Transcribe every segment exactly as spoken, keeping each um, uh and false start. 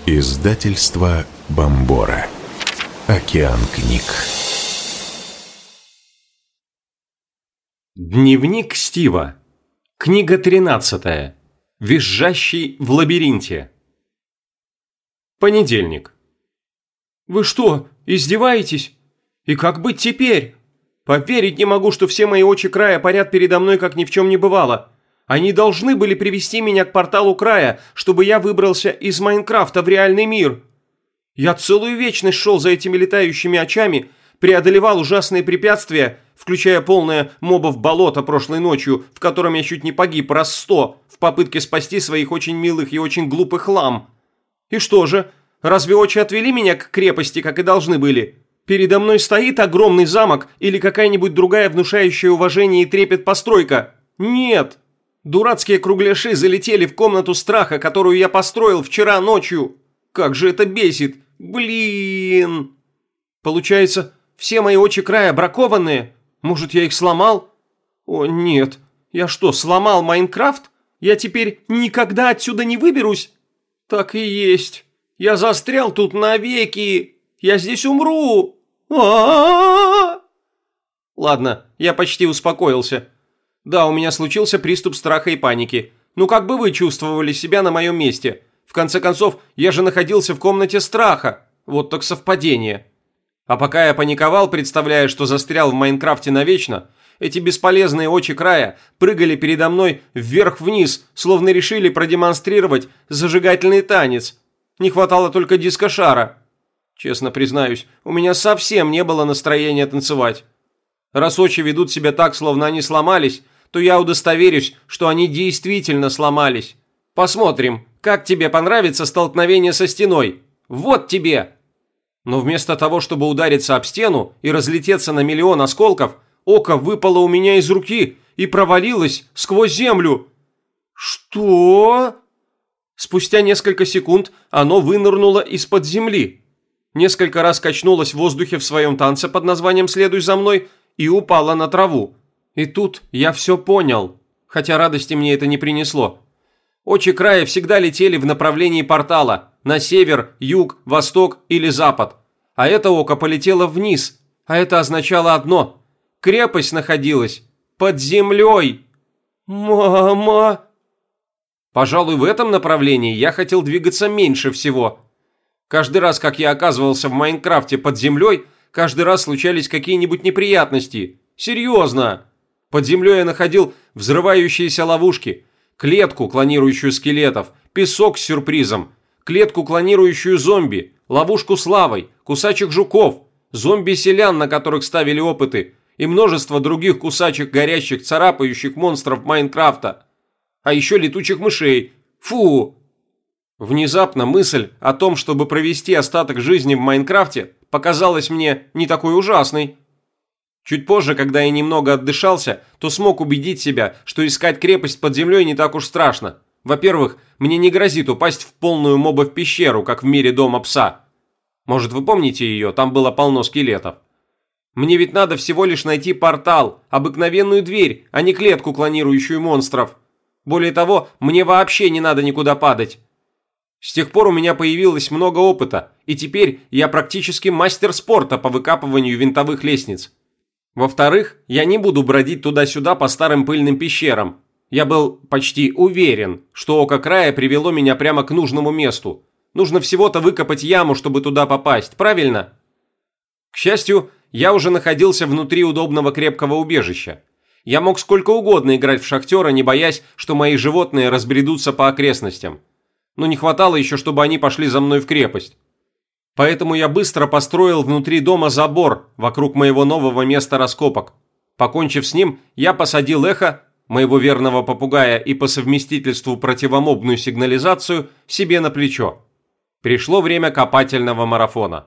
Издательство Бомбора. Океан книг. Дневник Стива. Книга тринадцатая. Визжащий в лабиринте. Понедельник. Вы что, издеваетесь? И как быть теперь? Поверить не могу, что все мои очи края парят передо мной, как ни в чем не бывало. Они должны были привести меня к порталу края, чтобы я выбрался из Майнкрафта в реальный мир. Я целую вечность шел за этими летающими очами, преодолевал ужасные препятствия, включая полное мобов болото прошлой ночью, в котором я чуть не погиб раз сто в попытке спасти своих очень милых и очень глупых лам. И что же, разве очи отвели меня к крепости, как и должны были? Передо мной стоит огромный замок или какая-нибудь другая внушающая уважение и трепет постройка? Нет! Дурацкие кругляши залетели в комнату страха, которую я построил вчера ночью. Как же это бесит! Блин! Получается, все мои очи края бракованные? Может, я их сломал? О, нет. Я что, сломал Майнкрафт? Я теперь никогда отсюда не выберусь? Так и есть. Я застрял тут навеки. Я здесь умру. А-а-а! Ладно, я почти успокоился. Да, у меня случился приступ страха и паники. Ну как бы вы чувствовали себя на моем месте? В конце концов, я же находился в комнате страха. Вот так совпадение. А пока я паниковал, представляя, что застрял в Майнкрафте навечно, эти бесполезные очи края прыгали передо мной вверх-вниз, словно решили продемонстрировать зажигательный танец. Не хватало только дискошара. Честно признаюсь, у меня совсем не было настроения танцевать. Раз очи ведут себя так, словно они сломались, то я удостоверюсь, что они действительно сломались. Посмотрим, как тебе понравится столкновение со стеной. Вот тебе! Но вместо того, чтобы удариться об стену и разлететься на миллион осколков, око выпало у меня из руки и провалилось сквозь землю. Что? Спустя несколько секунд оно вынырнуло из-под земли. Несколько раз качнулось в воздухе в своем танце под названием «Следуй за мной» и упало на траву. И тут я все понял, хотя радости мне это не принесло. Очи края всегда летели в направлении портала, на север, юг, восток или запад. А это око полетело вниз, а это означало одно – крепость находилась под землей. Мама! Пожалуй, в этом направлении я хотел двигаться меньше всего. Каждый раз, как я оказывался в Майнкрафте под землей, каждый раз случались какие-нибудь неприятности. Серьезно! Под землей я находил взрывающиеся ловушки, клетку, клонирующую скелетов, песок с сюрпризом, клетку, клонирующую зомби, ловушку с лавой, кусачих жуков, зомби-селян, на которых ставили опыты, и множество других кусачих, горящих, царапающих монстров Майнкрафта. А еще летучих мышей. Фу! Внезапно мысль о том, чтобы провести остаток жизни в Майнкрафте, показалась мне не такой ужасной. Чуть позже, когда я немного отдышался, то смог убедить себя, что искать крепость под землей не так уж страшно. Во-первых, мне не грозит упасть в полную мобов пещеру, как в мире дома пса. Может, вы помните ее, там было полно скелетов. Мне ведь надо всего лишь найти портал, обыкновенную дверь, а не клетку, клонирующую монстров. Более того, мне вообще не надо никуда падать. С тех пор у меня появилось много опыта, и теперь я практически мастер спорта по выкапыванию винтовых лестниц. Во-вторых, я не буду бродить туда-сюда по старым пыльным пещерам. Я был почти уверен, что око края привело меня прямо к нужному месту. Нужно всего-то выкопать яму, чтобы туда попасть, правильно? К счастью, я уже находился внутри удобного крепкого убежища. Я мог сколько угодно играть в шахтера, не боясь, что мои животные разбредутся по окрестностям. Но не хватало еще, чтобы они пошли за мной в крепость. Поэтому я быстро построил внутри дома забор вокруг моего нового места раскопок. Покончив с ним, я посадил эхо, моего верного попугая и по совместительству противомобную сигнализацию, себе на плечо. Пришло время копательного марафона.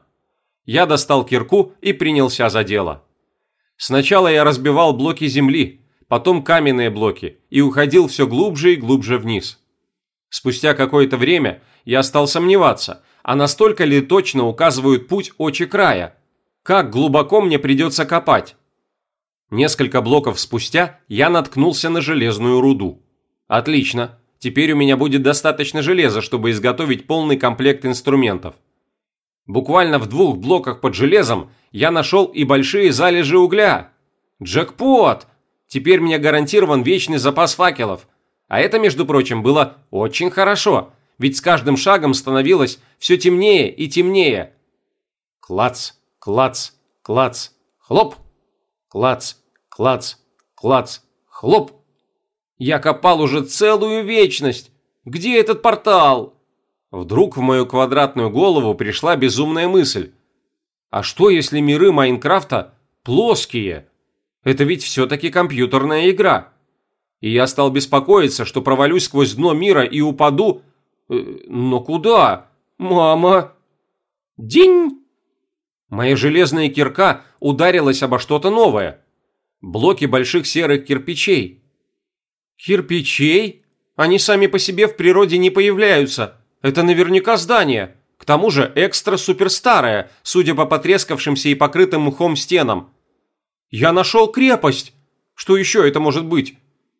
Я достал кирку и принялся за дело. Сначала я разбивал блоки земли, потом каменные блоки и уходил все глубже и глубже вниз. Спустя какое-то время я стал сомневаться, а настолько ли точно указывают путь очи края? Как глубоко мне придется копать? Несколько блоков спустя я наткнулся на железную руду. Отлично. Теперь у меня будет достаточно железа, чтобы изготовить полный комплект инструментов. Буквально в двух блоках под железом я нашел и большие залежи угля. Джекпот! Теперь мне гарантирован вечный запас факелов. А это, между прочим, было очень хорошо, ведь с каждым шагом становилось все темнее и темнее. Клац, клац, клац, хлоп! Клац, клац, клац, хлоп! Я копал уже целую вечность. Где этот портал? Вдруг в мою квадратную голову пришла безумная мысль. А что, если миры Майнкрафта плоские? Это ведь все-таки компьютерная игра. И я стал беспокоиться, что провалюсь сквозь дно мира и упаду. Но куда? Мама! Динь! Моя железная кирка ударилась обо что-то новое. Блоки больших серых кирпичей. Кирпичей? Они сами по себе в природе не появляются. Это наверняка здание. К тому же экстра-суперстарое, судя по потрескавшимся и покрытым мхом стенам. Я нашел крепость. Что еще это может быть?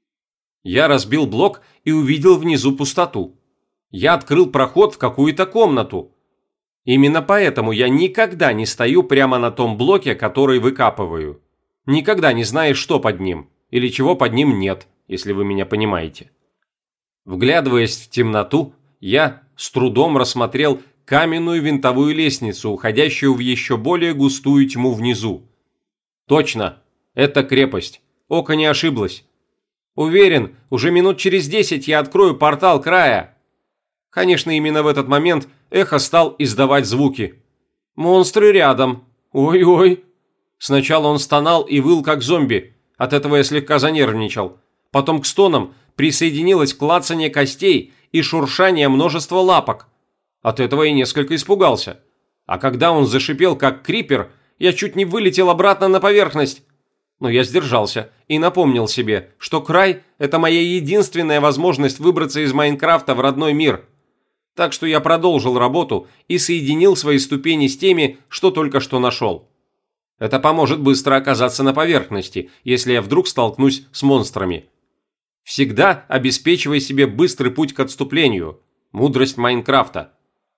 Я разбил блок и увидел внизу пустоту. Я открыл проход в какую-то комнату. Именно поэтому я никогда не стою прямо на том блоке, который выкапываю. Никогда не знаешь, что под ним, или чего под ним нет, если вы меня понимаете. Вглядываясь в темноту, я с трудом рассмотрел каменную винтовую лестницу, уходящую в еще более густую тьму внизу. Точно, это крепость. Око не ошиблось. Уверен, уже минут через десять я открою портал края. Конечно, именно в этот момент эхо стал издавать звуки. Монстры рядом. Ой-ой. Сначала он стонал и выл как зомби. От этого я слегка занервничал. Потом к стонам присоединилось клацанье костей и шуршание множества лапок. От этого я несколько испугался. А когда он зашипел как крипер, я чуть не вылетел обратно на поверхность. Но я сдержался и напомнил себе, что край – это моя единственная возможность выбраться из Майнкрафта в родной мир. Так что я продолжил работу и соединил свои ступени с теми, что только что нашел. Это поможет быстро оказаться на поверхности, если я вдруг столкнусь с монстрами. Всегда обеспечивай себе быстрый путь к отступлению. Мудрость Майнкрафта.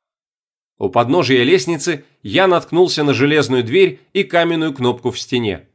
У подножия лестницы я наткнулся на железную дверь и каменную кнопку в стене.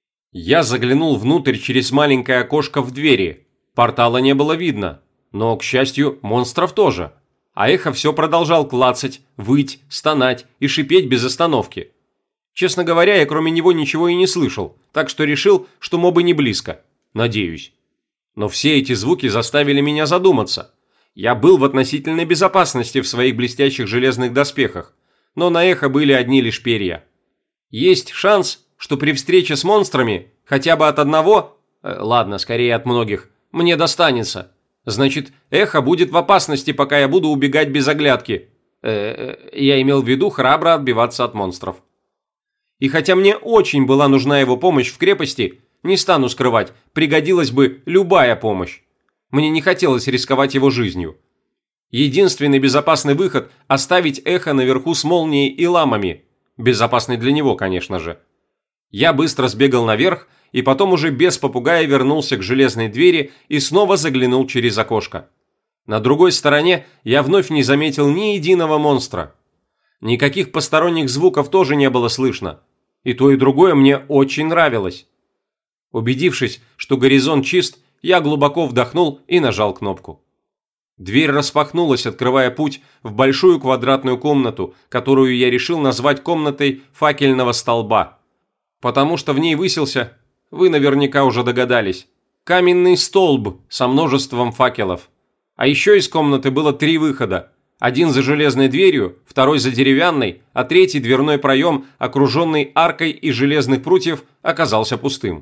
Я заглянул внутрь через маленькое окошко в двери. Портала не было видно, но, к счастью, монстров тоже. А эхо все продолжал клацать, выть, стонать и шипеть без остановки. Честно говоря, я кроме него ничего и не слышал, так что решил, что мобы не близко. Надеюсь. Но все эти звуки заставили меня задуматься. Я был в относительной безопасности в своих блестящих железных доспехах, но на эхо были одни лишь перья. Есть шанс, что при встрече с монстрами хотя бы от одного, э, ладно, скорее от многих, мне достанется. Значит, эхо будет в опасности, пока я буду убегать без оглядки. Э, э, я имел в виду храбро отбиваться от монстров. И хотя мне очень была нужна его помощь в крепости, не стану скрывать, пригодилась бы любая помощь. Мне не хотелось рисковать его жизнью. Единственный безопасный выход – оставить эхо наверху с молнией и ламами. Безопасный для него, конечно же. Я быстро сбегал наверх и потом уже без попугая вернулся к железной двери и снова заглянул через окошко. На другой стороне я вновь не заметил ни единого монстра. Никаких посторонних звуков тоже не было слышно. И то, и другое мне очень нравилось. Убедившись, что горизонт чист, я глубоко вдохнул и нажал кнопку. Дверь распахнулась, открывая путь в большую квадратную комнату, которую я решил назвать комнатой факельного столба. Потому что в ней высился, вы наверняка уже догадались, каменный столб со множеством факелов. А еще из комнаты было три выхода. Один за железной дверью, второй за деревянной, а третий дверной проем, окруженный аркой из железных прутьев, оказался пустым.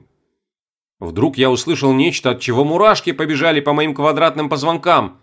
Вдруг я услышал нечто, от чего мурашки побежали по моим квадратным позвонкам.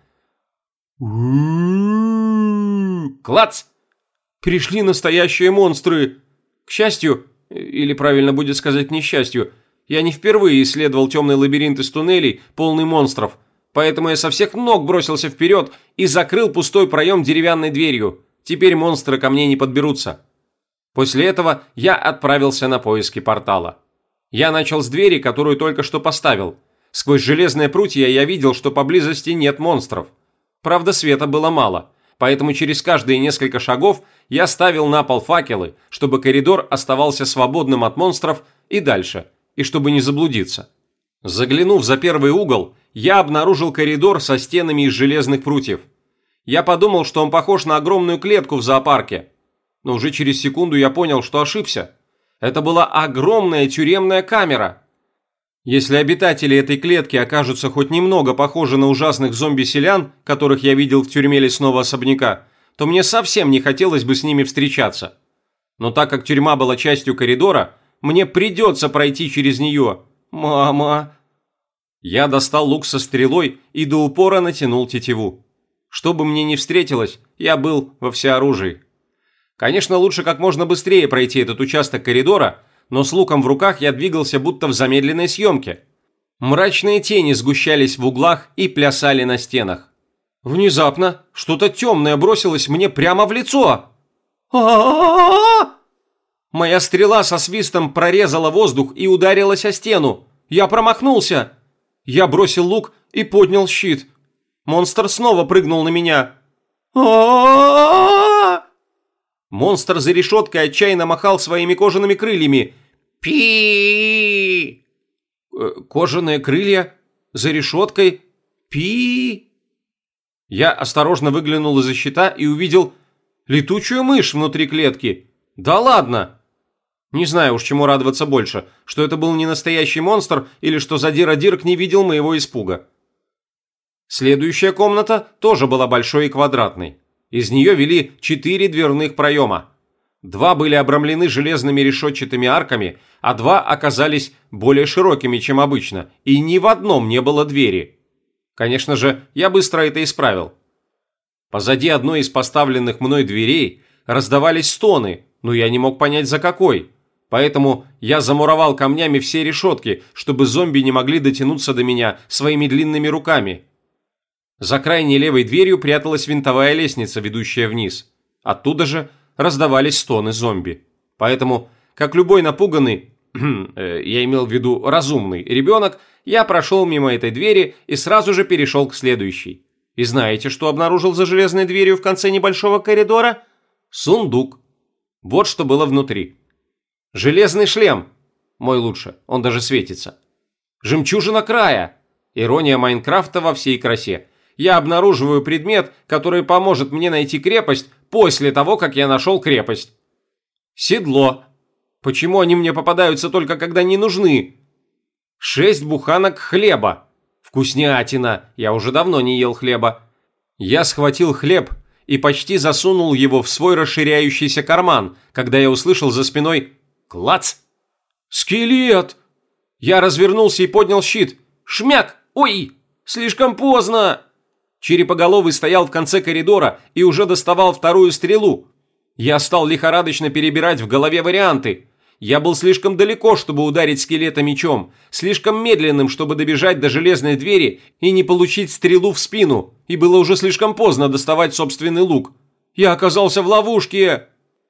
Клац! Пришли настоящие монстры. К счастью, или правильно будет сказать к несчастью, я не впервые исследовал темный лабиринт из туннелей, полный монстров, поэтому я со всех ног бросился вперед и закрыл пустой проем деревянной дверью. Теперь монстры ко мне не подберутся. После этого я отправился на поиски портала. Я начал с двери, которую только что поставил. Сквозь железные прутья я видел, что поблизости нет монстров. Правда, света было мало, поэтому через каждые несколько шагов я ставил на пол факелы, чтобы коридор оставался свободным от монстров и дальше, и чтобы не заблудиться. Заглянув за первый угол, я обнаружил коридор со стенами из железных прутьев. Я подумал, что он похож на огромную клетку в зоопарке. Но уже через секунду я понял, что ошибся. Это была огромная тюремная камера. Если обитатели этой клетки окажутся хоть немного похожи на ужасных зомби-селян, которых я видел в тюрьме лесного особняка, то мне совсем не хотелось бы с ними встречаться. Но так как тюрьма была частью коридора, мне придется пройти через нее. Мама! Я достал лук со стрелой и до упора натянул тетиву. Что бы мне ни встретилось, я был во всеоружии. Конечно, лучше как можно быстрее пройти этот участок коридора, но с луком в руках я двигался будто в замедленной съемке. Мрачные тени сгущались в углах и плясали на стенах. Внезапно что-то темное бросилось мне прямо в лицо. А-а-а-а! Моя стрела со свистом прорезала воздух и ударилась о стену. Я промахнулся. Я бросил лук и поднял щит. Монстр снова прыгнул на меня. А-а-а-а! Монстр за решеткой отчаянно махал своими кожаными крыльями. Пи! Кожаные крылья? За решеткой? Пи! Я осторожно выглянул из-за щита и увидел летучую мышь внутри клетки. Да ладно! Не знаю уж, чему радоваться больше, что это был не настоящий монстр или что задира Дирк не видел моего испуга. Следующая комната тоже была большой и квадратной. Из нее вели четыре дверных проема. Два были обрамлены железными решетчатыми арками, а два оказались более широкими, чем обычно, и ни в одном не было двери. Конечно же, я быстро это исправил. Позади одной из поставленных мной дверей раздавались стоны, но я не мог понять, за какой. Поэтому я замуровал камнями все решетки, чтобы зомби не могли дотянуться до меня своими длинными руками. За крайней левой дверью пряталась винтовая лестница, ведущая вниз. Оттуда же раздавались стоны зомби. Поэтому, как любой напуганный, я имел в виду разумный ребенок, я прошел мимо этой двери и сразу же перешел к следующей. И знаете, что обнаружил за железной дверью в конце небольшого коридора? Сундук. Вот что было внутри. Железный шлем. Мой лучше, он даже светится. Жемчужина края. Ирония Майнкрафта во всей красе. Я обнаруживаю предмет, который поможет мне найти крепость после того, как я нашел крепость. Седло. Почему они мне попадаются только когда не нужны? Шесть буханок хлеба. Вкуснятина. Я уже давно не ел хлеба. Я схватил хлеб и почти засунул его в свой расширяющийся карман, когда я услышал за спиной клац. Скелет. Я развернулся и поднял щит. Шмяк. Ой, слишком поздно. Черепоголовый стоял в конце коридора и уже доставал вторую стрелу. Я стал лихорадочно перебирать в голове варианты. Я был слишком далеко, чтобы ударить скелета мечом, слишком медленным, чтобы добежать до железной двери и не получить стрелу в спину, и было уже слишком поздно доставать собственный лук. Я оказался в ловушке.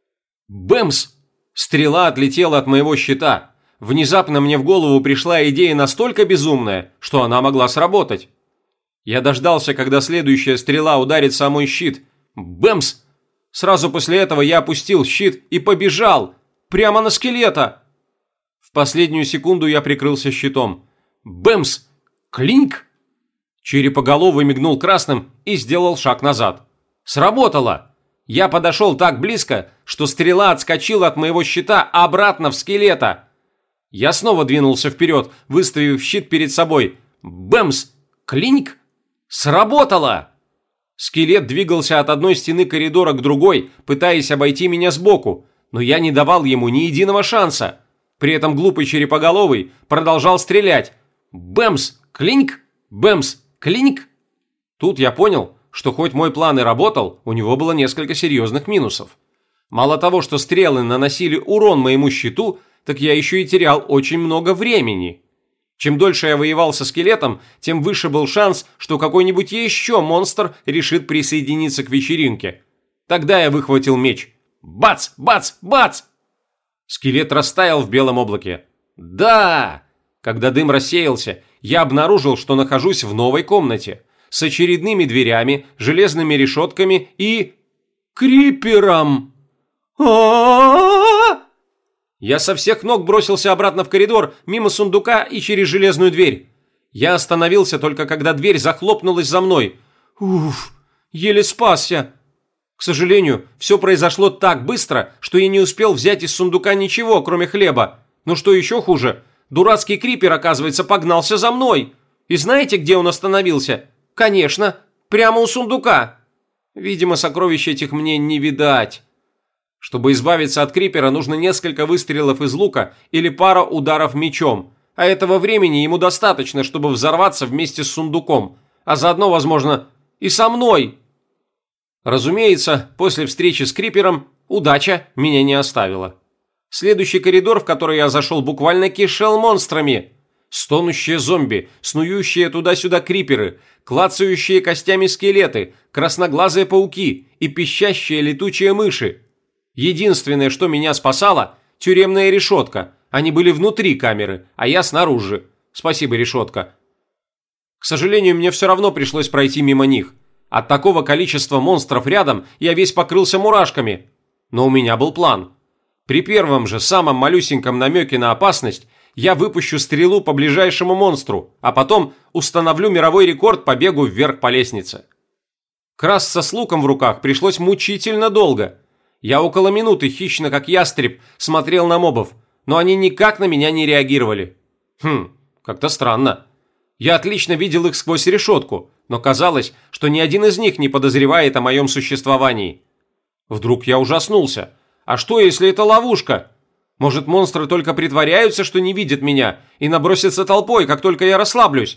Бэмс! Стрела отлетела от моего щита. Внезапно мне в голову пришла идея настолько безумная, что она могла сработать. Я дождался, когда следующая стрела ударит в мой щит. Бэмс! Сразу после этого я опустил щит и побежал. Прямо на скелета. В последнюю секунду я прикрылся щитом. Бэмс! Клинк! Черепоголовый мигнул красным и сделал шаг назад. Сработало! Я подошел так близко, что стрела отскочила от моего щита обратно в скелета. Я снова двинулся вперед, выставив щит перед собой. Бэмс! Клинк! Сработало! Скелет двигался от одной стены коридора к другой, пытаясь обойти меня сбоку, но я не давал ему ни единого шанса. При этом глупый черепоголовый продолжал стрелять. Бэмс! Клинк! Бэмс! Клинк! Тут я понял, что хоть мой план и работал, у него было несколько серьезных минусов. Мало того, что стрелы наносили урон моему щиту, так я еще и терял очень много времени. Чем дольше я воевал со скелетом, тем выше был шанс, что какой-нибудь еще монстр решит присоединиться к вечеринке. Тогда я выхватил меч. Бац! Бац! Бац! Скелет растаял в белом облаке. Да! Когда дым рассеялся, я обнаружил, что нахожусь в новой комнате с очередными дверями, железными решетками и... крипером. А-а-а! Я со всех ног бросился обратно в коридор, мимо сундука и через железную дверь. Я остановился только когда дверь захлопнулась за мной. Уф, еле спасся. К сожалению, все произошло так быстро, что я не успел взять из сундука ничего, кроме хлеба. Но что еще хуже, дурацкий крипер, оказывается, погнался за мной. И знаете, где он остановился? Конечно, прямо у сундука. Видимо, сокровищ этих мне не видать. Чтобы избавиться от крипера, нужно несколько выстрелов из лука или пара ударов мечом. А этого времени ему достаточно, чтобы взорваться вместе с сундуком. А заодно, возможно, и со мной. Разумеется, после встречи с крипером удача меня не оставила. Следующий коридор, в который я зашел, буквально кишел монстрами. Стонущие зомби, снующие туда-сюда криперы, клацающие костями скелеты, красноглазые пауки и пищащие летучие мыши. Единственное, что меня спасало – тюремная решетка. Они были внутри камеры, а я снаружи. Спасибо, решетка. К сожалению, мне все равно пришлось пройти мимо них. От такого количества монстров рядом я весь покрылся мурашками. Но у меня был план. При первом же самом малюсеньком намеке на опасность я выпущу стрелу по ближайшему монстру, а потом установлю мировой рекорд по бегу вверх по лестнице. Красться с луком в руках пришлось мучительно долго. Я около минуты, хищно как ястреб, смотрел на мобов, но они никак на меня не реагировали. Хм, как-то странно. Я отлично видел их сквозь решетку, но казалось, что ни один из них не подозревает о моем существовании. Вдруг я ужаснулся. А что, если это ловушка? Может, монстры только притворяются, что не видят меня, и набросятся толпой, как только я расслаблюсь?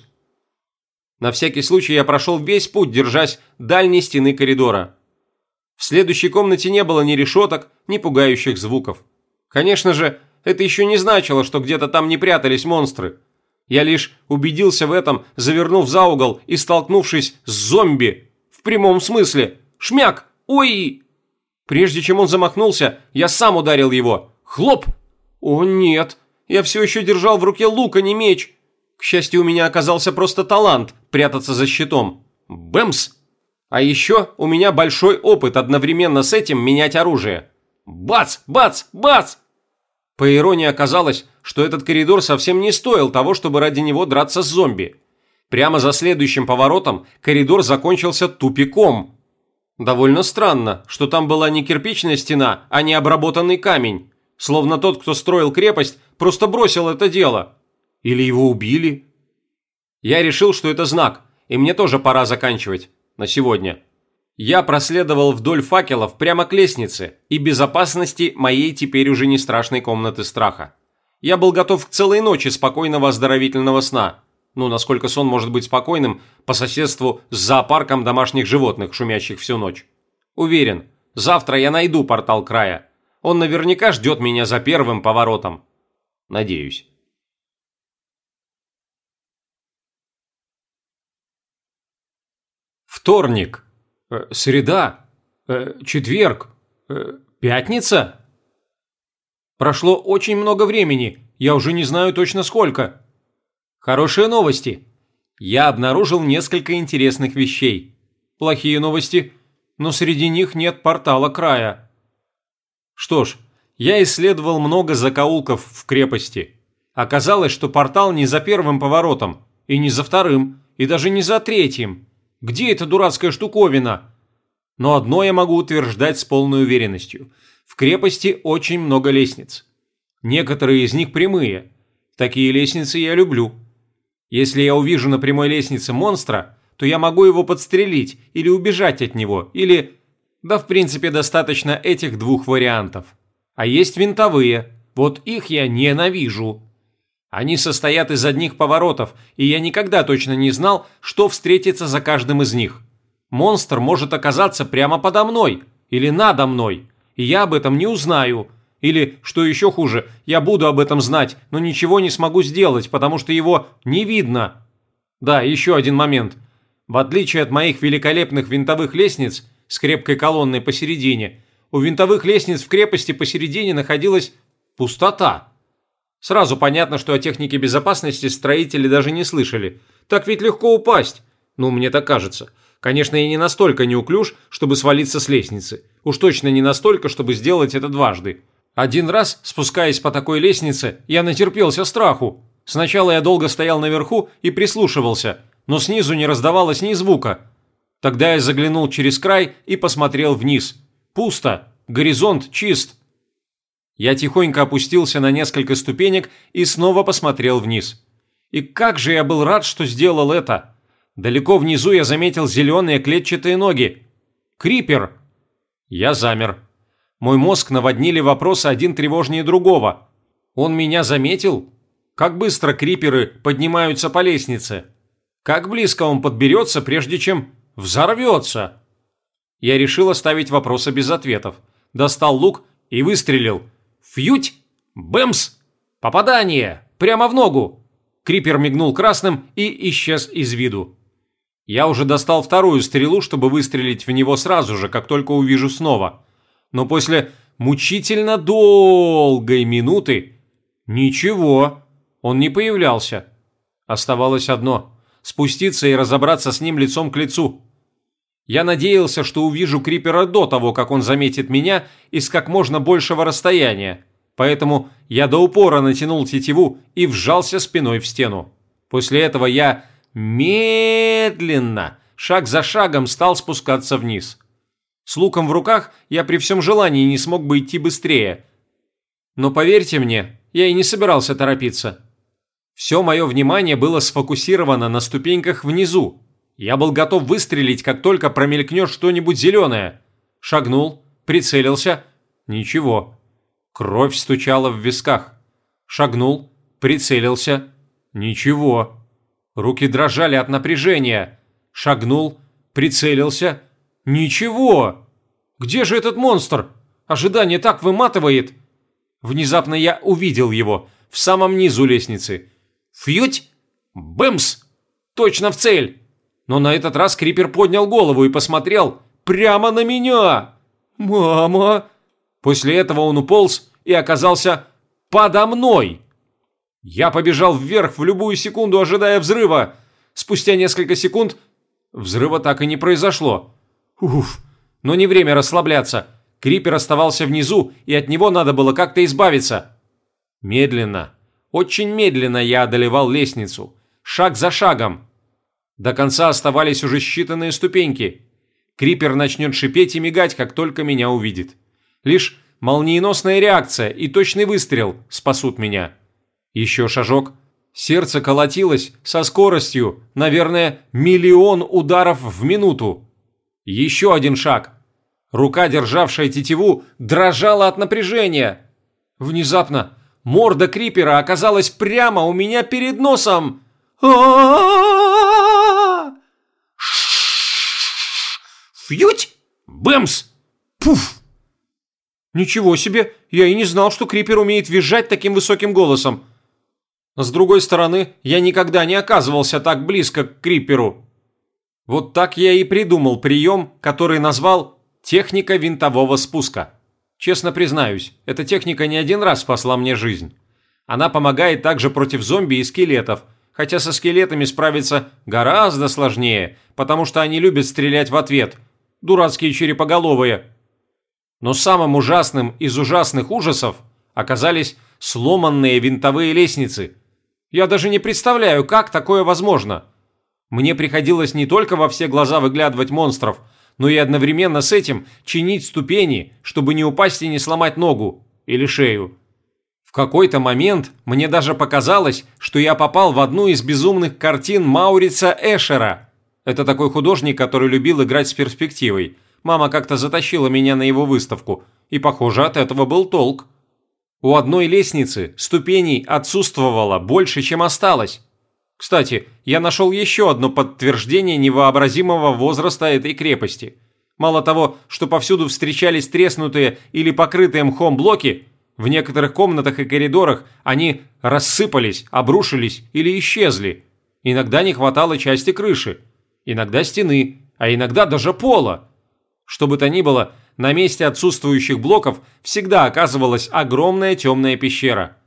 На всякий случай я прошел весь путь, держась дальней стены коридора. В следующей комнате не было ни решеток, ни пугающих звуков. Конечно же, это еще не значило, что где-то там не прятались монстры. Я лишь убедился в этом, завернув за угол и столкнувшись с зомби. В прямом смысле. Шмяк! Ой! Прежде чем он замахнулся, я сам ударил его. Хлоп! О нет! Я все еще держал в руке лук, а не меч. К счастью, у меня оказался просто талант прятаться за щитом. Бэмс! А еще у меня большой опыт одновременно с этим менять оружие. Бац! Бац! Бац! По иронии оказалось, что этот коридор совсем не стоил того, чтобы ради него драться с зомби. Прямо за следующим поворотом коридор закончился тупиком. Довольно странно, что там была не кирпичная стена, а не обработанный камень. Словно тот, кто строил крепость, просто бросил это дело. Или его убили. Я решил, что это знак, и мне тоже пора заканчивать. На сегодня. Я проследовал вдоль факелов прямо к лестнице и безопасности моей теперь уже не страшной комнаты страха. Я был готов к целой ночи спокойного оздоровительного сна. Ну, насколько сон может быть спокойным по соседству с зоопарком домашних животных, шумящих всю ночь. Уверен, завтра я найду портал края. Он наверняка ждет меня за первым поворотом. Надеюсь. Вторник. Э, среда. Э, четверг. Э, пятница. Прошло очень много времени. Я уже не знаю точно сколько. Хорошие новости. Я обнаружил несколько интересных вещей. Плохие новости, но среди них нет портала края. Что ж, я исследовал много закоулков в крепости. Оказалось, что портал не за первым поворотом, и не за вторым, и даже не за третьим. Где эта дурацкая штуковина? Но одно я могу утверждать с полной уверенностью. В крепости очень много лестниц. Некоторые из них прямые. Такие лестницы я люблю. Если я увижу на прямой лестнице монстра, то я могу его подстрелить или убежать от него, или... Да, в принципе, достаточно этих двух вариантов. А есть винтовые. Вот их я ненавижу. Они состоят из одних поворотов, и я никогда точно не знал, что встретится за каждым из них. Монстр может оказаться прямо подо мной или надо мной, и я об этом не узнаю. Или, что еще хуже, я буду об этом знать, но ничего не смогу сделать, потому что его не видно. Да, еще один момент. В отличие от моих великолепных винтовых лестниц с крепкой колонной посередине, у винтовых лестниц в крепости посередине находилась пустота. Сразу понятно, что о технике безопасности строители даже не слышали. Так ведь легко упасть. Ну, мне так кажется. Конечно, я не настолько неуклюж, чтобы свалиться с лестницы. Уж точно не настолько, чтобы сделать это дважды. Один раз, спускаясь по такой лестнице, я натерпелся страху. Сначала я долго стоял наверху и прислушивался, но снизу не раздавалось ни звука. Тогда я заглянул через край и посмотрел вниз. Пусто, горизонт чист. Я тихонько опустился на несколько ступенек и снова посмотрел вниз. И как же я был рад, что сделал это! Далеко внизу я заметил зеленые клетчатые ноги. Крипер! Я замер. Мой мозг наводнили вопросы один тревожнее другого. Он меня заметил? Как быстро криперы поднимаются по лестнице? Как близко он подберется, прежде чем взорвется? Я решил оставить вопросы без ответов. Достал лук и выстрелил. Фьють! Бэмс! Попадание! Прямо в ногу! Крипер мигнул красным и исчез из виду. Я уже достал вторую стрелу, чтобы выстрелить в него сразу же, как только увижу снова. Но после мучительно долгой минуты ничего, он не появлялся. Оставалось одно – спуститься и разобраться с ним лицом к лицу. Я надеялся, что увижу Крипера до того, как он заметит меня и с как можно большего расстояния. Поэтому я до упора натянул тетиву и вжался спиной в стену. После этого я медленно, шаг за шагом стал спускаться вниз. С луком в руках я при всем желании не смог бы идти быстрее. Но поверьте мне, я и не собирался торопиться. Все мое внимание было сфокусировано на ступеньках внизу. Я был готов выстрелить, как только промелькнет что-нибудь зеленое. Шагнул, прицелился. Ничего. Кровь стучала в висках. Шагнул, прицелился. Ничего. Руки дрожали от напряжения. Шагнул, прицелился. Ничего. Где же этот монстр? Ожидание так выматывает. Внезапно я увидел его в самом низу лестницы. Фьють! Бэмс! Точно в цель! Но на этот раз Крипер поднял голову и посмотрел прямо на меня. «Мама!» После этого он уполз и оказался подо мной. Я побежал вверх в любую секунду, ожидая взрыва. Спустя несколько секунд взрыва так и не произошло. Уф, но не время расслабляться. Крипер оставался внизу, и от него надо было как-то избавиться. Медленно, очень медленно я одолевал лестницу, шаг за шагом. До конца оставались уже считанные ступеньки. Крипер начнет шипеть и мигать, как только меня увидит. Лишь молниеносная реакция и точный выстрел спасут меня. Еще шажок. Сердце колотилось со скоростью, наверное, миллион ударов в минуту. Еще один шаг. Рука, державшая тетиву, дрожала от напряжения. Внезапно морда Крипера оказалась прямо у меня перед носом. А-а-а! Фьють! Бэмс! Пуф! Ничего себе, я и не знал, что Крипер умеет визжать таким высоким голосом. С другой стороны, я никогда не оказывался так близко к Криперу. Вот так я и придумал прием, который назвал «техника винтового спуска». Честно признаюсь, эта техника не один раз спасла мне жизнь. Она помогает также против зомби и скелетов, хотя со скелетами справиться гораздо сложнее, потому что они любят стрелять в ответ. Дурацкие черепоголовые. Но самым ужасным из ужасных ужасов оказались сломанные винтовые лестницы. Я даже не представляю, как такое возможно. Мне приходилось не только во все глаза выглядывать монстров, но и одновременно с этим чинить ступени, чтобы не упасть и не сломать ногу или шею. В какой-то момент мне даже показалось, что я попал в одну из безумных картин Маурица Эшера. Это такой художник, который любил играть с перспективой. Мама как-то затащила меня на его выставку, и, похоже, от этого был толк. У одной лестницы ступеней отсутствовало больше, чем осталось. Кстати, я нашел еще одно подтверждение невообразимого возраста этой крепости. Мало того, что повсюду встречались треснутые или покрытые мхом блоки, в некоторых комнатах и коридорах они рассыпались, обрушились или исчезли. Иногда не хватало части крыши, иногда стены, а иногда даже пола. Что бы то ни было, на месте отсутствующих блоков всегда оказывалась огромная темная пещера.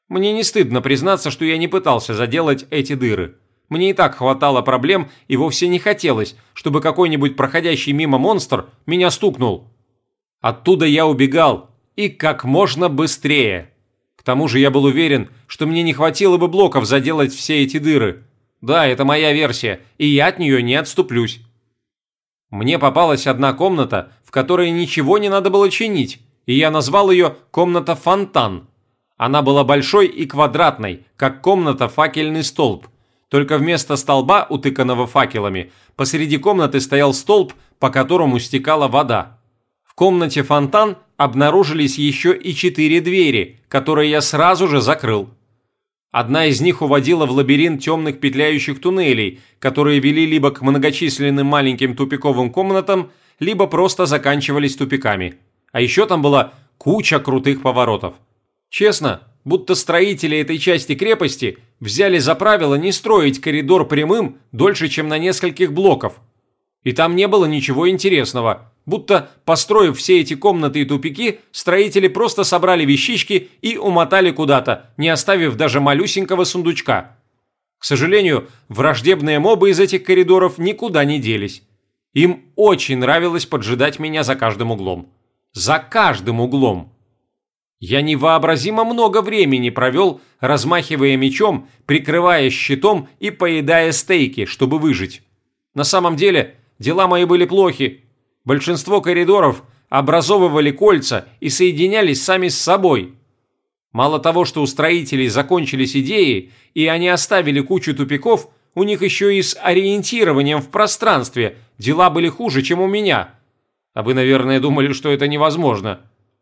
Мне не стыдно признаться, что я не пытался заделать эти дыры. Мне и так хватало проблем, и вовсе не хотелось, чтобы какой-нибудь проходящий мимо монстр меня стукнул. Оттуда я убегал, и как можно быстрее. К тому же я был уверен, что мне не хватило бы блоков заделать все эти дыры. Да, это моя версия, и я от нее не отступлюсь. Мне попалась одна комната, в которой ничего не надо было чинить, и я назвал ее «комната-фонтан». Она была большой и квадратной, как комната «факельный столб». Только вместо столба, утыканного факелами, посреди комнаты стоял столб, по которому стекала вода. В комнате фонтан обнаружились еще и четыре двери, которые я сразу же закрыл. Одна из них уводила в лабиринт темных петляющих туннелей, которые вели либо к многочисленным маленьким тупиковым комнатам, либо просто заканчивались тупиками. А еще там была куча крутых поворотов. Честно, будто строители этой части крепости взяли за правило не строить коридор прямым дольше, чем на нескольких блоков. И там не было ничего интересного, будто, построив все эти комнаты и тупики, строители просто собрали вещички и умотали куда-то, не оставив даже малюсенького сундучка. К сожалению, враждебные мобы из этих коридоров никуда не делись. Им очень нравилось поджидать меня за каждым углом. За каждым углом. Я невообразимо много времени провел, размахивая мечом, прикрываясь щитом и поедая стейки, чтобы выжить. На самом деле, дела мои были плохи. Большинство коридоров образовывали кольца и соединялись сами с собой. Мало того, что у строителей закончились идеи, и они оставили кучу тупиков, у них еще и с ориентированием в пространстве дела были хуже, чем у меня. А вы, наверное, думали, что это невозможно.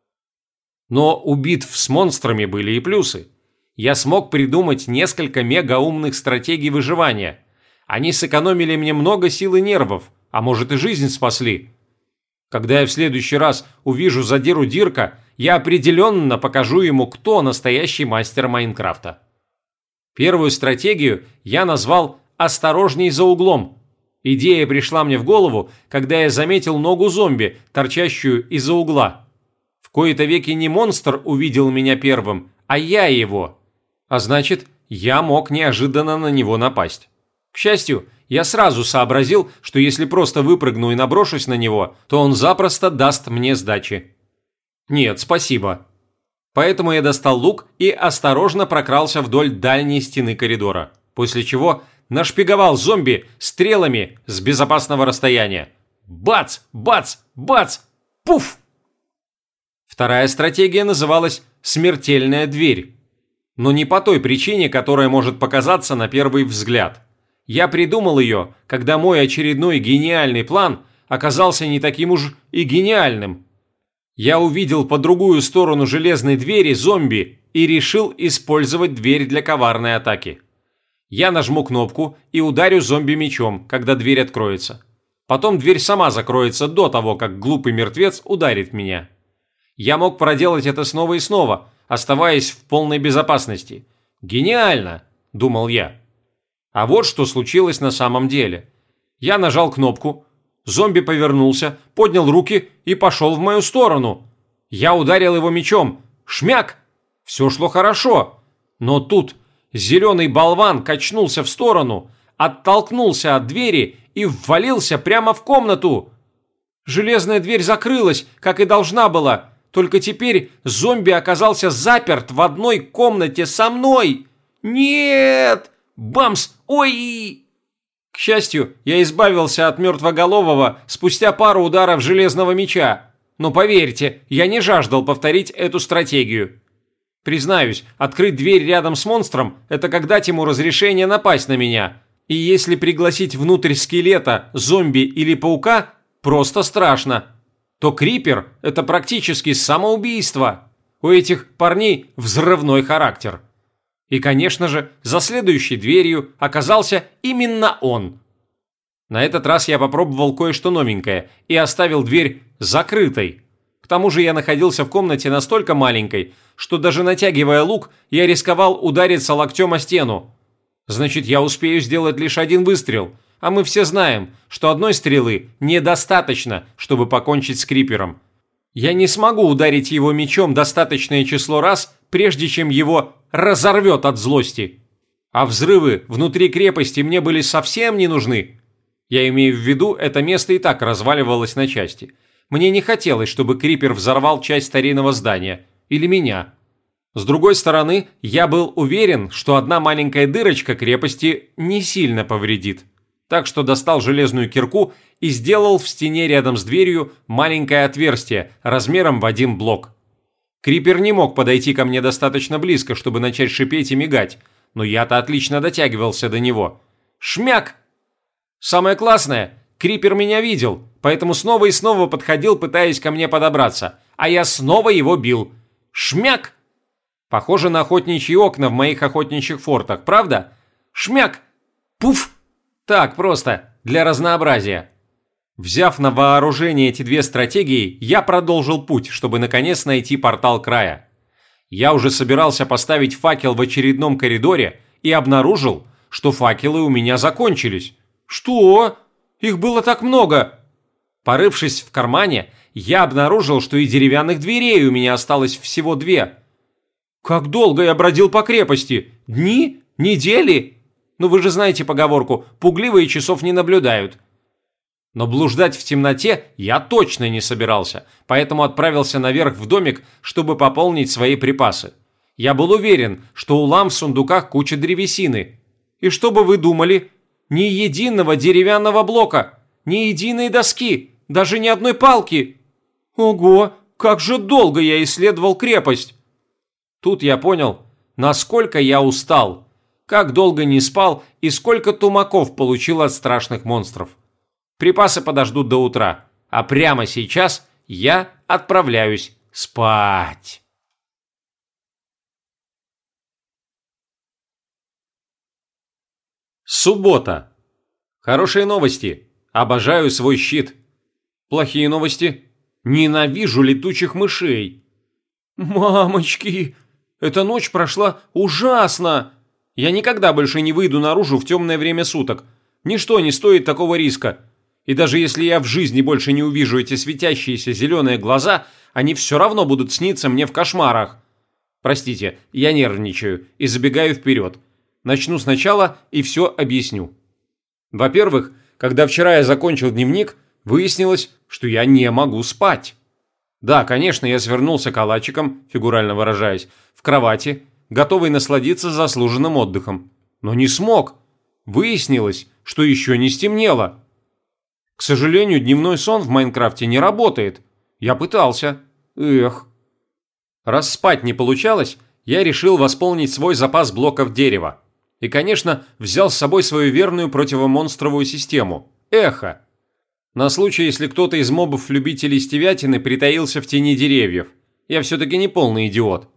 Но у битв с монстрами были и плюсы. Я смог придумать несколько мегаумных стратегий выживания. Они сэкономили мне много сил и нервов, а может и жизнь спасли. Когда я в следующий раз увижу задиру Дирка, я определенно покажу ему, кто настоящий мастер Майнкрафта. Первую стратегию я назвал «Осторожней за углом». Идея пришла мне в голову, когда я заметил ногу зомби, торчащую из-за угла. В кои-то веки не монстр увидел меня первым, а я его. А значит, я мог неожиданно на него напасть. К счастью, я сразу сообразил, что если просто выпрыгну и наброшусь на него, то он запросто даст мне сдачи. Нет, спасибо. Поэтому я достал лук и осторожно прокрался вдоль дальней стены коридора, после чего нашпиговал зомби стрелами с безопасного расстояния. Бац! Бац! Бац! Пуф! Вторая стратегия называлась «Смертельная дверь». Но не по той причине, которая может показаться на первый взгляд. Я придумал ее, когда мой очередной гениальный план оказался не таким уж и гениальным. Я увидел по другую сторону железной двери зомби и решил использовать дверь для коварной атаки. Я нажму кнопку и ударю зомби мечом, когда дверь откроется. Потом дверь сама закроется до того, как глупый мертвец ударит меня. Я мог проделать это снова и снова, оставаясь в полной безопасности. Гениально, думал я. А вот что случилось на самом деле. Я нажал кнопку, зомби повернулся, поднял руки и пошел в мою сторону. Я ударил его мечом. Шмяк! Все шло хорошо. Но тут зеленый болван качнулся в сторону, оттолкнулся от двери и ввалился прямо в комнату. Железная дверь закрылась, как и должна была. Только теперь зомби оказался заперт в одной комнате со мной. Нет! Бамс! Ой! К счастью, я избавился от мертвоголового спустя пару ударов железного меча. Но поверьте, я не жаждал повторить эту стратегию. Признаюсь, открыть дверь рядом с монстром – это как дать ему разрешение напасть на меня. И если пригласить внутрь скелета, зомби или паука – просто страшно. То крипер – это практически самоубийство. У этих парней взрывной характер. И, конечно же, за следующей дверью оказался именно он. На этот раз я попробовал кое-что новенькое и оставил дверь закрытой. К тому же я находился в комнате настолько маленькой, что даже натягивая лук, я рисковал удариться локтем о стену. Значит, я успею сделать лишь один выстрел, а мы все знаем, что одной стрелы недостаточно, чтобы покончить с крипером. Я не смогу ударить его мечом достаточное число раз, прежде чем его разорвет от злости. А взрывы внутри крепости мне были совсем не нужны. Я имею в виду, это место и так разваливалось на части. Мне не хотелось, чтобы Крипер взорвал часть старинного здания. Или меня. С другой стороны, я был уверен, что одна маленькая дырочка крепости не сильно повредит. Так что достал железную кирку и сделал в стене рядом с дверью маленькое отверстие размером в один блок. Крипер не мог подойти ко мне достаточно близко, чтобы начать шипеть и мигать, но я-то отлично дотягивался до него. Шмяк! Самое классное, Крипер меня видел, поэтому снова и снова подходил, пытаясь ко мне подобраться, а я снова его бил. Шмяк! Похоже на охотничьи окна в моих охотничьих фортах, правда? Шмяк! Пуф! Так, просто, для разнообразия. Взяв на вооружение эти две стратегии, я продолжил путь, чтобы наконец найти портал края. Я уже собирался поставить факел в очередном коридоре и обнаружил, что факелы у меня закончились. Что? Их было так много! Порывшись в кармане, я обнаружил, что и деревянных дверей у меня осталось всего две. Как долго я бродил по крепости? Дни? Недели? Ну вы же знаете поговорку «пугливые часов не наблюдают». Но блуждать в темноте я точно не собирался, поэтому отправился наверх в домик, чтобы пополнить свои припасы. Я был уверен, что у лам в сундуках куча древесины. И что бы вы думали? Ни единого деревянного блока, ни единой доски, даже ни одной палки. Ого, как же долго я исследовал крепость! Тут я понял, насколько я устал, как долго не спал и сколько тумаков получил от страшных монстров. Припасы подождут до утра, а прямо сейчас я отправляюсь спать. Суббота. Хорошие новости. Обожаю свой щит. Плохие новости. Ненавижу летучих мышей. Мамочки, эта ночь прошла ужасно. Я никогда больше не выйду наружу в темное время суток. Ничто не стоит такого риска. И даже если я в жизни больше не увижу эти светящиеся зеленые глаза, они все равно будут сниться мне в кошмарах. Простите, я нервничаю и забегаю вперед. Начну сначала и все объясню. Во-первых, когда вчера я закончил дневник, выяснилось, что я не могу спать. Да, конечно, я свернулся калачиком, фигурально выражаясь, в кровати, готовый насладиться заслуженным отдыхом. Но не смог. Выяснилось, что еще не стемнело. К сожалению, дневной сон в Майнкрафте не работает. Я пытался. Эх. Раз спать не получалось, я решил восполнить свой запас блоков дерева. И, конечно, взял с собой свою верную противомонстровую систему – эхо. На случай, если кто-то из мобов-любителей стевятины притаился в тени деревьев. Я все-таки не полный идиот.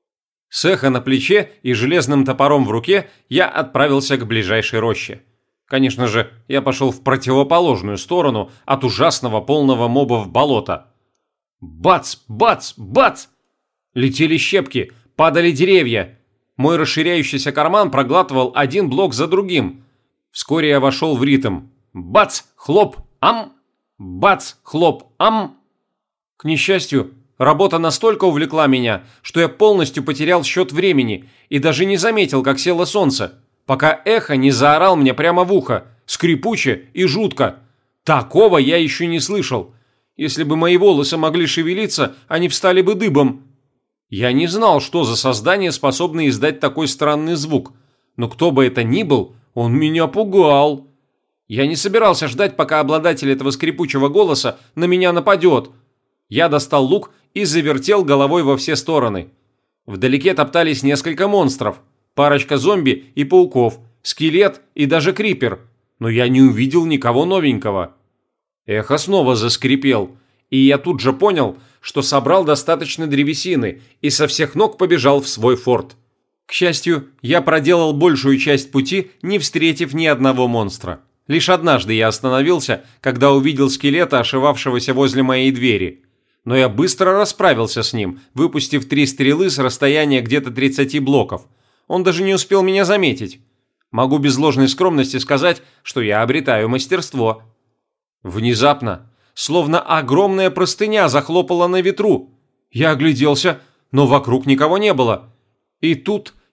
С эхо на плече и железным топором в руке я отправился к ближайшей роще. Конечно же, я пошел в противоположную сторону от ужасного полного мобов болота. Бац, бац, бац! Летели щепки, падали деревья. Мой расширяющийся карман проглатывал один блок за другим. Вскоре я вошел в ритм. Бац, хлоп, ам! Бац, хлоп, ам! К несчастью, работа настолько увлекла меня, что я полностью потерял счет времени и даже не заметил, как село солнце, пока эхо не заорал мне прямо в ухо, скрипуче и жутко. Такого я еще не слышал. Если бы мои волосы могли шевелиться, они встали бы дыбом. Я не знал, что за создание способно издать такой странный звук, но кто бы это ни был, он меня пугал. Я не собирался ждать, пока обладатель этого скрипучего голоса на меня нападет. Я достал лук и завертел головой во все стороны. Вдалеке топтались несколько монстров, парочка зомби и пауков, скелет и даже крипер, но я не увидел никого новенького. Эхо снова заскрипел, и я тут же понял, что собрал достаточно древесины и со всех ног побежал в свой форт. К счастью, я проделал большую часть пути, не встретив ни одного монстра. Лишь однажды я остановился, когда увидел скелета, ошивавшегося возле моей двери. Но я быстро расправился с ним, выпустив три стрелы с расстояния где-то тридцати блоков. Он даже не успел меня заметить. Могу без ложной скромности сказать, что я обретаю мастерство. Внезапно, словно огромная простыня захлопала на ветру. Я огляделся, но вокруг никого не было. И тут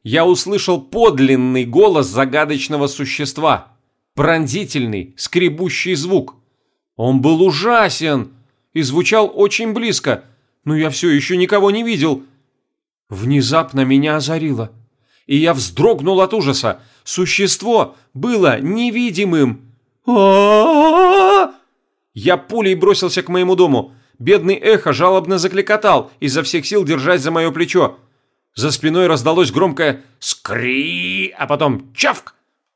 я услышал подлинный голос загадочного существа. Пронзительный, скребущий звук. Он был ужасен и звучал очень близко, но я все еще никого не видел. Внезапно меня озарило, и я вздрогнул от ужаса. Существо было невидимым. А-а-а! Я пулей бросился к моему дому. Бедный Эхо жалобно закликотал, изо всех сил держась за мое плечо. За спиной раздалось громкое «скри», а потом «чавк».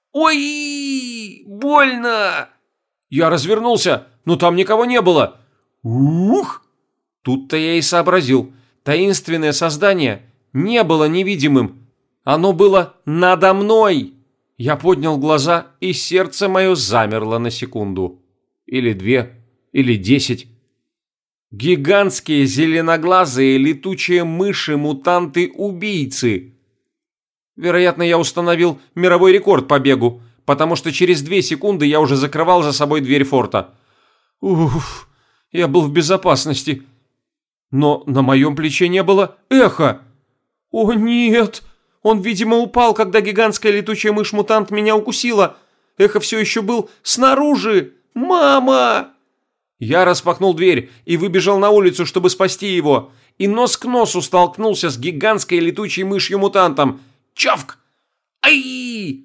«Ой, больно!» Я развернулся, но там никого не было. Ух! Тут-то я и сообразил. Таинственное создание не было невидимым. Оно было надо мной. Я поднял глаза, и сердце мое замерло на секунду. Или две, или десять. Гигантские зеленоглазые летучие мыши-мутанты-убийцы. Вероятно, я установил мировой рекорд по бегу, потому что через две секунды я уже закрывал за собой дверь форта. Уф, я был в безопасности. Но на моем плече не было Эха. О нет, он, видимо, упал, когда гигантская летучая мышь-мутант меня укусила. Эхо все еще был снаружи. Мама! Я распахнул дверь и выбежал на улицу, чтобы спасти его, и нос к носу столкнулся с гигантской летучей мышью-мутантом. Чавк! Ай!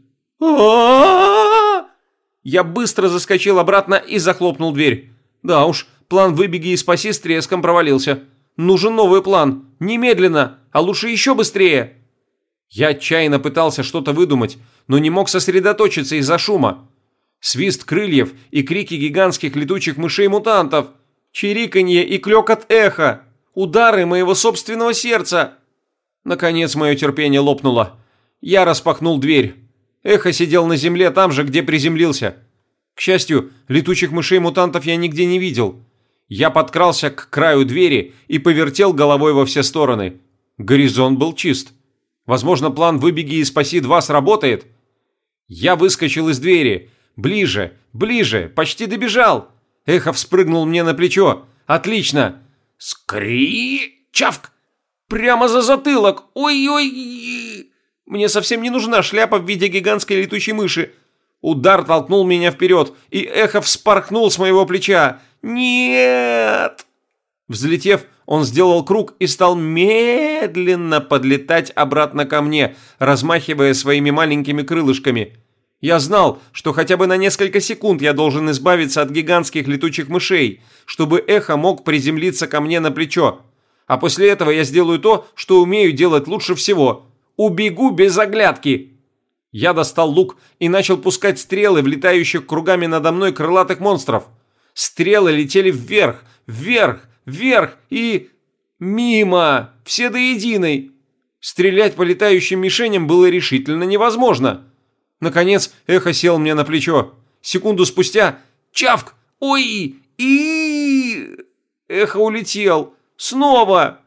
А-а-а! Я быстро заскочил обратно и захлопнул дверь. Да уж, план «выбеги и спаси» с треском провалился. Нужен новый план. Немедленно, а лучше еще быстрее. Я отчаянно пытался что-то выдумать, но не мог сосредоточиться из-за шума. Свист крыльев и крики гигантских летучих мышей-мутантов. Чириканье и клёкот эха. Удары моего собственного сердца. Наконец мое терпение лопнуло. Я распахнул дверь. Эхо сидел на земле там же, где приземлился. К счастью, летучих мышей-мутантов я нигде не видел. Я подкрался к краю двери и повертел головой во все стороны. Горизонт был чист. Возможно, план «Выбеги и спаси два» сработает. Я выскочил из двери. Ближе, ближе, почти добежал. Эхо вспрыгнул мне на плечо. Отлично. Скри! Чавк! Прямо за затылок. Ой-ой! Мне совсем не нужна шляпа в виде гигантской летучей мыши. Удар толкнул меня вперед, и Эхо вспорхнул с моего плеча. Нет! Взлетев, он сделал круг и стал медленно подлетать обратно ко мне, размахивая своими маленькими крылышками. Я знал, что хотя бы на несколько секунд я должен избавиться от гигантских летучих мышей, чтобы Эхо мог приземлиться ко мне на плечо. А после этого я сделаю то, что умею делать лучше всего. Убегу без оглядки. Я достал лук и начал пускать стрелы в летающих кругами надо мной крылатых монстров. Стрелы летели вверх, вверх, вверх и... мимо, все до единой. Стрелять по летающим мишеням было решительно невозможно. Наконец, Эхо сел мне на плечо. Секунду спустя... Чавк! Ой! И... Эхо улетел. Снова!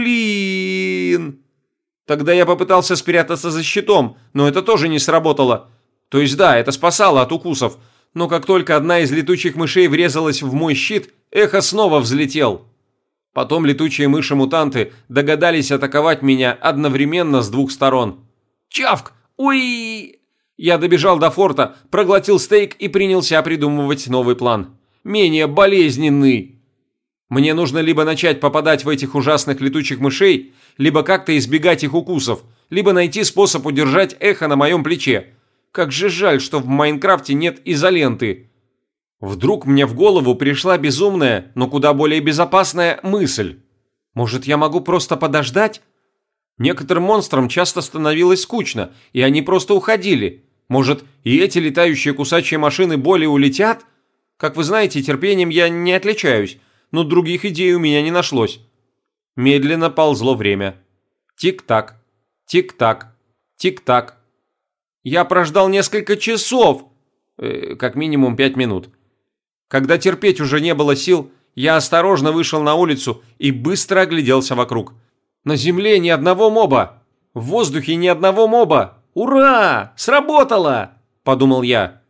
Блин! Тогда я попытался спрятаться за щитом, но это тоже не сработало. То есть да, это спасало от укусов. Но как только одна из летучих мышей врезалась в мой щит, Эхо снова взлетел. Потом летучие мыши-мутанты догадались атаковать меня одновременно с двух сторон. Чавк! Ой! Я добежал до форта, проглотил стейк и принялся придумывать новый план. Менее болезненный. Мне нужно либо начать попадать в этих ужасных летучих мышей, либо как-то избегать их укусов, либо найти способ удержать Эхо на моем плече. Как же жаль, что в Майнкрафте нет изоленты. Вдруг мне в голову пришла безумная, но куда более безопасная мысль. Может, я могу просто подождать? Некоторым монстрам часто становилось скучно, и они просто уходили. Может, и эти летающие кусачие машины более улетят? Как вы знаете, терпением я не отличаюсь, но других идей у меня не нашлось. Медленно ползло время. Тик-так, тик-так, тик-так. Я прождал несколько часов, э, как минимум пять минут. Когда терпеть уже не было сил, я осторожно вышел на улицу и быстро огляделся вокруг. На земле ни одного моба, в воздухе ни одного моба. «Ура! Сработало!» – подумал я.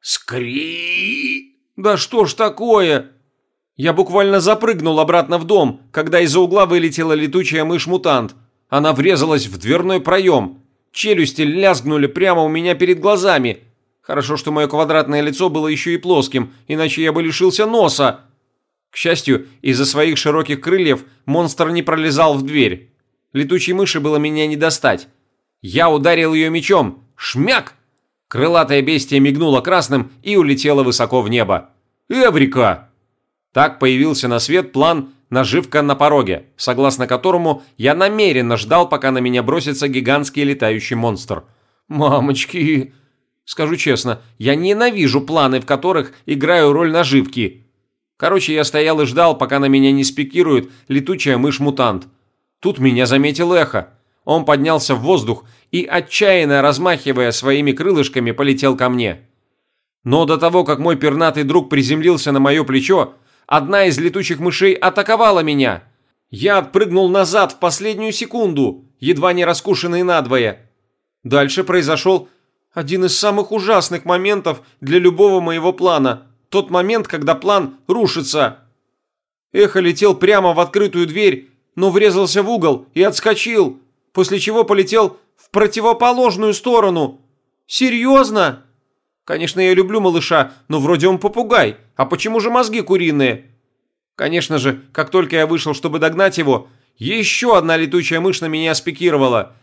«Скри!» «Да что ж такое?» Я буквально запрыгнул обратно в дом, когда из-за угла вылетела летучая мышь-мутант. Она врезалась в дверной проем. Челюсти лязгнули прямо у меня перед глазами. Хорошо, что мое квадратное лицо было еще и плоским, иначе я бы лишился носа. К счастью, из-за своих широких крыльев монстр не пролезал в дверь. Летучей мыши было меня не достать. Я ударил ее мечом. Шмяк! Крылатое бестие мигнуло красным и улетело высоко в небо. Эврика! Так появился на свет план «Наживка на пороге», согласно которому я намеренно ждал, пока на меня бросится гигантский летающий монстр. Мамочки! Скажу честно, я ненавижу планы, в которых играю роль наживки. Короче, я стоял и ждал, пока на меня не спикирует летучая мышь-мутант. Тут меня заметил Эхо. Он поднялся в воздух и, отчаянно размахивая своими крылышками, полетел ко мне. Но до того, как мой пернатый друг приземлился на мое плечо, одна из летучих мышей атаковала меня. Я отпрыгнул назад в последнюю секунду, едва не раскушенный надвое. Дальше произошел один из самых ужасных моментов для любого моего плана. Тот момент, когда план рушится. Эхо летел прямо в открытую дверь, но врезался в угол и отскочил, после чего полетел в противоположную сторону. Серьезно? Конечно, я люблю малыша, но вроде он попугай, а почему же мозги куриные? Конечно же, как только я вышел, чтобы догнать его, еще одна летучая мышь на меня спикировала.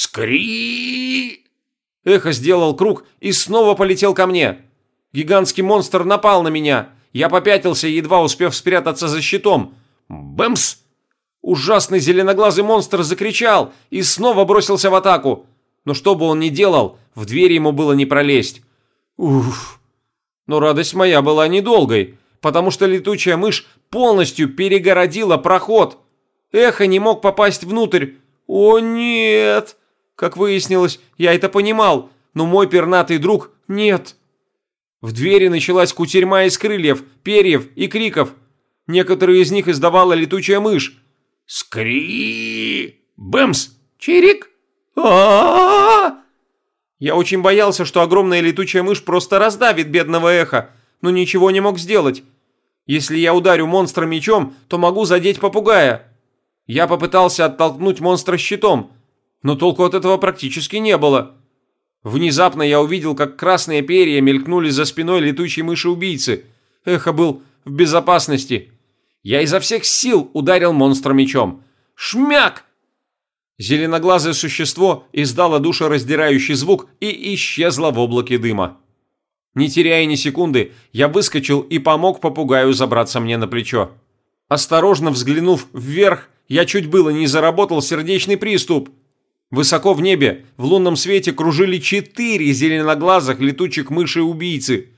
Скри! Эхо сделал круг и снова полетел ко мне. Гигантский монстр напал на меня. Я попятился, едва успев спрятаться за щитом. Бэмс! Ужасный зеленоглазый монстр закричал и снова бросился в атаку. Но что бы он ни делал, в дверь ему было не пролезть. Уф. Но радость моя была недолгой, потому что летучая мышь полностью перегородила проход. Эхо не мог попасть внутрь. О нет! Как выяснилось, я это понимал, но мой пернатый друг нет. В двери началась кутерьма из крыльев, перьев и криков. Некоторые из них издавала летучая мышь. Скри! Бэмс! Чирик! А-а-а! Я очень боялся, что огромная летучая мышь просто раздавит бедного Эхо, но ничего не мог сделать. Если я ударю монстра мечом, то могу задеть попугая. Я попытался оттолкнуть монстра щитом, но толку от этого практически не было. Внезапно я увидел, как красные перья мелькнули за спиной летучей мыши-убийцы. Эхо был в безопасности. Я изо всех сил ударил монстра мечом. Шмяк! Зеленоглазое существо издало душераздирающий звук и исчезло в облаке дыма. Не теряя ни секунды, я выскочил и помог попугаю забраться мне на плечо. Осторожно взглянув вверх, я чуть было не заработал сердечный приступ. Высоко в небе, в лунном свете, кружили четыре зеленоглазых летучих мыши-убийцы.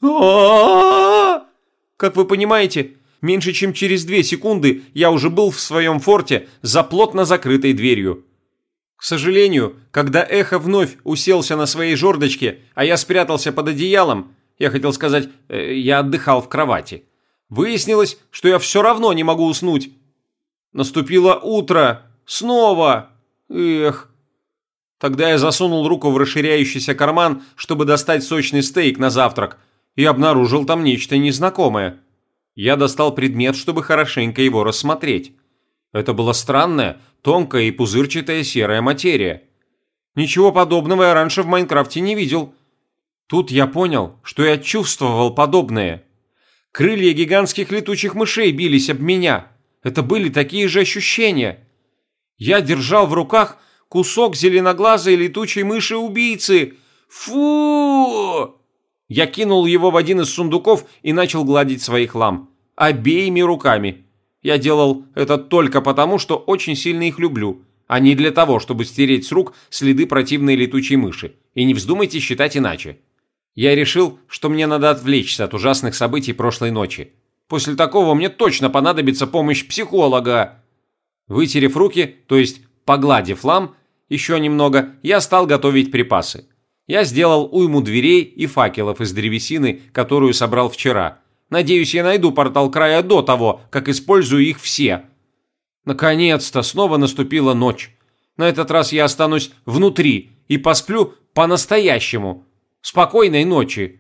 А-а-а! Как вы понимаете, меньше чем через две секунды я уже был в своем форте за плотно закрытой дверью. К сожалению, когда Эхо вновь уселся на своей жердочке, а я спрятался под одеялом, я хотел сказать, э, я отдыхал в кровати, выяснилось, что я все равно не могу уснуть. Наступило утро. Снова. Эх. Тогда я засунул руку в расширяющийся карман, чтобы достать сочный стейк на завтрак, и обнаружил там нечто незнакомое. Я достал предмет, чтобы хорошенько его рассмотреть. Это была странная, тонкая и пузырчатая серая материя. Ничего подобного я раньше в Майнкрафте не видел. Тут я понял, что я чувствовал подобное. Крылья гигантских летучих мышей бились об меня. Это были такие же ощущения. Я держал в руках кусок зеленоглазой летучей мыши-убийцы. Фу! Я кинул его в один из сундуков и начал гладить своих лам. Обеими руками. Я делал это только потому, что очень сильно их люблю, а не для того, чтобы стереть с рук следы противной летучей мыши. И не вздумайте считать иначе. Я решил, что мне надо отвлечься от ужасных событий прошлой ночи. После такого мне точно понадобится помощь психолога. Вытерев руки, то есть погладив лам, еще немного, я стал готовить припасы. Я сделал уйму дверей и факелов из древесины, которую собрал вчера. Надеюсь, я найду портал края до того, как использую их все. Наконец-то снова наступила ночь. На этот раз я останусь внутри и посплю по-настоящему. Спокойной ночи.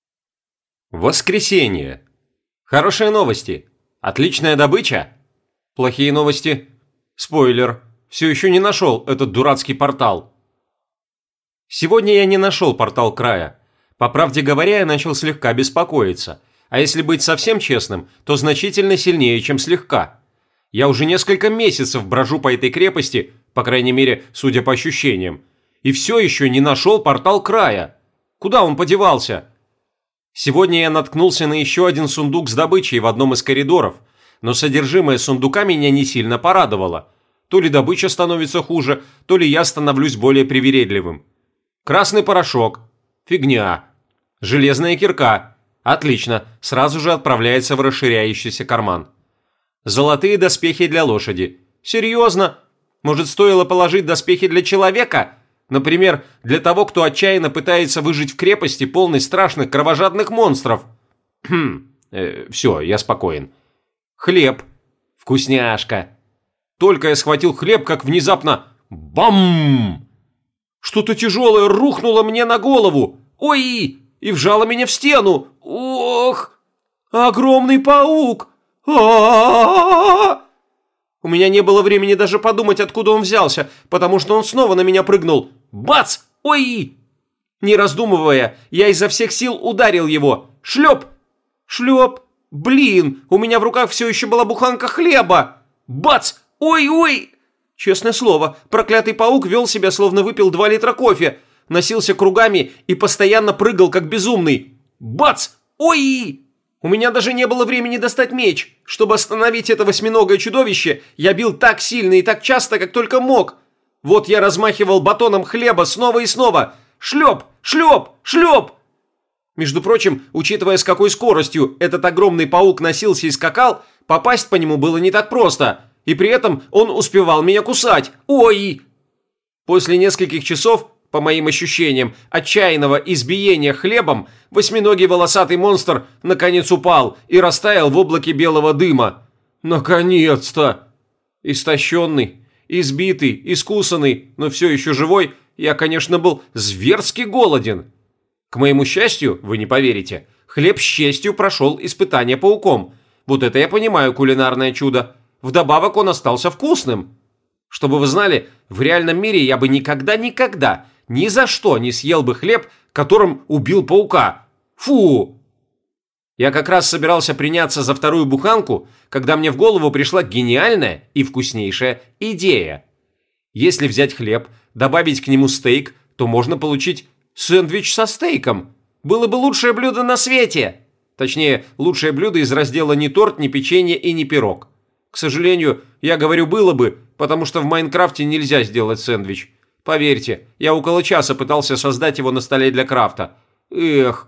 Воскресенье. Хорошие новости. Отличная добыча. Плохие новости. Спойлер. Все еще не нашел этот дурацкий портал. Сегодня я не нашел портал края. По правде говоря, я начал слегка беспокоиться. А если быть совсем честным, то значительно сильнее, чем слегка. Я уже несколько месяцев брожу по этой крепости, по крайней мере, судя по ощущениям, и все еще не нашел портал края. Куда он подевался? Сегодня я наткнулся на еще один сундук с добычей в одном из коридоров, но содержимое сундука меня не сильно порадовало. То ли добыча становится хуже, то ли я становлюсь более привередливым. Красный порошок. Фигня. Железная кирка. Отлично, сразу же отправляется в расширяющийся карман. Золотые доспехи для лошади. Серьезно? Может, стоило положить доспехи для человека? Например, для того, кто отчаянно пытается выжить в крепости, полной страшных кровожадных монстров. Хм, э, все, я спокоен. Хлеб. Вкусняшка. Только я схватил хлеб, как внезапно... Бам! Что-то тяжелое рухнуло мне на голову. Ой! И вжало меня в стену. Ох! Огромный паук! А-а-а-а! У меня не было времени даже подумать, откуда он взялся, потому что он снова на меня прыгнул. Бац! Ой! Не раздумывая, я изо всех сил ударил его. Шлеп! Шлеп! Блин, у меня в руках все еще была буханка хлеба. Бац! Ой-ой! Честное слово, проклятый паук вел себя, словно выпил два литра кофе, носился кругами и постоянно прыгал, как безумный. Бац! Ой! У меня даже не было времени достать меч. Чтобы остановить это восьминогое чудовище, я бил так сильно и так часто, как только мог. Вот я размахивал батоном хлеба снова и снова. Шлеп! Шлеп! Шлеп! Между прочим, учитывая, с какой скоростью этот огромный паук носился и скакал, попасть по нему было не так просто. И при этом он успевал меня кусать. Ой! После нескольких часов, по моим ощущениям, отчаянного избиения хлебом, восьминогий волосатый монстр наконец упал и растаял в облаке белого дыма. Наконец-то! Истощенный, избитый, искусанный, но все еще живой, я, конечно, был зверски голоден. К моему счастью, вы не поверите, хлеб с честью прошел испытание пауком. Вот это я понимаю кулинарное чудо. Вдобавок он остался вкусным. Чтобы вы знали, в реальном мире я бы никогда-никогда ни за что не съел бы хлеб, которым убил паука. Фу! Я как раз собирался приняться за вторую буханку, когда мне в голову пришла гениальная и вкуснейшая идея. Если взять хлеб, добавить к нему стейк, то можно получить сэндвич со стейком. Было бы лучшее блюдо на свете. Точнее, лучшее блюдо из раздела ни торт, ни печенье и ни пирог. К сожалению, я говорю «было бы», потому что в Майнкрафте нельзя сделать сэндвич. Поверьте, я около часа пытался создать его на столе для крафта. Эх.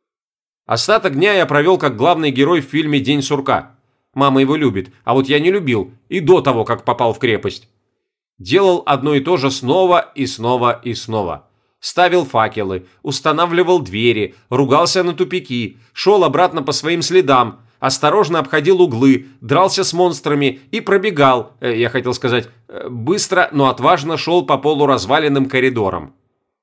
Остаток дня я провел как главный герой в фильме «День сурка». Мама его любит, а вот я не любил, и до того, как попал в крепость. Делал одно и то же снова и снова и снова. Ставил факелы, устанавливал двери, ругался на тупики, шел обратно по своим следам, осторожно обходил углы, дрался с монстрами и пробегал, э, я хотел сказать, э, быстро, но отважно шел по полуразваленным коридорам.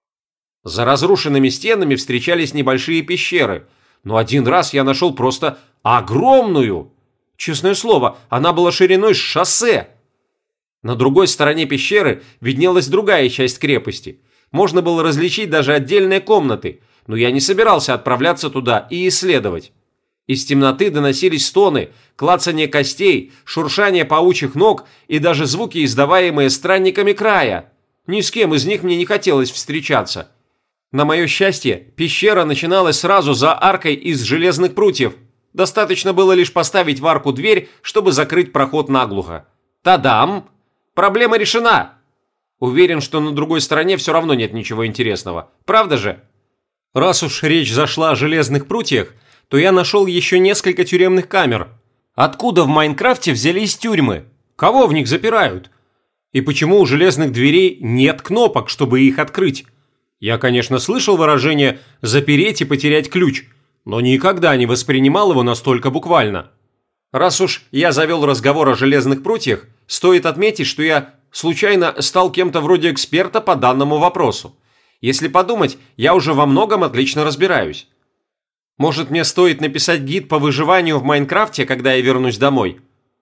За разрушенными стенами встречались небольшие пещеры, но один раз я нашел просто огромную. Честное слово, она была шириной с шоссе. На другой стороне пещеры виднелась другая часть крепости. Можно было различить даже отдельные комнаты, но я не собирался отправляться туда и исследовать. Из темноты доносились стоны, клацанье костей, шуршание паучьих ног и даже звуки, издаваемые странниками края. Ни с кем из них мне не хотелось встречаться. На мое счастье, пещера начиналась сразу за аркой из железных прутьев. Достаточно было лишь поставить в арку дверь, чтобы закрыть проход наглухо. Та-дам! Проблема решена! Уверен, что на другой стороне все равно нет ничего интересного. Правда же? Раз уж речь зашла о железных прутьях, то я нашел еще несколько тюремных камер. Откуда в Майнкрафте взялись тюрьмы? Кого в них запирают? И почему у железных дверей нет кнопок, чтобы их открыть? Я, конечно, слышал выражение «запереть и потерять ключ», но никогда не воспринимал его настолько буквально. Раз уж я завел разговор о железных прутьях, стоит отметить, что я случайно стал кем-то вроде эксперта по данному вопросу. Если подумать, я уже во многом отлично разбираюсь. Может, мне стоит написать гид по выживанию в Майнкрафте, когда я вернусь домой?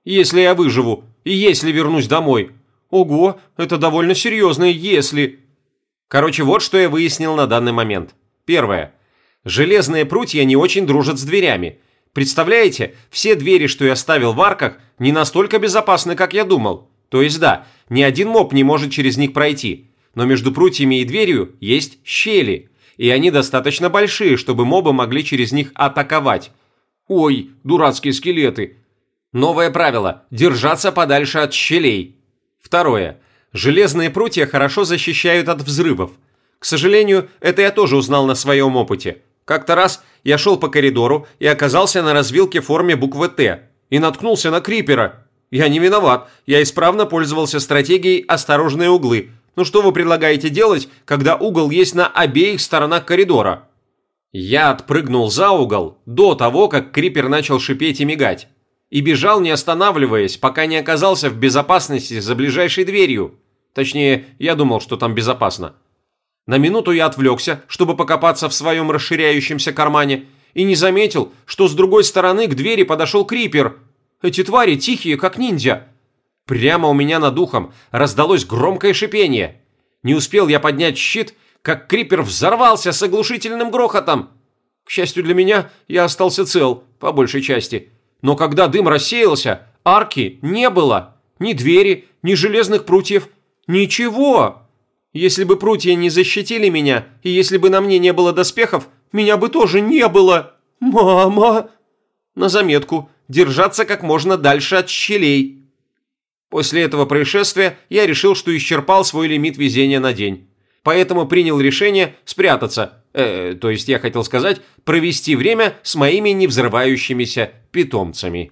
Если я выживу и если вернусь домой. Ого, это довольно серьезное «если». Короче, вот что я выяснил на данный момент. Первое. Железные прутья не очень дружат с дверями. Представляете, все двери, что я ставил в арках, не настолько безопасны, как я думал. То есть да, ни один моб не может через них пройти. Но между прутьями и дверью есть щели. И они достаточно большие, чтобы мобы могли через них атаковать. Ой, дурацкие скелеты. Новое правило – держаться подальше от щелей. Второе. Железные прутья хорошо защищают от взрывов. К сожалению, это я тоже узнал на своем опыте. Как-то раз я шел по коридору и оказался на развилке в форме буквы «Т» и наткнулся на крипера. Я не виноват, я исправно пользовался стратегией «осторожные углы». Ну что вы предлагаете делать, когда угол есть на обеих сторонах коридора? Я отпрыгнул за угол до того, как крипер начал шипеть и мигать. И бежал, не останавливаясь, пока не оказался в безопасности за ближайшей дверью. Точнее, я думал, что там безопасно. На минуту я отвлекся, чтобы покопаться в своем расширяющемся кармане, и не заметил, что с другой стороны к двери подошел крипер. Эти твари тихие, как ниндзя. Прямо у меня над ухом раздалось громкое шипение. Не успел я поднять щит, как крипер взорвался с оглушительным грохотом. К счастью для меня, я остался цел, по большей части. Но когда дым рассеялся, арки не было. Ни двери, ни железных прутьев. Ничего. Если бы прутья не защитили меня, и если бы на мне не было доспехов, меня бы тоже не было. Мама! На заметку, держаться как можно дальше от щелей. После этого происшествия я решил, что исчерпал свой лимит везения на день. Поэтому принял решение спрятаться, э, то есть я хотел сказать, провести время с моими невзрывающимися питомцами.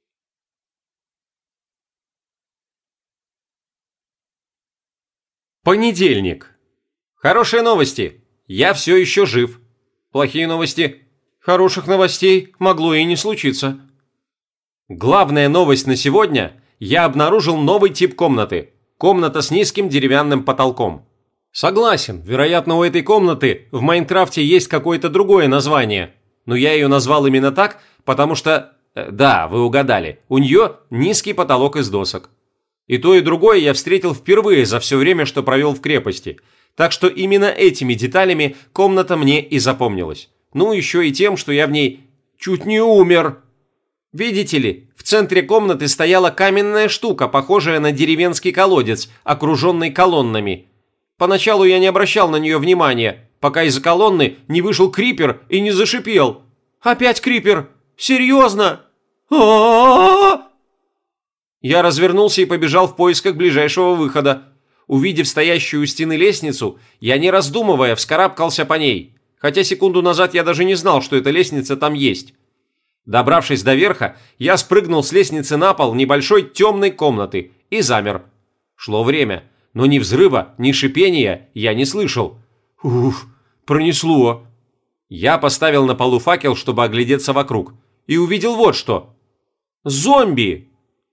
Понедельник. Хорошие новости. Я все еще жив. Плохие новости. Хороших новостей могло и не случиться. Главная новость на сегодня. Я обнаружил новый тип комнаты. Комната с низким деревянным потолком. Согласен, вероятно, у этой комнаты в Майнкрафте есть какое-то другое название. Но я ее назвал именно так, потому что... Да, вы угадали. У нее низкий потолок из досок. И то, и другое я встретил впервые за все время, что провел в крепости. Так что именно этими деталями комната мне и запомнилась. Ну, еще и тем, что я в ней чуть не умер. Видите ли, в центре комнаты стояла каменная штука, похожая на деревенский колодец, окруженный колоннами. Поначалу я не обращал на нее внимания, пока из-за колонны не вышел крипер и не зашипел. Опять крипер? Серьезно? А-а-а! Я развернулся и побежал в поисках ближайшего выхода. Увидев стоящую у стены лестницу, я, не раздумывая, вскарабкался по ней. Хотя секунду назад я даже не знал, что эта лестница там есть. Добравшись до верха, я спрыгнул с лестницы на пол небольшой темной комнаты и замер. Шло время, но ни взрыва, ни шипения я не слышал. Уф, пронесло. Я поставил на полу факел, чтобы оглядеться вокруг, и увидел вот что. Зомби!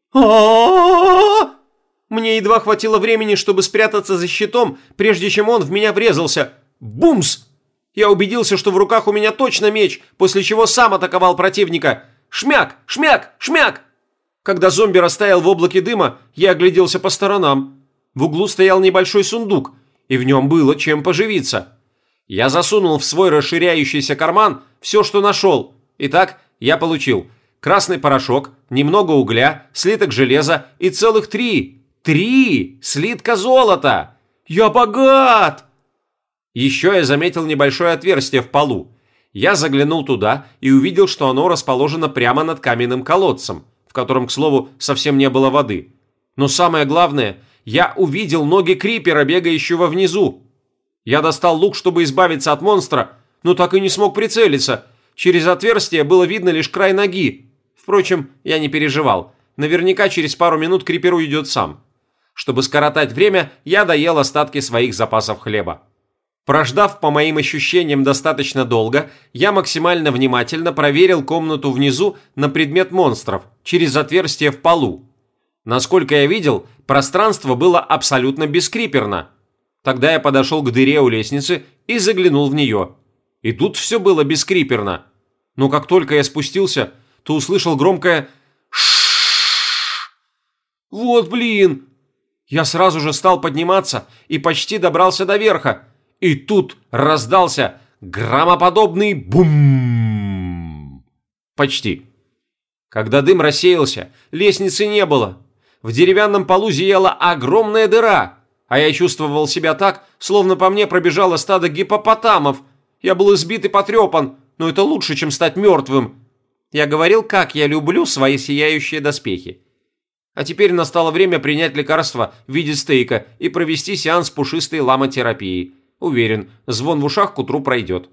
А-а-а! Мне едва хватило времени, чтобы спрятаться за щитом, прежде чем он в меня врезался. Бумс! Я убедился, что в руках у меня точно меч, после чего сам атаковал противника. Шмяк! Шмяк! Шмяк! Когда зомби растаял в облаке дыма, я огляделся по сторонам. В углу стоял небольшой сундук, и в нем было чем поживиться. Я засунул в свой расширяющийся карман все, что нашел. Итак, я получил красный порошок, немного угля, слиток железа и целых три, три слитка золота. Я богат! Еще я заметил небольшое отверстие в полу. Я заглянул туда и увидел, что оно расположено прямо над каменным колодцем, в котором, к слову, совсем не было воды. Но самое главное, я увидел ноги крипера, бегающего внизу. Я достал лук, чтобы избавиться от монстра, но так и не смог прицелиться. Через отверстие было видно лишь край ноги. Впрочем, я не переживал. Наверняка через пару минут крипер уйдет сам. Чтобы скоротать время, я доел остатки своих запасов хлеба. Прождав, по моим ощущениям, достаточно долго, я максимально внимательно проверил комнату внизу на предмет монстров через отверстие в полу. Насколько я видел, пространство было абсолютно бескриперно. Тогда я подошел к дыре у лестницы и заглянул в нее. И тут все было бескриперно. Но как только я спустился, то услышал громкое «Ш-ш-ш». Вот блин! Я сразу же стал подниматься и почти добрался до верха. И тут раздался громоподобный бум. Почти. Когда дым рассеялся, лестницы не было. В деревянном полу зияла огромная дыра, а я чувствовал себя так, словно по мне пробежало стадо гиппопотамов. Я был избит и потрепан, но это лучше, чем стать мертвым. Я говорил, как я люблю свои сияющие доспехи. А теперь настало время принять лекарство в виде стейка и провести сеанс пушистой ламотерапии. Уверен, звон в ушах к утру пройдет.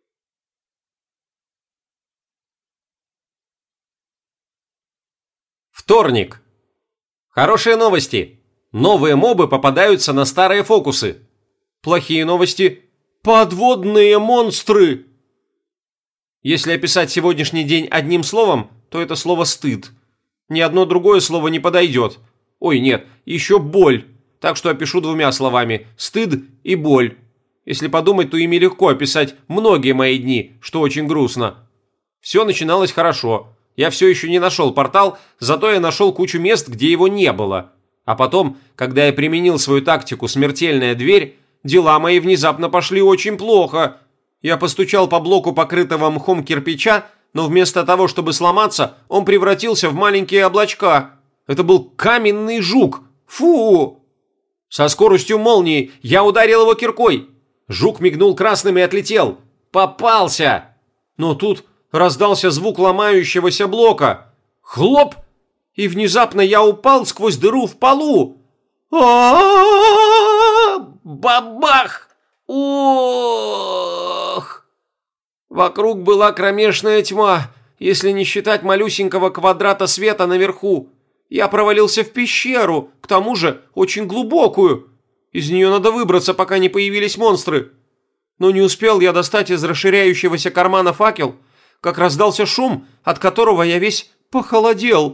Вторник. Хорошие новости. Новые мобы попадаются на старые фокусы. Плохие новости. Подводные монстры. Если описать сегодняшний день одним словом, то это слово «стыд». Ни одно другое слово не подойдет. Ой, нет, еще боль. Так что опишу двумя словами – стыд и боль. Если подумать, то ими легко описать многие мои дни, что очень грустно. Все начиналось хорошо. Я все еще не нашел портал, зато я нашел кучу мест, где его не было. А потом, когда я применил свою тактику «смертельная дверь», дела мои внезапно пошли очень плохо. Я постучал по блоку покрытого мхом кирпича, но вместо того, чтобы сломаться, он превратился в маленькие облачка. Это был каменный жук. Фу! Со скоростью молнии я ударил его киркой. Жук мигнул красным и отлетел. Попался! Но тут раздался звук ломающегося блока. Хлоп! И внезапно я упал сквозь дыру в полу. А-а-а! Бабах! Ох! Вокруг была кромешная тьма, если не считать малюсенького квадрата света наверху. Я провалился в пещеру, к тому же очень глубокую. Из нее надо выбраться, пока не появились монстры. Но не успел я достать из расширяющегося кармана факел, как раздался шум, от которого я весь похолодел.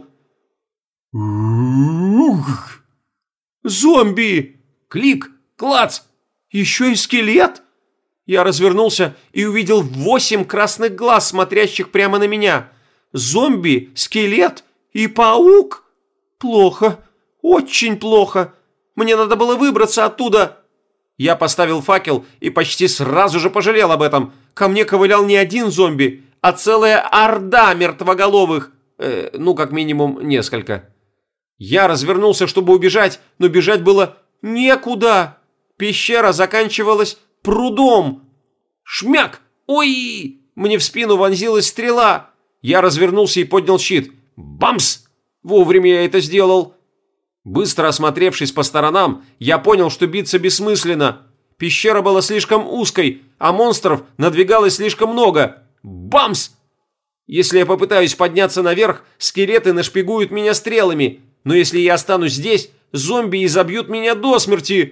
Зомби! Клик! Клац! Еще и скелет! Я развернулся и увидел восемь красных глаз, смотрящих прямо на меня. Зомби, скелет и паук? Плохо. Очень плохо. Мне надо было выбраться оттуда. Я поставил факел и почти сразу же пожалел об этом. Ко мне ковылял не один зомби, а целая орда мертвоголовых. Э, ну, как минимум, несколько. Я развернулся, чтобы убежать, но бежать было некуда. Пещера заканчивалась прудом. Шмяк! Ой! Мне в спину вонзилась стрела. Я развернулся и поднял щит. Бамс! Вовремя я это сделал. Быстро осмотревшись по сторонам, я понял, что биться бессмысленно. Пещера была слишком узкой, а монстров надвигалось слишком много. Бамс! Если я попытаюсь подняться наверх, скелеты нашпигуют меня стрелами. Но если я останусь здесь, зомби изобьют меня до смерти.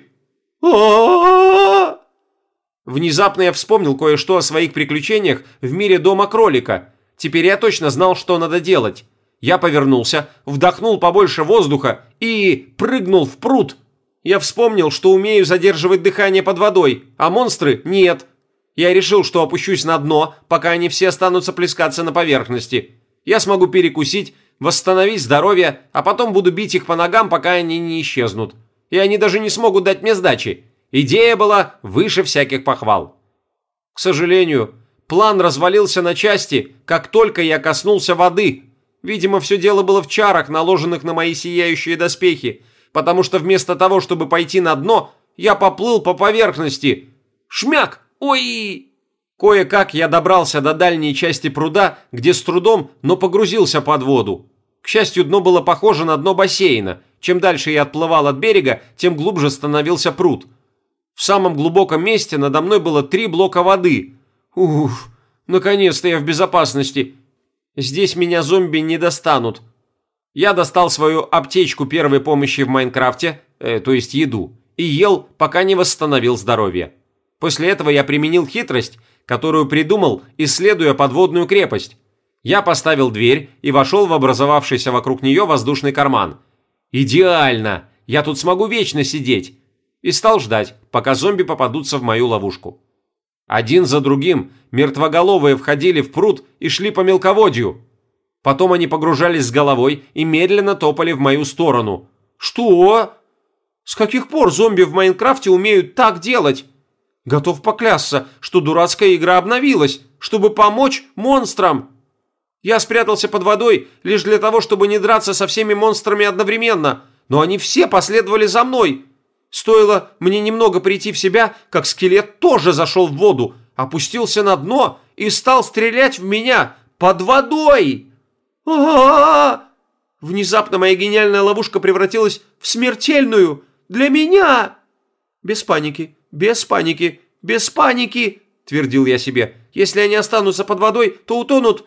А-а-а! Внезапно я вспомнил кое-что о своих приключениях в мире дома кролика. Теперь я точно знал, что надо делать. Я повернулся, вдохнул побольше воздуха и прыгнул в пруд. Я вспомнил, что умею задерживать дыхание под водой, а монстры нет. Я решил, что опущусь на дно, пока они все останутся плескаться на поверхности. Я смогу перекусить, восстановить здоровье, а потом буду бить их по ногам, пока они не исчезнут. И они даже не смогут дать мне сдачи. Идея была выше всяких похвал. К сожалению, план развалился на части, как только я коснулся воды. Видимо, все дело было в чарах, наложенных на мои сияющие доспехи, потому что вместо того, чтобы пойти на дно, я поплыл по поверхности. Шмяк! Ой! Кое-как я добрался до дальней части пруда, где с трудом, но погрузился под воду. К счастью, дно было похоже на дно бассейна. Чем дальше я отплывал от берега, тем глубже становился пруд. В самом глубоком месте надо мной было три блока воды. Уф, наконец-то я в безопасности. Здесь меня зомби не достанут. Я достал свою аптечку первой помощи в Майнкрафте, э, то есть еду, и ел, пока не восстановил здоровье. После этого я применил хитрость, которую придумал, исследуя подводную крепость. Я поставил дверь и вошел в образовавшийся вокруг нее воздушный карман. Идеально! Я тут смогу вечно сидеть. И стал ждать, пока зомби попадутся в мою ловушку. Один за другим мертвоголовые входили в пруд и шли по мелководью. Потом они погружались с головой и медленно топали в мою сторону. Что? С каких пор зомби в Майнкрафте умеют так делать? Готов поклясться, что дурацкая игра обновилась, чтобы помочь монстрам. Я спрятался под водой лишь для того, чтобы не драться со всеми монстрами одновременно, но они все последовали за мной. Стоило мне немного прийти в себя, как скелет тоже зашел в воду, опустился на дно и стал стрелять в меня под водой. А-а-а! Внезапно моя гениальная ловушка превратилась в смертельную для меня. Без паники, без паники, без паники, твердил я себе. Если они останутся под водой, то утонут.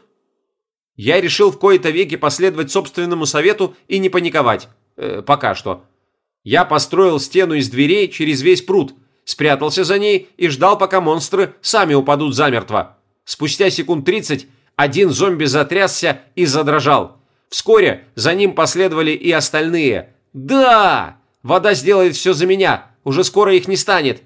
Я решил в кои-то веки последовать собственному совету и не паниковать. Э, пока что. Я построил стену из дверей через весь пруд, спрятался за ней и ждал, пока монстры сами упадут замертво. Спустя секунд тридцать один зомби затрясся и задрожал. Вскоре за ним последовали и остальные. Да! Вода сделает все за меня. Уже скоро их не станет.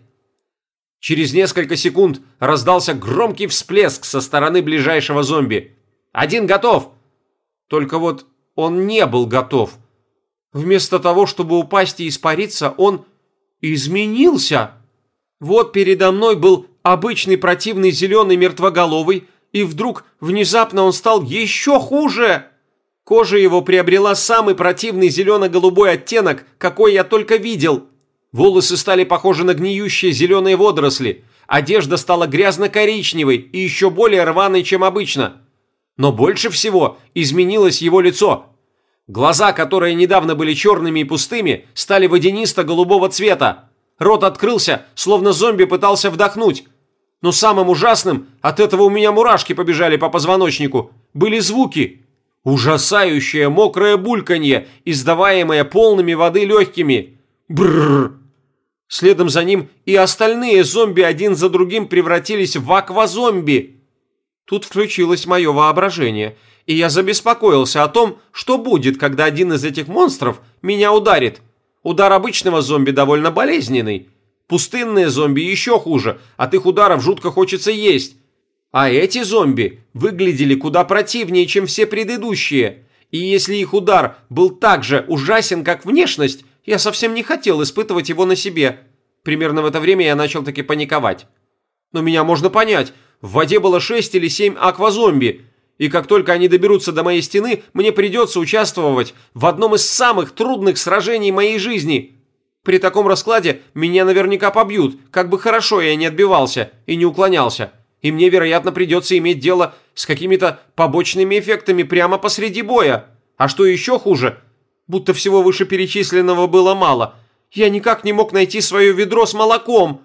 Через несколько секунд раздался громкий всплеск со стороны ближайшего зомби. Один готов. Только вот он не был готов. Вместо того, чтобы упасть и испариться, он изменился. Вот передо мной был обычный противный зеленый мертвоголовый, и вдруг внезапно он стал еще хуже. Кожа его приобрела самый противный зелено-голубой оттенок, какой я только видел. Волосы стали похожи на гниющие зеленые водоросли. Одежда стала грязно-коричневой и еще более рваной, чем обычно. Но больше всего изменилось его лицо. Глаза, которые недавно были черными и пустыми, стали водянисто-голубого цвета. Рот открылся, словно зомби пытался вдохнуть. Но самым ужасным, от этого у меня мурашки побежали по позвоночнику, были звуки. Ужасающее мокрое бульканье, издаваемое полными воды легкими. Бррр. Следом за ним и остальные зомби один за другим превратились в аквазомби. Тут включилось мое воображение, и я забеспокоился о том, что будет, когда один из этих монстров меня ударит. Удар обычного зомби довольно болезненный. Пустынные зомби еще хуже, от их ударов жутко хочется есть. А эти зомби выглядели куда противнее, чем все предыдущие. И если их удар был так же ужасен, как внешность, я совсем не хотел испытывать его на себе. Примерно в это время я начал таки паниковать. Но меня можно понять. В воде было шесть или семь аквазомби. И как только они доберутся до моей стены, мне придется участвовать в одном из самых трудных сражений моей жизни. При таком раскладе меня наверняка побьют, как бы хорошо я не отбивался и не уклонялся. И мне, вероятно, придется иметь дело с какими-то побочными эффектами прямо посреди боя. А что еще хуже, будто всего вышеперечисленного было мало, я никак не мог найти свое ведро с молоком.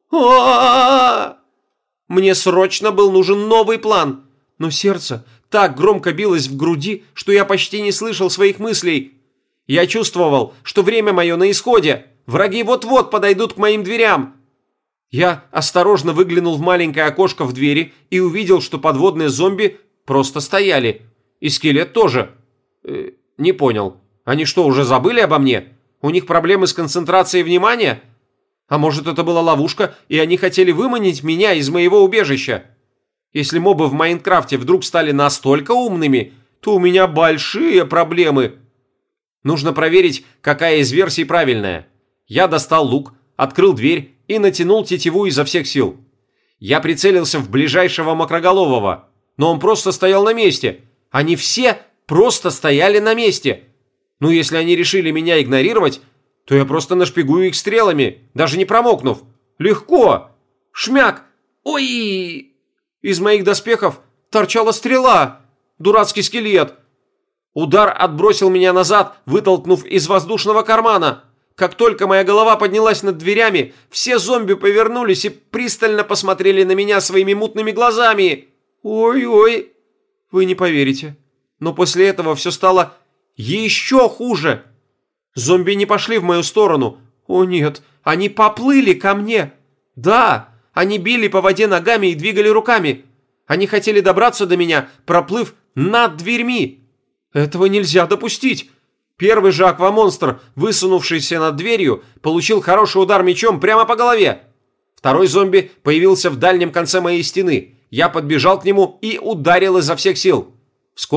А-а-а! Мне срочно был нужен новый план, но сердце так громко билось в груди, что я почти не слышал своих мыслей. Я чувствовал, что время мое на исходе, враги вот-вот подойдут к моим дверям. Я осторожно выглянул в маленькое окошко в двери и увидел, что подводные зомби просто стояли. И скелет тоже. Э, не понял. Они что, уже забыли обо мне? У них проблемы с концентрацией внимания? А может, это была ловушка, и они хотели выманить меня из моего убежища? Если мобы в Майнкрафте вдруг стали настолько умными, то у меня большие проблемы. Нужно проверить, какая из версий правильная. Я достал лук, открыл дверь и натянул тетиву изо всех сил. Я прицелился в ближайшего мокроголового, но он просто стоял на месте. Они все просто стояли на месте. Ну, если они решили меня игнорировать, то я просто нашпигую их стрелами, даже не промокнув. Легко. Шмяк. Ой! Из моих доспехов торчала стрела. Дурацкий скелет. Удар отбросил меня назад, вытолкнув из воздушного кармана. Как только моя голова поднялась над дверями, все зомби повернулись и пристально посмотрели на меня своими мутными глазами. Ой-ой. Вы не поверите, но после этого все стало еще хуже. Зомби не пошли в мою сторону. О нет, они поплыли ко мне. Да, они били по воде ногами и двигали руками. Они хотели добраться до меня, проплыв над дверьми. Этого нельзя допустить. Первый же аквамонстр, высунувшийся над дверью, получил хороший удар мечом прямо по голове. Второй зомби появился в дальнем конце моей стены. Я подбежал к нему и ударил изо всех сил. Вскоре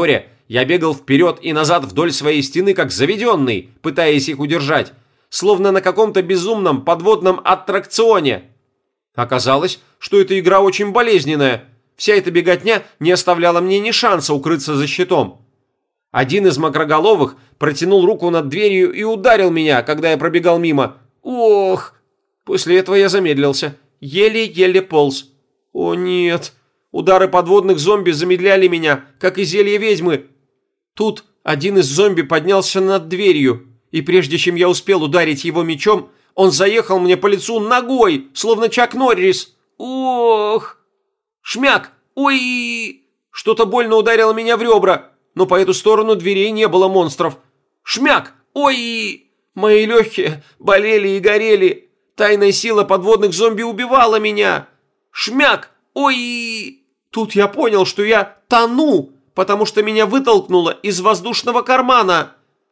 Я бегал вперед и назад вдоль своей стены, как заведенный, пытаясь их удержать, словно на каком-то безумном подводном аттракционе. Оказалось, что эта игра очень болезненная. Вся эта беготня не оставляла мне ни шанса укрыться за щитом. Один из макроголовых протянул руку над дверью и ударил меня, когда я пробегал мимо. Ох! После этого я замедлился. Еле-еле полз. О нет! Удары подводных зомби замедляли меня, как и зелье ведьмы. Тут один из зомби поднялся над дверью, и прежде чем я успел ударить его мечом, он заехал мне по лицу ногой, словно Чак Норрис. Ох! Шмяк! Ой! Что-то больно ударило меня в ребра, но по эту сторону дверей не было монстров. Шмяк! Ой! Мои легкие болели и горели. Тайная сила подводных зомби убивала меня. Шмяк! Ой! Тут я понял, что я тону, потому что меня вытолкнуло из воздушного кармана.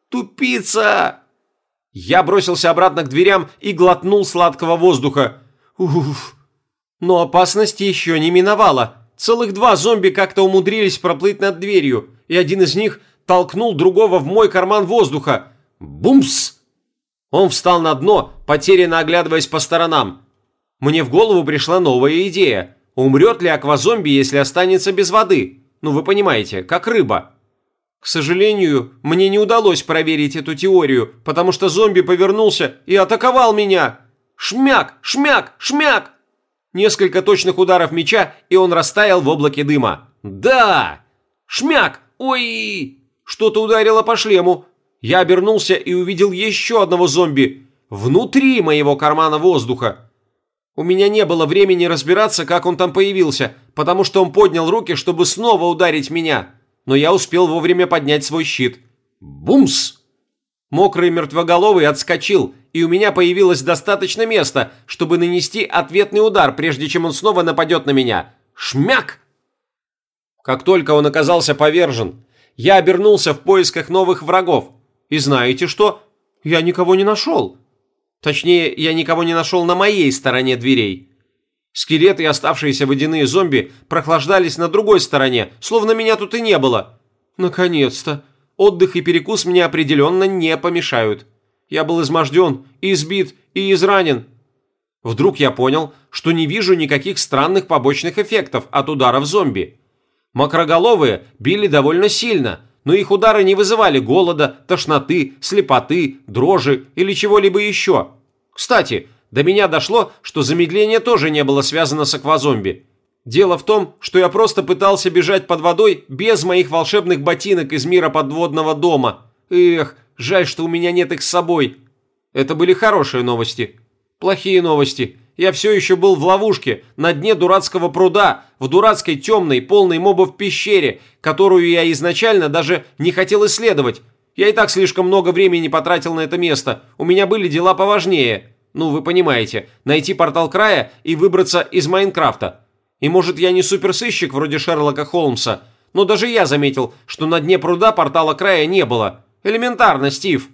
Тупица! Я бросился обратно к дверям и глотнул сладкого воздуха. Уф! Но опасность еще не миновала. Целых два зомби как-то умудрились проплыть над дверью, и один из них толкнул другого в мой карман воздуха. Бумс! Он встал на дно, потерянно оглядываясь по сторонам. Мне в голову пришла новая идея. Умрет ли аквазомби, если останется без воды? Ну, вы понимаете, как рыба. К сожалению, мне не удалось проверить эту теорию, потому что зомби повернулся и атаковал меня. Шмяк! Шмяк! Шмяк! Несколько точных ударов меча, и он растаял в облаке дыма. Да! Шмяк! Ой! Что-то ударило по шлему. Я обернулся и увидел еще одного зомби. Внутри моего кармана воздуха. У меня не было времени разбираться, как он там появился, потому что он поднял руки, чтобы снова ударить меня. Но я успел вовремя поднять свой щит. Бумс! Мокрый мертвоголовый отскочил, и у меня появилось достаточно места, чтобы нанести ответный удар, прежде чем он снова нападет на меня. Шмяк! Как только он оказался повержен, я обернулся в поисках новых врагов. И знаете что? Я никого не нашел. Точнее, я никого не нашел на моей стороне дверей. Скелеты и оставшиеся водяные зомби прохлаждались на другой стороне, словно меня тут и не было. Наконец-то. Отдых и перекус мне определенно не помешают. Я был изможден, избит и изранен. Вдруг я понял, что не вижу никаких странных побочных эффектов от ударов зомби. Макроголовые били довольно сильно, но их удары не вызывали голода, тошноты, слепоты, дрожи или чего-либо еще. Кстати, до меня дошло, что замедление тоже не было связано с аквазомби. Дело в том, что я просто пытался бежать под водой без моих волшебных ботинок из мира подводного дома. Эх, жаль, что у меня нет их с собой. Это были хорошие новости. Плохие новости. Я все еще был в ловушке, на дне дурацкого пруда, в дурацкой темной, полной мобов пещере, которую я изначально даже не хотел исследовать. Я и так слишком много времени потратил на это место, у меня были дела поважнее. Ну, вы понимаете, найти портал края и выбраться из Майнкрафта. И может, я не суперсыщик вроде Шерлока Холмса, но даже я заметил, что на дне пруда портала края не было. Элементарно, Стив.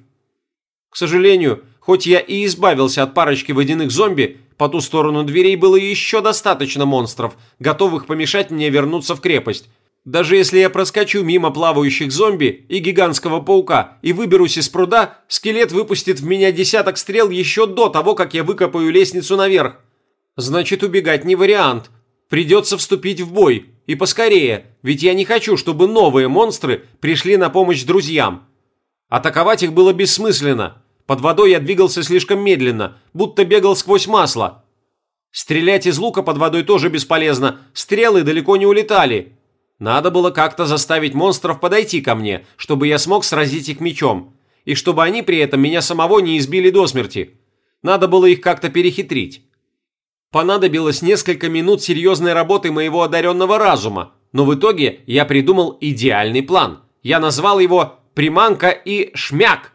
К сожалению, хоть я и избавился от парочки водяных зомби, по ту сторону дверей было еще достаточно монстров, готовых помешать мне вернуться в крепость. Даже если я проскочу мимо плавающих зомби и гигантского паука и выберусь из пруда, скелет выпустит в меня десяток стрел еще до того, как я выкопаю лестницу наверх. Значит, убегать не вариант. Придется вступить в бой. И поскорее, ведь я не хочу, чтобы новые монстры пришли на помощь друзьям. Атаковать их было бессмысленно. Под водой я двигался слишком медленно, будто бегал сквозь масло. Стрелять из лука под водой тоже бесполезно, стрелы далеко не улетали. Надо было как-то заставить монстров подойти ко мне, чтобы я смог сразить их мечом, и чтобы они при этом меня самого не избили до смерти. Надо было их как-то перехитрить. Понадобилось несколько минут серьезной работы моего одаренного разума, но в итоге я придумал идеальный план. Я назвал его «Приманка и шмяк».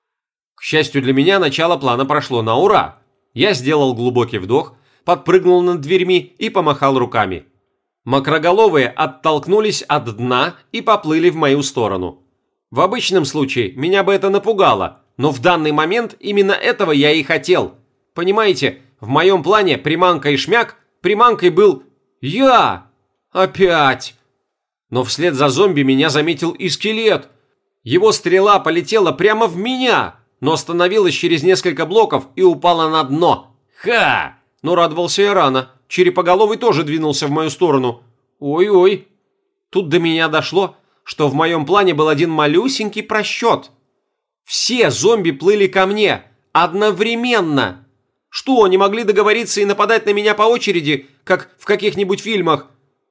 К счастью для меня, начало плана прошло на ура. Я сделал глубокий вдох, подпрыгнул над дверьми и помахал руками. Макроголовые оттолкнулись от дна и поплыли в мою сторону. В обычном случае меня бы это напугало, но в данный момент именно этого я и хотел. Понимаете, в моем плане приманка и шмяк, приманкой был я. Опять. Но вслед за зомби меня заметил и скелет. Его стрела полетела прямо в меня, но остановилась через несколько блоков и упала на дно. Ха! Но радовался я рано. Черепоголовый тоже двинулся в мою сторону. Ой-ой. Тут до меня дошло, что в моем плане был один малюсенький просчет. Все зомби плыли ко мне одновременно. Что, не могли договориться и нападать на меня по очереди, как в каких-нибудь фильмах?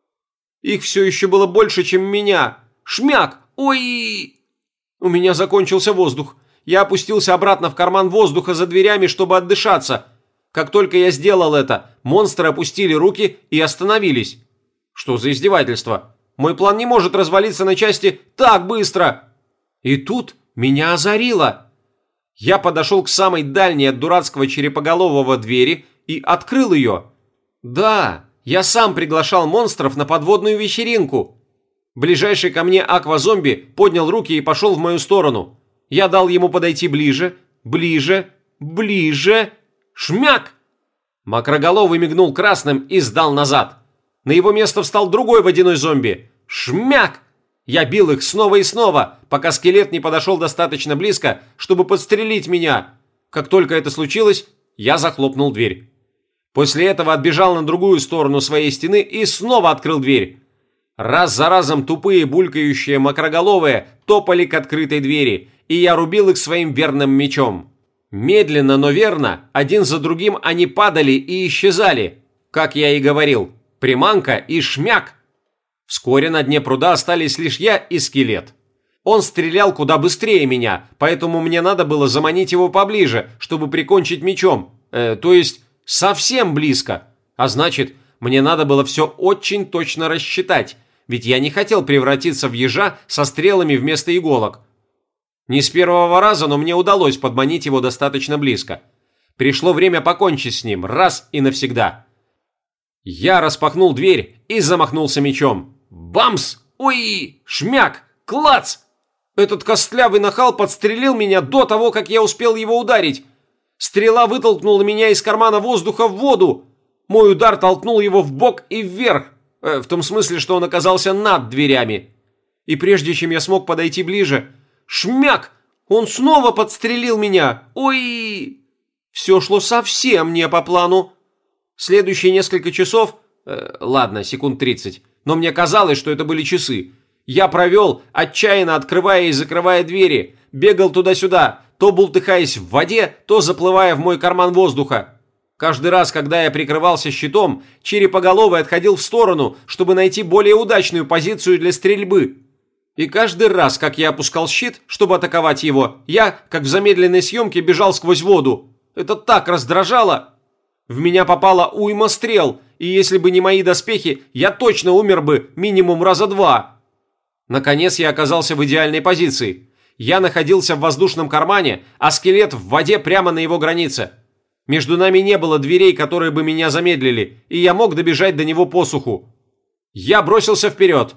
Их все еще было больше, чем меня. Шмяк! Ой! У меня закончился воздух. Я опустился обратно в карман воздуха за дверями, чтобы отдышаться. Как только я сделал это, монстры опустили руки и остановились. Что за издевательство? Мой план не может развалиться на части так быстро. И тут меня озарило. Я подошел к самой дальней от дурацкого черепоголового двери и открыл ее. Да, я сам приглашал монстров на подводную вечеринку. Ближайший ко мне аквазомби поднял руки и пошел в мою сторону. Я дал ему подойти ближе, ближе, ближе. Шмяк! Макроголовый мигнул красным и сдал назад. На его место встал другой водяной зомби. Шмяк! Я бил их снова и снова, пока скелет не подошел достаточно близко, чтобы подстрелить меня. Как только это случилось, я захлопнул дверь. После этого отбежал на другую сторону своей стены и снова открыл дверь. Раз за разом тупые булькающие макроголовые топали к открытой двери, и я рубил их своим верным мечом. Медленно, но верно, один за другим они падали и исчезали. Как я и говорил, приманка и шмяк. Вскоре на дне пруда остались лишь я и скелет. Он стрелял куда быстрее меня, поэтому мне надо было заманить его поближе, чтобы прикончить мечом. Э, то есть совсем близко. А значит, мне надо было все очень точно рассчитать, ведь я не хотел превратиться в ежа со стрелами вместо иголок. Не с первого раза, но мне удалось подманить его достаточно близко. Пришло время покончить с ним раз и навсегда. Я распахнул дверь и замахнулся мечом. Бамс! Ой! Шмяк! Клац! Этот костлявый нахал подстрелил меня до того, как я успел его ударить. Стрела вытолкнула меня из кармана воздуха в воду. Мой удар толкнул его в бок и вверх. Э, в том смысле, что он оказался над дверями. И прежде чем я смог подойти ближе... Шмяк! Он снова подстрелил меня! Ой! Все шло совсем не по плану. Следующие несколько часов... Э, ладно, секунд тридцать. Но мне казалось, что это были часы. Я провел, отчаянно открывая и закрывая двери. Бегал туда-сюда, то бултыхаясь в воде, то заплывая в мой карман воздуха. Каждый раз, когда я прикрывался щитом, черепоголовый отходил в сторону, чтобы найти более удачную позицию для стрельбы. И каждый раз, как я опускал щит, чтобы атаковать его, я, как в замедленной съемке, бежал сквозь воду. Это так раздражало. В меня попала уйма стрел, и если бы не мои доспехи, я точно умер бы минимум раза два. Наконец я оказался в идеальной позиции. Я находился в воздушном кармане, а скелет в воде прямо на его границе. Между нами не было дверей, которые бы меня замедлили, и я мог добежать до него по суху. Я бросился вперед.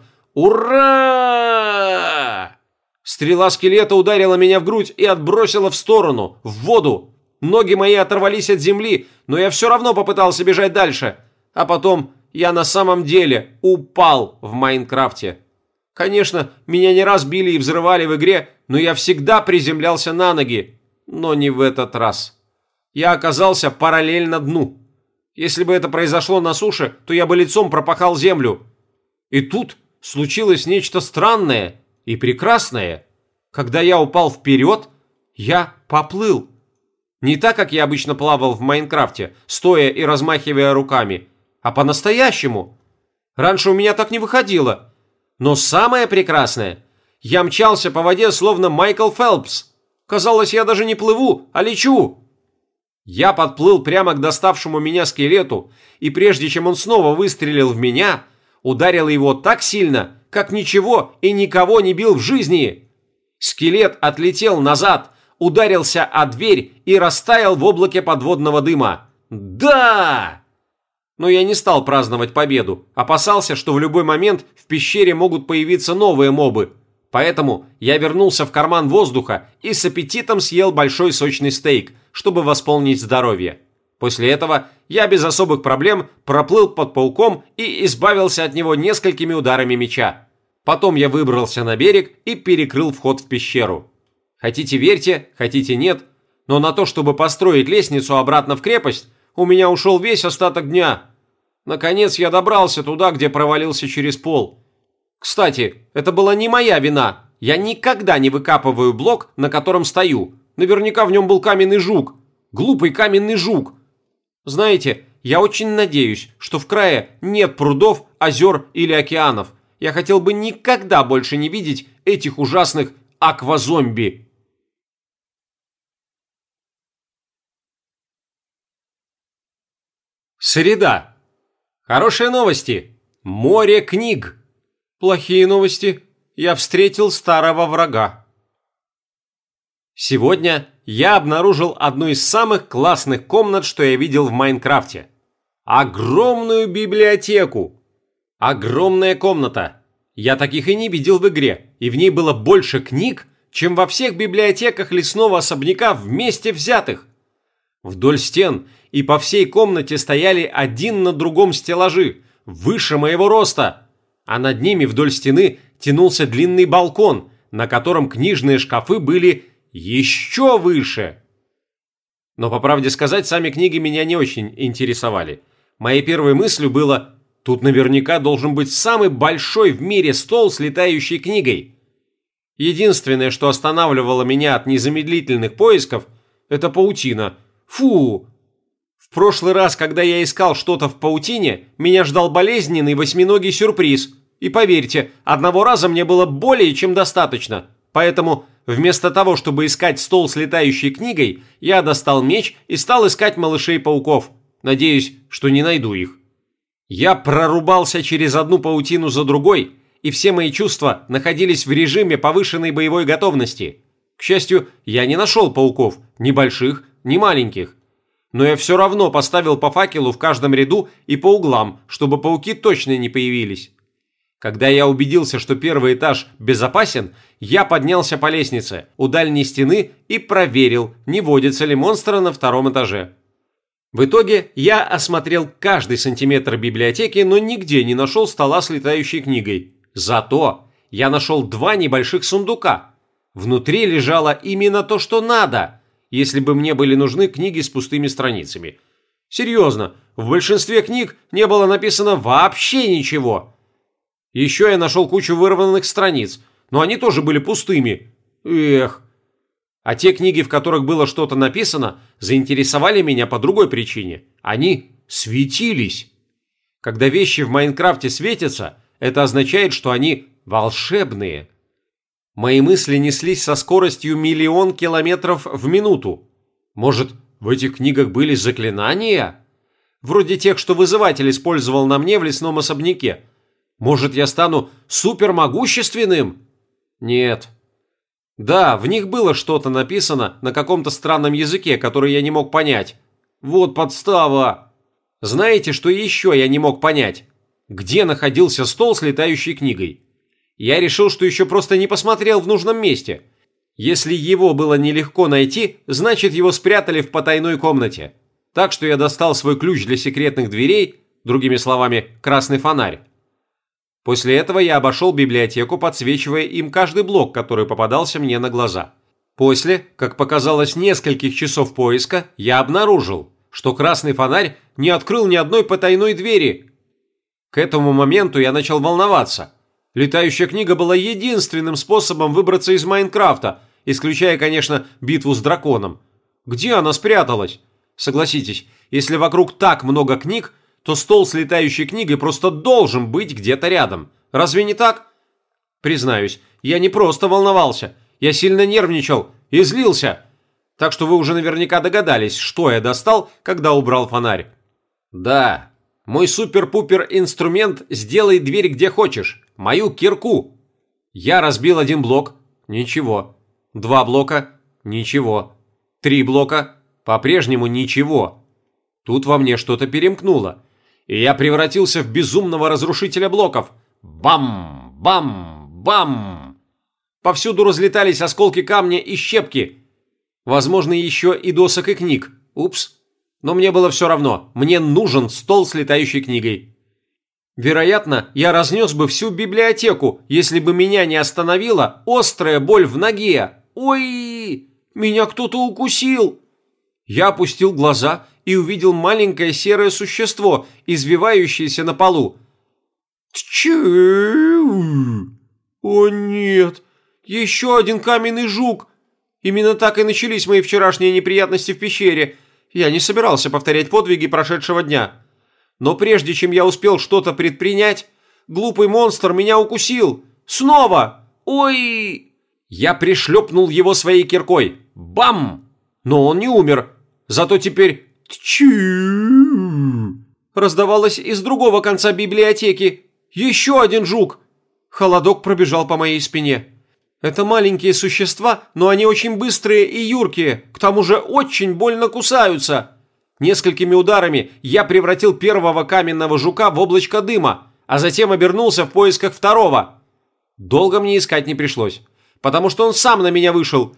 Ура! Стрела скелета ударила меня в грудь и отбросила в сторону, в воду. Ноги мои оторвались от земли, но я все равно попытался бежать дальше. А потом я на самом деле упал в Майнкрафте. Конечно, меня не раз били и взрывали в игре, но я всегда приземлялся на ноги. Но не в этот раз. Я оказался параллельно дну. Если бы это произошло на суше, то я бы лицом пропахал землю. И тут случилось нечто странное и прекрасное. Когда я упал вперед, я поплыл. Не так, как я обычно плавал в Майнкрафте, стоя и размахивая руками, а по-настоящему. Раньше у меня так не выходило. Но самое прекрасное, я мчался по воде, словно Майкл Фелпс. Казалось, я даже не плыву, а лечу. Я подплыл прямо к доставшему меня скелету, и прежде чем он снова выстрелил в меня, ударил его так сильно, как ничего и никого не бил в жизни. Скелет отлетел назад, ударился о дверь и растаял в облаке подводного дыма. Да! Но я не стал праздновать победу, опасался, что в любой момент в пещере могут появиться новые мобы. Поэтому я вернулся в карман воздуха и с аппетитом съел большой сочный стейк, чтобы восполнить здоровье. После этого я без особых проблем проплыл под пауком и избавился от него несколькими ударами меча. Потом я выбрался на берег и перекрыл вход в пещеру. Хотите верьте, хотите нет, но на то, чтобы построить лестницу обратно в крепость, у меня ушел весь остаток дня. Наконец я добрался туда, где провалился через пол. Кстати, это была не моя вина. Я никогда не выкапываю блок, на котором стою. Наверняка в нем был каменный жук. Глупый каменный жук. Знаете, я очень надеюсь, что в крае нет прудов, озер или океанов. Я хотел бы никогда больше не видеть этих ужасных аквазомби. Среда. Хорошие новости. Море книг. Плохие новости. Я встретил старого врага. Сегодня я обнаружил одну из самых классных комнат, что я видел в Майнкрафте. Огромную библиотеку. Огромная комната. Я таких и не видел в игре, и в ней было больше книг, чем во всех библиотеках лесного особняка вместе взятых. Вдоль стен и по всей комнате стояли один на другом стеллажи, выше моего роста, а над ними вдоль стены тянулся длинный балкон, на котором книжные шкафы были еще выше. Но, по правде сказать, сами книги меня не очень интересовали. Моей первой мыслью было: тут наверняка должен быть самый большой в мире стол с летающей книгой. Единственное, что останавливало меня от незамедлительных поисков, это паутина. Фу! В прошлый раз, когда я искал что-то в паутине, меня ждал болезненный восьминогий сюрприз. И поверьте, одного раза мне было более чем достаточно. Поэтому вместо того, чтобы искать стол с летающей книгой, я достал меч и стал искать малышей-пауков. Надеюсь, что не найду их. Я прорубался через одну паутину за другой, и все мои чувства находились в режиме повышенной боевой готовности. К счастью, я не нашел пауков, ни больших, ни маленьких. Но я все равно поставил по факелу в каждом ряду и по углам, чтобы пауки точно не появились. Когда я убедился, что первый этаж безопасен, я поднялся по лестнице у дальней стены и проверил, не водятся ли монстры на втором этаже. В итоге я осмотрел каждый сантиметр библиотеки, но нигде не нашел стола с летающей книгой. Зато я нашел два небольших сундука. Внутри лежало именно то, что надо, если бы мне были нужны книги с пустыми страницами. Серьезно, в большинстве книг не было написано вообще ничего. Еще я нашел кучу вырванных страниц, но они тоже были пустыми. Эх. А те книги, в которых было что-то написано, заинтересовали меня по другой причине. Они светились. Когда вещи в Майнкрафте светятся, это означает, что они волшебные. Мои мысли неслись со скоростью миллион километров в минуту. Может, в этих книгах были заклинания? Вроде тех, что вызыватель использовал на мне в лесном особняке. Может, я стану супермогущественным? Нет. Да, в них было что-то написано на каком-то странном языке, который я не мог понять. Вот подстава. Знаете, что еще я не мог понять? Где находился стол с летающей книгой? Я решил, что еще просто не посмотрел в нужном месте. Если его было нелегко найти, значит, его спрятали в потайной комнате. Так что я достал свой ключ для секретных дверей, другими словами, красный фонарь. После этого я обошел библиотеку, подсвечивая им каждый блок, который попадался мне на глаза. После, как показалось, нескольких часов поиска, я обнаружил, что красный фонарь не открыл ни одной потайной двери. К этому моменту я начал волноваться. Летающая книга была единственным способом выбраться из Майнкрафта, исключая, конечно, битву с драконом. Где она спряталась? Согласитесь, если вокруг так много книг, то стол с летающей книгой просто должен быть где-то рядом. Разве не так? Признаюсь, я не просто волновался, я сильно нервничал и злился. Так что вы уже наверняка догадались, что я достал, когда убрал фонарь. Да, мой супер-пупер инструмент «Сделай дверь где хочешь», мою кирку. Я разбил один блок, ничего. Два блока, ничего. Три блока, по-прежнему ничего. Тут во мне что-то перемкнуло. И я превратился в безумного разрушителя блоков. Бам! Бам! Бам! Повсюду разлетались осколки камня и щепки. Возможно, еще и досок и книг. Упс. Но мне было все равно. Мне нужен стол с летающей книгой. Вероятно, я разнес бы всю библиотеку, если бы меня не остановила острая боль в ноге. Ой, меня кто-то укусил. Я опустил глаза и увидел маленькое серое существо, извивающееся на полу. Тчу! О нет, еще один каменный жук. Именно так и начались мои вчерашние неприятности в пещере. Я не собирался повторять подвиги прошедшего дня. Но прежде чем я успел что-то предпринять, глупый монстр меня укусил. Снова! Ой! Я пришлепнул его своей киркой. Бам! Но он не умер. Зато теперь тчу! Раздавалось из другого конца библиотеки. Еще один жук. Холодок пробежал по моей спине. Это маленькие существа, но они очень быстрые и юркие. К тому же очень больно кусаются. Несколькими ударами я превратил первого каменного жука в облачко дыма, а затем обернулся в поисках второго. Долго мне искать не пришлось, потому что он сам на меня вышел.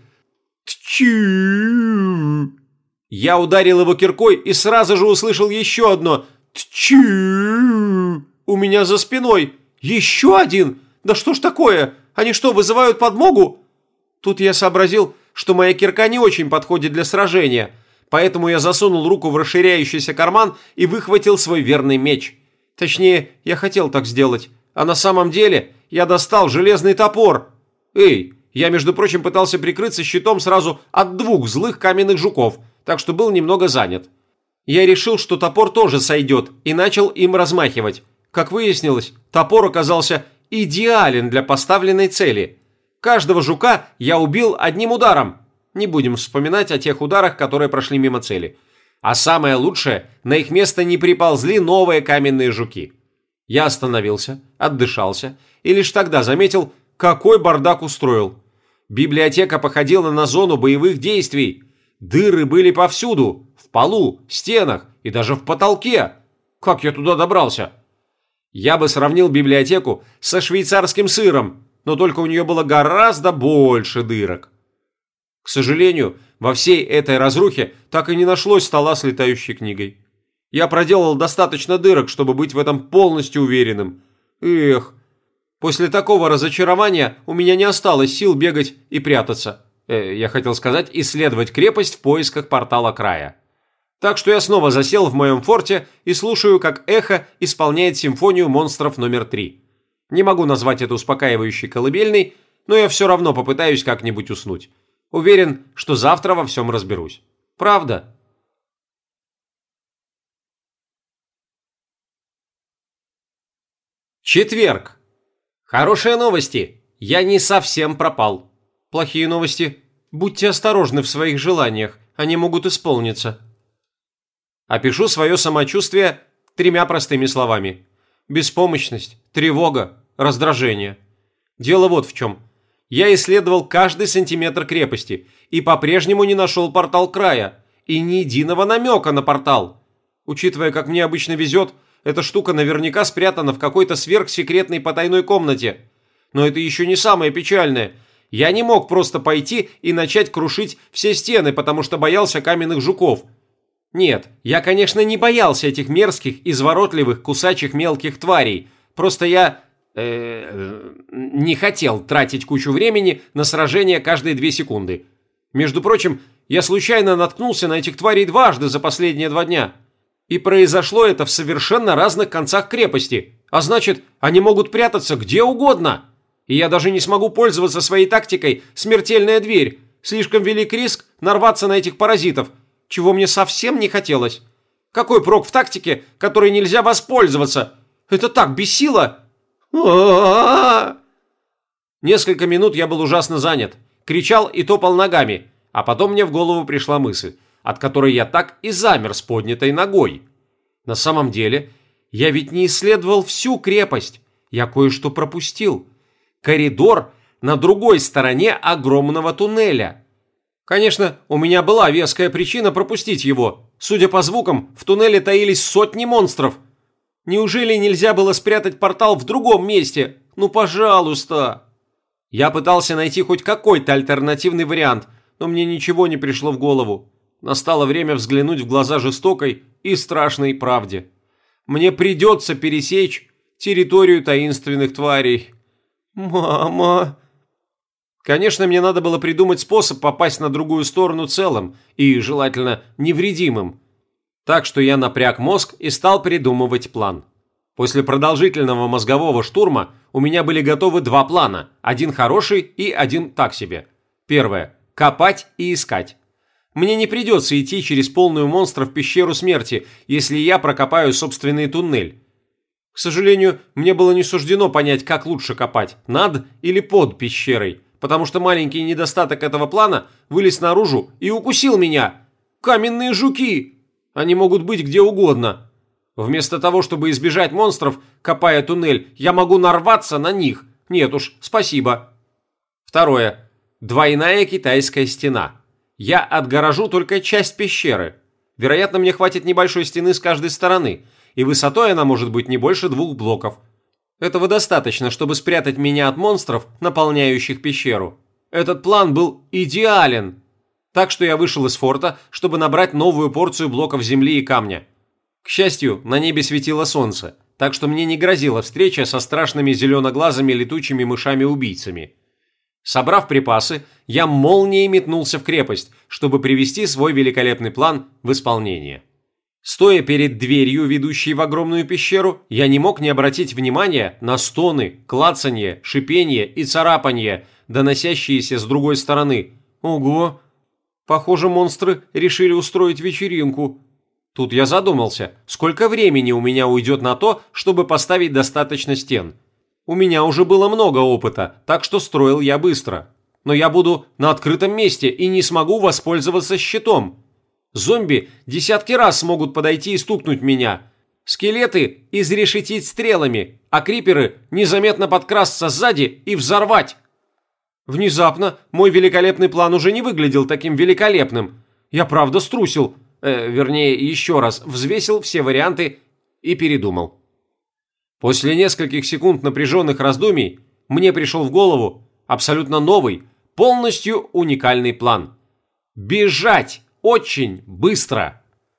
Тчу! Я ударил его киркой и сразу же услышал еще одно тчу! У меня за спиной. Еще один? Да что ж такое? Они что, вызывают подмогу? Тут я сообразил, что моя кирка не очень подходит для сражения, поэтому я засунул руку в расширяющийся карман и выхватил свой верный меч. Точнее, я хотел так сделать, а на самом деле я достал железный топор. Эй, я, между прочим, пытался прикрыться щитом сразу от двух злых каменных жуков, так что был немного занят. Я решил, что топор тоже сойдет, и начал им размахивать. Как выяснилось, топор оказался идеален для поставленной цели. Каждого жука я убил одним ударом. Не будем вспоминать о тех ударах, которые прошли мимо цели. А самое лучшее, на их место не приползли новые каменные жуки. Я остановился, отдышался и лишь тогда заметил, какой бардак устроил. Библиотека походила на зону боевых действий. Дыры были повсюду, в полу, стенах и даже в потолке. Как я туда добрался? Я бы сравнил библиотеку со швейцарским сыром, но только у нее было гораздо больше дырок. К сожалению, во всей этой разрухе так и не нашлось стола с летающей книгой. Я проделал достаточно дырок, чтобы быть в этом полностью уверенным. Эх, после такого разочарования у меня не осталось сил бегать и прятаться. Э, я хотел сказать, исследовать крепость в поисках портала края. Так что я снова засел в моем форте и слушаю, как эхо исполняет симфонию монстров номер три. Не могу назвать это успокаивающей колыбельной, но я все равно попытаюсь как-нибудь уснуть. Уверен, что завтра во всем разберусь. Правда? Четверг. Хорошие новости. Я не совсем пропал. Плохие новости. Будьте осторожны в своих желаниях, они могут исполниться. Опишу свое самочувствие тремя простыми словами. Беспомощность, тревога, раздражение. Дело вот в чем. Я исследовал каждый сантиметр крепости и по-прежнему не нашел портал края, и ни единого намека на портал. Учитывая, как мне обычно везет, эта штука наверняка спрятана в какой-то сверхсекретной потайной комнате. Но это еще не самое печальное. Я не мог просто пойти и начать крушить все стены, потому что боялся каменных жуков. Нет, я, конечно, не боялся этих мерзких, изворотливых, кусачих мелких тварей. Просто я э, не хотел тратить кучу времени на сражение каждые две секунды. Между прочим, я случайно наткнулся на этих тварей дважды за последние два дня. И произошло это в совершенно разных концах крепости. А значит, они могут прятаться где угодно. И я даже не смогу пользоваться своей тактикой «смертельная дверь». Слишком велик риск нарваться на этих паразитов, чего мне совсем не хотелось. Какой прок в тактике, которой нельзя воспользоваться? Это так бесило! Несколько минут я был ужасно занят, кричал и топал ногами, а потом мне в голову пришла мысль, от которой я так и замер с поднятой ногой. На самом деле, я ведь не исследовал всю крепость, я кое-что пропустил. Коридор на другой стороне огромного туннеля. Конечно, у меня была веская причина пропустить его. Судя по звукам, в туннеле таились сотни монстров. Неужели нельзя было спрятать портал в другом месте? Ну, пожалуйста. Я пытался найти хоть какой-то альтернативный вариант, но мне ничего не пришло в голову. Настало время взглянуть в глаза жестокой и страшной правде. Мне придется пересечь территорию таинственных тварей. Мама! Конечно, мне надо было придумать способ попасть на другую сторону целым и, желательно, невредимым. Так что я напряг мозг и стал придумывать план. После продолжительного мозгового штурма у меня были готовы два плана, один хороший и один так себе. Первое – копать и искать. Мне не придется идти через полную монстров пещеру смерти, если я прокопаю собственный туннель. К сожалению, мне было не суждено понять, как лучше копать – над или под пещерой, потому что маленький недостаток этого плана вылез наружу и укусил меня. Каменные жуки! Они могут быть где угодно. Вместо того, чтобы избежать монстров, копая туннель, я могу нарваться на них. Нет уж, спасибо. Второе. Двойная китайская стена. Я отгорожу только часть пещеры. Вероятно, мне хватит небольшой стены с каждой стороны, и высотой она может быть не больше двух блоков. Этого достаточно, чтобы спрятать меня от монстров, наполняющих пещеру. Этот план был идеален. Так что я вышел из форта, чтобы набрать новую порцию блоков земли и камня. К счастью, на небе светило солнце, так что мне не грозила встреча со страшными зеленоглазыми летучими мышами-убийцами. Собрав припасы, я молнией метнулся в крепость, чтобы привести свой великолепный план в исполнение. Стоя перед дверью, ведущей в огромную пещеру, я не мог не обратить внимания на стоны, клацанье, шипение и царапанье, доносящиеся с другой стороны. Ого! Похоже, монстры решили устроить вечеринку. Тут я задумался, сколько времени у меня уйдет на то, чтобы поставить достаточно стен. У меня уже было много опыта, так что строил я быстро. Но я буду на открытом месте и не смогу воспользоваться щитом. Зомби десятки раз смогут подойти и стукнуть меня. Скелеты изрешетить стрелами, а криперы незаметно подкрасться сзади и взорвать. Внезапно мой великолепный план уже не выглядел таким великолепным. Я правда струсил, э, вернее, еще раз взвесил все варианты и передумал. После нескольких секунд напряженных раздумий мне пришел в голову абсолютно новый, полностью уникальный план. Бежать очень быстро.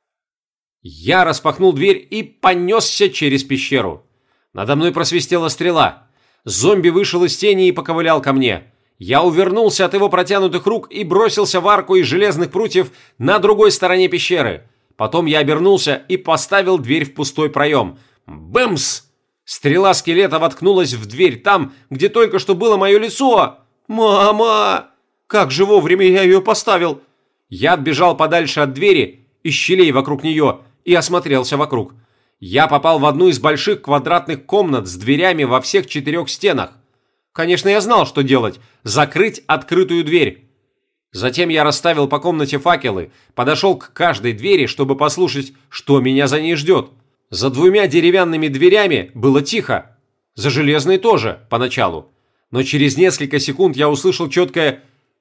Я распахнул дверь и понесся через пещеру. Надо мной просвистела стрела. Зомби вышел из тени и поковылял ко мне. Я увернулся от его протянутых рук и бросился в арку из железных прутьев на другой стороне пещеры. Потом я обернулся и поставил дверь в пустой проем. Бэмс! Стрела скелета воткнулась в дверь там, где только что было мое лицо. «Мама! Как же вовремя я ее поставил!» Я отбежал подальше от двери, из щелей вокруг нее, и осмотрелся вокруг. Я попал в одну из больших квадратных комнат с дверями во всех четырех стенах. Конечно, я знал, что делать – закрыть открытую дверь. Затем я расставил по комнате факелы, подошел к каждой двери, чтобы послушать, что меня за ней ждет. За двумя деревянными дверями было тихо. За железной тоже, поначалу. Но через несколько секунд я услышал четкое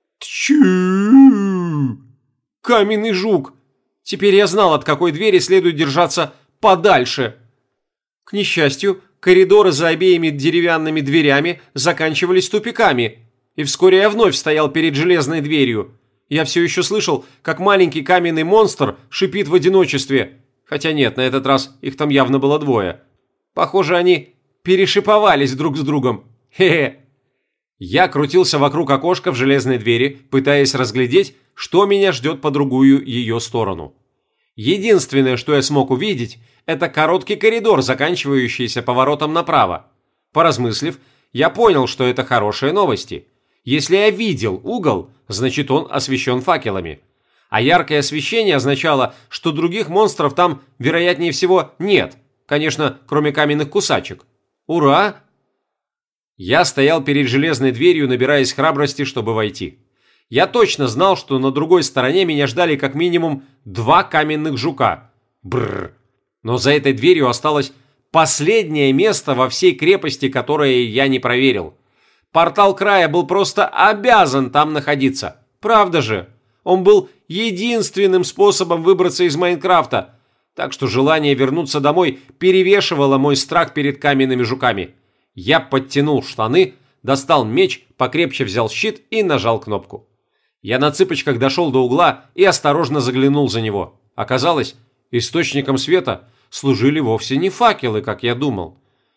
«Тчу». Каменный жук. Теперь я знал, от какой двери следует держаться подальше. К несчастью, коридоры за обеими деревянными дверями заканчивались тупиками, и вскоре я вновь стоял перед железной дверью. Я все еще слышал, как маленький каменный монстр шипит в одиночестве. Хотя нет, на этот раз их там явно было двое. Похоже, они перешиповались друг с другом. Хе-хе. Я крутился вокруг окошка в железной двери, пытаясь разглядеть, что меня ждет по другую ее сторону. Единственное, что я смог увидеть, это короткий коридор, заканчивающийся поворотом направо. Поразмыслив, я понял, что это хорошие новости. Если я видел угол, значит он освещен факелами. А яркое освещение означало, что других монстров там, вероятнее всего, нет. Конечно, кроме каменных кусачек. Ура! Я стоял перед железной дверью, набираясь храбрости, чтобы войти. Я точно знал, что на другой стороне меня ждали как минимум два каменных жука. Бррр. Но за этой дверью осталось последнее место во всей крепости, которое я не проверил. Портал края был просто обязан там находиться. Правда же? Он был единственным способом выбраться из Майнкрафта. Так что желание вернуться домой перевешивало мой страх перед каменными жуками. Я подтянул штаны, достал меч, покрепче взял щит и нажал кнопку. Я на цыпочках дошел до угла и осторожно заглянул за него. Оказалось, источником света служили вовсе не факелы, как я думал.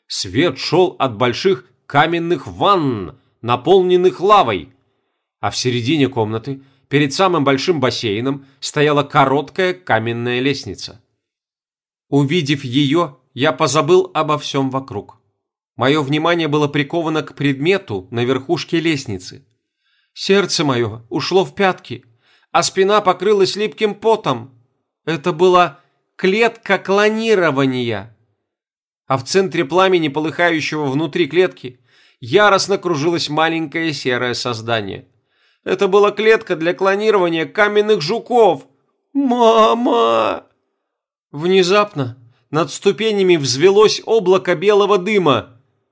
Свет шел от больших каменных ванн, наполненных лавой. А в середине комнаты, перед самым большим бассейном, стояла короткая каменная лестница. Увидев ее, я позабыл обо всем вокруг. Мое внимание было приковано к предмету на верхушке лестницы. Сердце мое ушло в пятки, а спина покрылась липким потом. Это была клетка клонирования. А в центре пламени, полыхающего внутри клетки, яростно кружилось маленькое серое создание. Это была клетка для клонирования каменных жуков. Мама! Внезапно над ступенями взвелось облако белого дыма.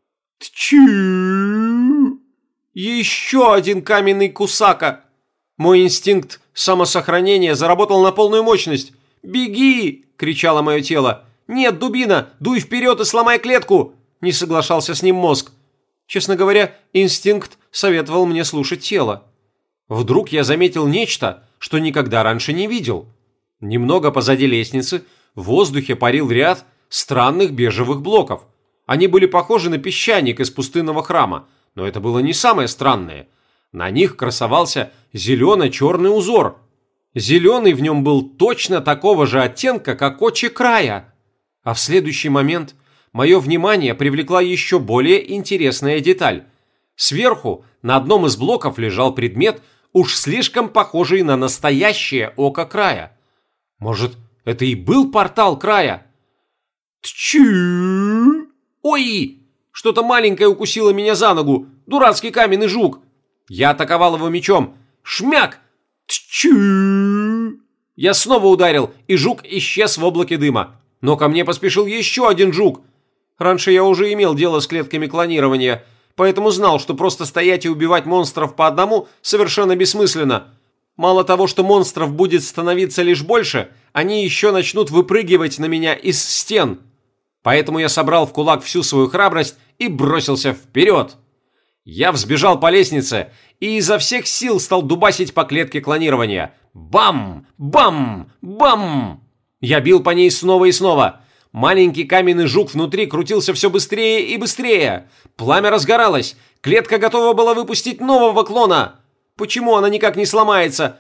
Тчу! Еще один каменный кусака! Мой инстинкт самосохранения заработал на полную мощность. «Беги!» – кричало мое тело. «Нет, дубина, дуй вперед и сломай клетку!» – не соглашался с ним мозг. Честно говоря, инстинкт советовал мне слушать тело. Вдруг я заметил нечто, что никогда раньше не видел. Немного позади лестницы в воздухе парил ряд странных бежевых блоков. Они были похожи на песчаник из пустынного храма, но это было не самое странное. На них красовался зелено-черный узор. Зеленый в нем был точно такого же оттенка, как очи края. А в следующий момент мое внимание привлекла еще более интересная деталь. Сверху на одном из блоков лежал предмет, уж слишком похожий на настоящее око края. Может, это и был портал края? Тчу! Ой! Что-то маленькое укусило меня за ногу. Дурацкий каменный жук. Я атаковал его мечом. Шмяк! Тчу! Я снова ударил, и жук исчез в облаке дыма. Но ко мне поспешил еще один жук. Раньше я уже имел дело с клетками клонирования, поэтому знал, что просто стоять и убивать монстров по одному совершенно бессмысленно. Мало того, что монстров будет становиться лишь больше, они еще начнут выпрыгивать на меня из стен. Поэтому я собрал в кулак всю свою храбрость и бросился вперед. Я взбежал по лестнице и изо всех сил стал дубасить по клетке клонирования. Бам! Бам! Бам! Я бил по ней снова и снова. Маленький каменный жук внутри крутился все быстрее и быстрее. Пламя разгоралось. Клетка готова была выпустить нового клона. Почему она никак не сломается?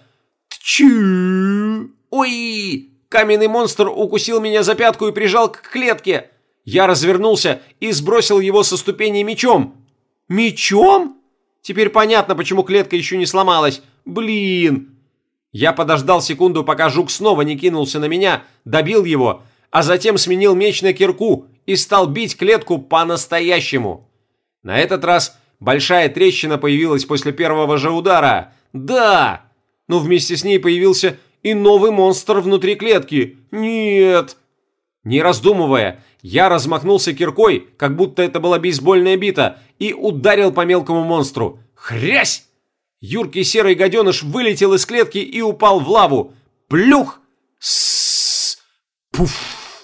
Тчу! Ой! Каменный монстр укусил меня за пятку и прижал к клетке. Я развернулся и сбросил его со ступеней мечом. Мечом? Теперь понятно, почему клетка еще не сломалась. Блин! Я подождал секунду, пока жук снова не кинулся на меня, добил его, а затем сменил меч на кирку и стал бить клетку по-настоящему. На этот раз большая трещина появилась после первого же удара. Да! Но вместе с ней появился и новый монстр внутри клетки. Нет! Не раздумывая, я размахнулся киркой, как будто это была бейсбольная бита, и ударил по мелкому монстру. Хрясь! Юркий серый гаденыш вылетел из клетки и упал в лаву. Плюх! Сссс! Пуф!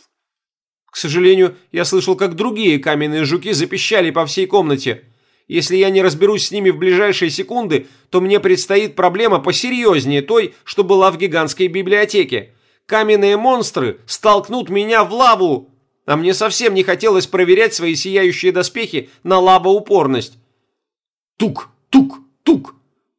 К сожалению, я слышал, как другие каменные жуки запищали по всей комнате. Если я не разберусь с ними в ближайшие секунды, то мне предстоит проблема посерьезнее той, что была в гигантской библиотеке. Каменные монстры столкнут меня в лаву, а мне совсем не хотелось проверять свои сияющие доспехи на лавоупорность. Тук, тук, тук.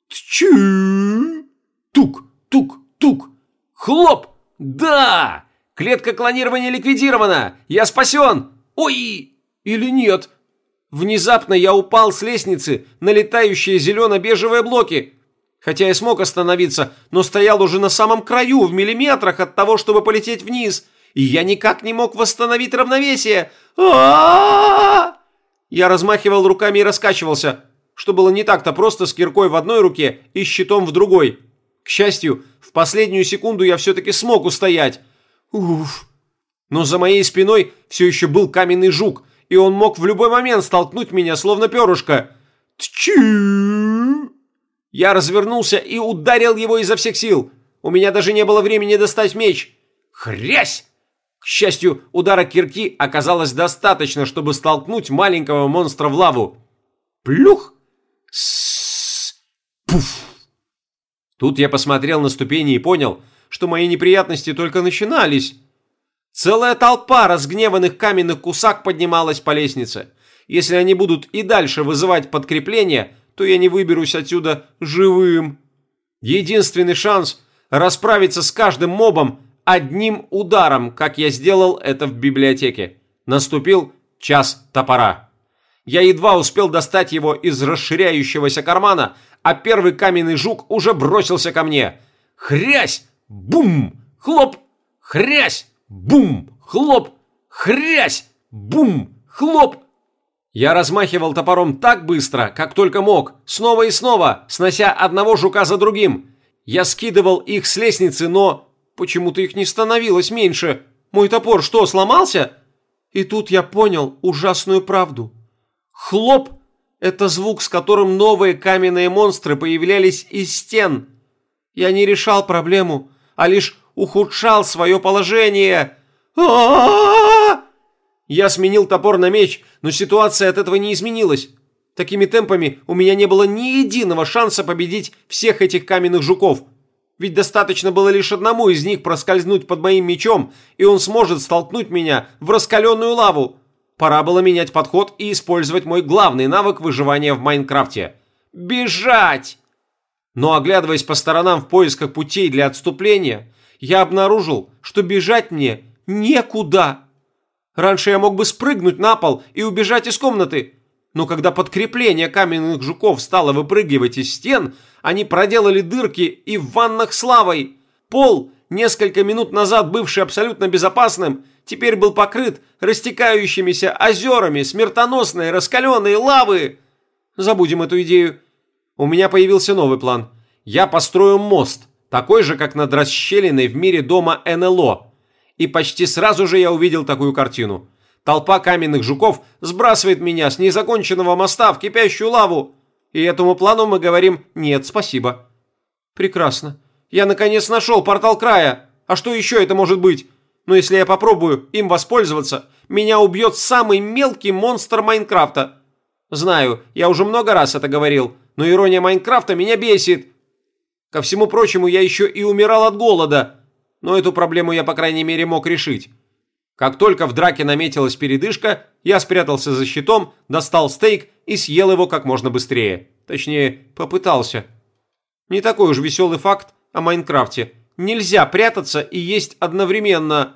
Тчу! Тук, тук, тук. Хлоп! Да! Клетка клонирования ликвидирована! Я спасен! Ой! Или нет? Внезапно я упал с лестницы на летающие зелено-бежевые блоки. Хотя я смог остановиться, но стоял уже на самом краю, в миллиметрах от того, чтобы полететь вниз. И я никак не мог восстановить равновесие. А-а-а! Я размахивал руками и раскачивался, что было не так-то просто с киркой в одной руке и щитом в другой. К счастью, в последнюю секунду я все-таки смог устоять. Уф. Но за моей спиной все еще был каменный жук, и он мог в любой момент столкнуть меня, словно перышко. Тчу! Я развернулся и ударил его изо всех сил. У меня даже не было времени достать меч. Хрясь! К счастью, удара кирки оказалось достаточно, чтобы столкнуть маленького монстра в лаву. Плюх! Сссс! Пуф! Тут я посмотрел на ступени и понял, что мои неприятности только начинались. Целая толпа разгневанных каменных кусак поднималась по лестнице. Если они будут и дальше вызывать подкрепление, то я не выберусь отсюда живым. Единственный шанс расправиться с каждым мобом одним ударом, как я сделал это в библиотеке. Наступил час топора. Я едва успел достать его из расширяющегося кармана, а первый каменный жук уже бросился ко мне. Хрясь! Бум! Хлоп! Хрясь! Бум! Хлоп! Хрясь! Бум! Хлоп! Я размахивал топором так быстро, как только мог, снова и снова, снося одного жука за другим. Я скидывал их с лестницы, но почему-то их не становилось меньше. Мой топор что, сломался? И тут я понял ужасную правду. Хлоп – это звук, с которым новые каменные монстры появлялись из стен. Я не решал проблему, а лишь ухудшал свое положение. А-а-а! Я сменил топор на меч, но ситуация от этого не изменилась. Такими темпами у меня не было ни единого шанса победить всех этих каменных жуков. Ведь достаточно было лишь одному из них проскользнуть под моим мечом, и он сможет столкнуть меня в раскаленную лаву. Пора было менять подход и использовать мой главный навык выживания в Майнкрафте – бежать! Но оглядываясь по сторонам в поисках путей для отступления, я обнаружил, что бежать мне некуда. Раньше я мог бы спрыгнуть на пол и убежать из комнаты, но когда подкрепление каменных жуков стало выпрыгивать из стен, они проделали дырки и в ваннах с лавой. Пол, несколько минут назад бывший абсолютно безопасным, теперь был покрыт растекающимися озерами смертоносной раскаленной лавы. Забудем эту идею. У меня появился новый план. Я построю мост, такой же, как над расщелиной в мире дома эн эл о. И почти сразу же я увидел такую картину. Толпа каменных жуков сбрасывает меня с незаконченного моста в кипящую лаву. И этому плану мы говорим «нет, спасибо». Прекрасно. Я наконец нашел портал края. А что еще это может быть? Но если я попробую им воспользоваться, меня убьет самый мелкий монстр Майнкрафта. Знаю, я уже много раз это говорил, но ирония Майнкрафта меня бесит. Ко всему прочему, я еще и умирал от голода. Но эту проблему я, по крайней мере, мог решить. Как только в драке наметилась передышка, я спрятался за щитом, достал стейк и съел его как можно быстрее. Точнее, попытался. Не такой уж веселый факт о Майнкрафте. Нельзя прятаться и есть одновременно.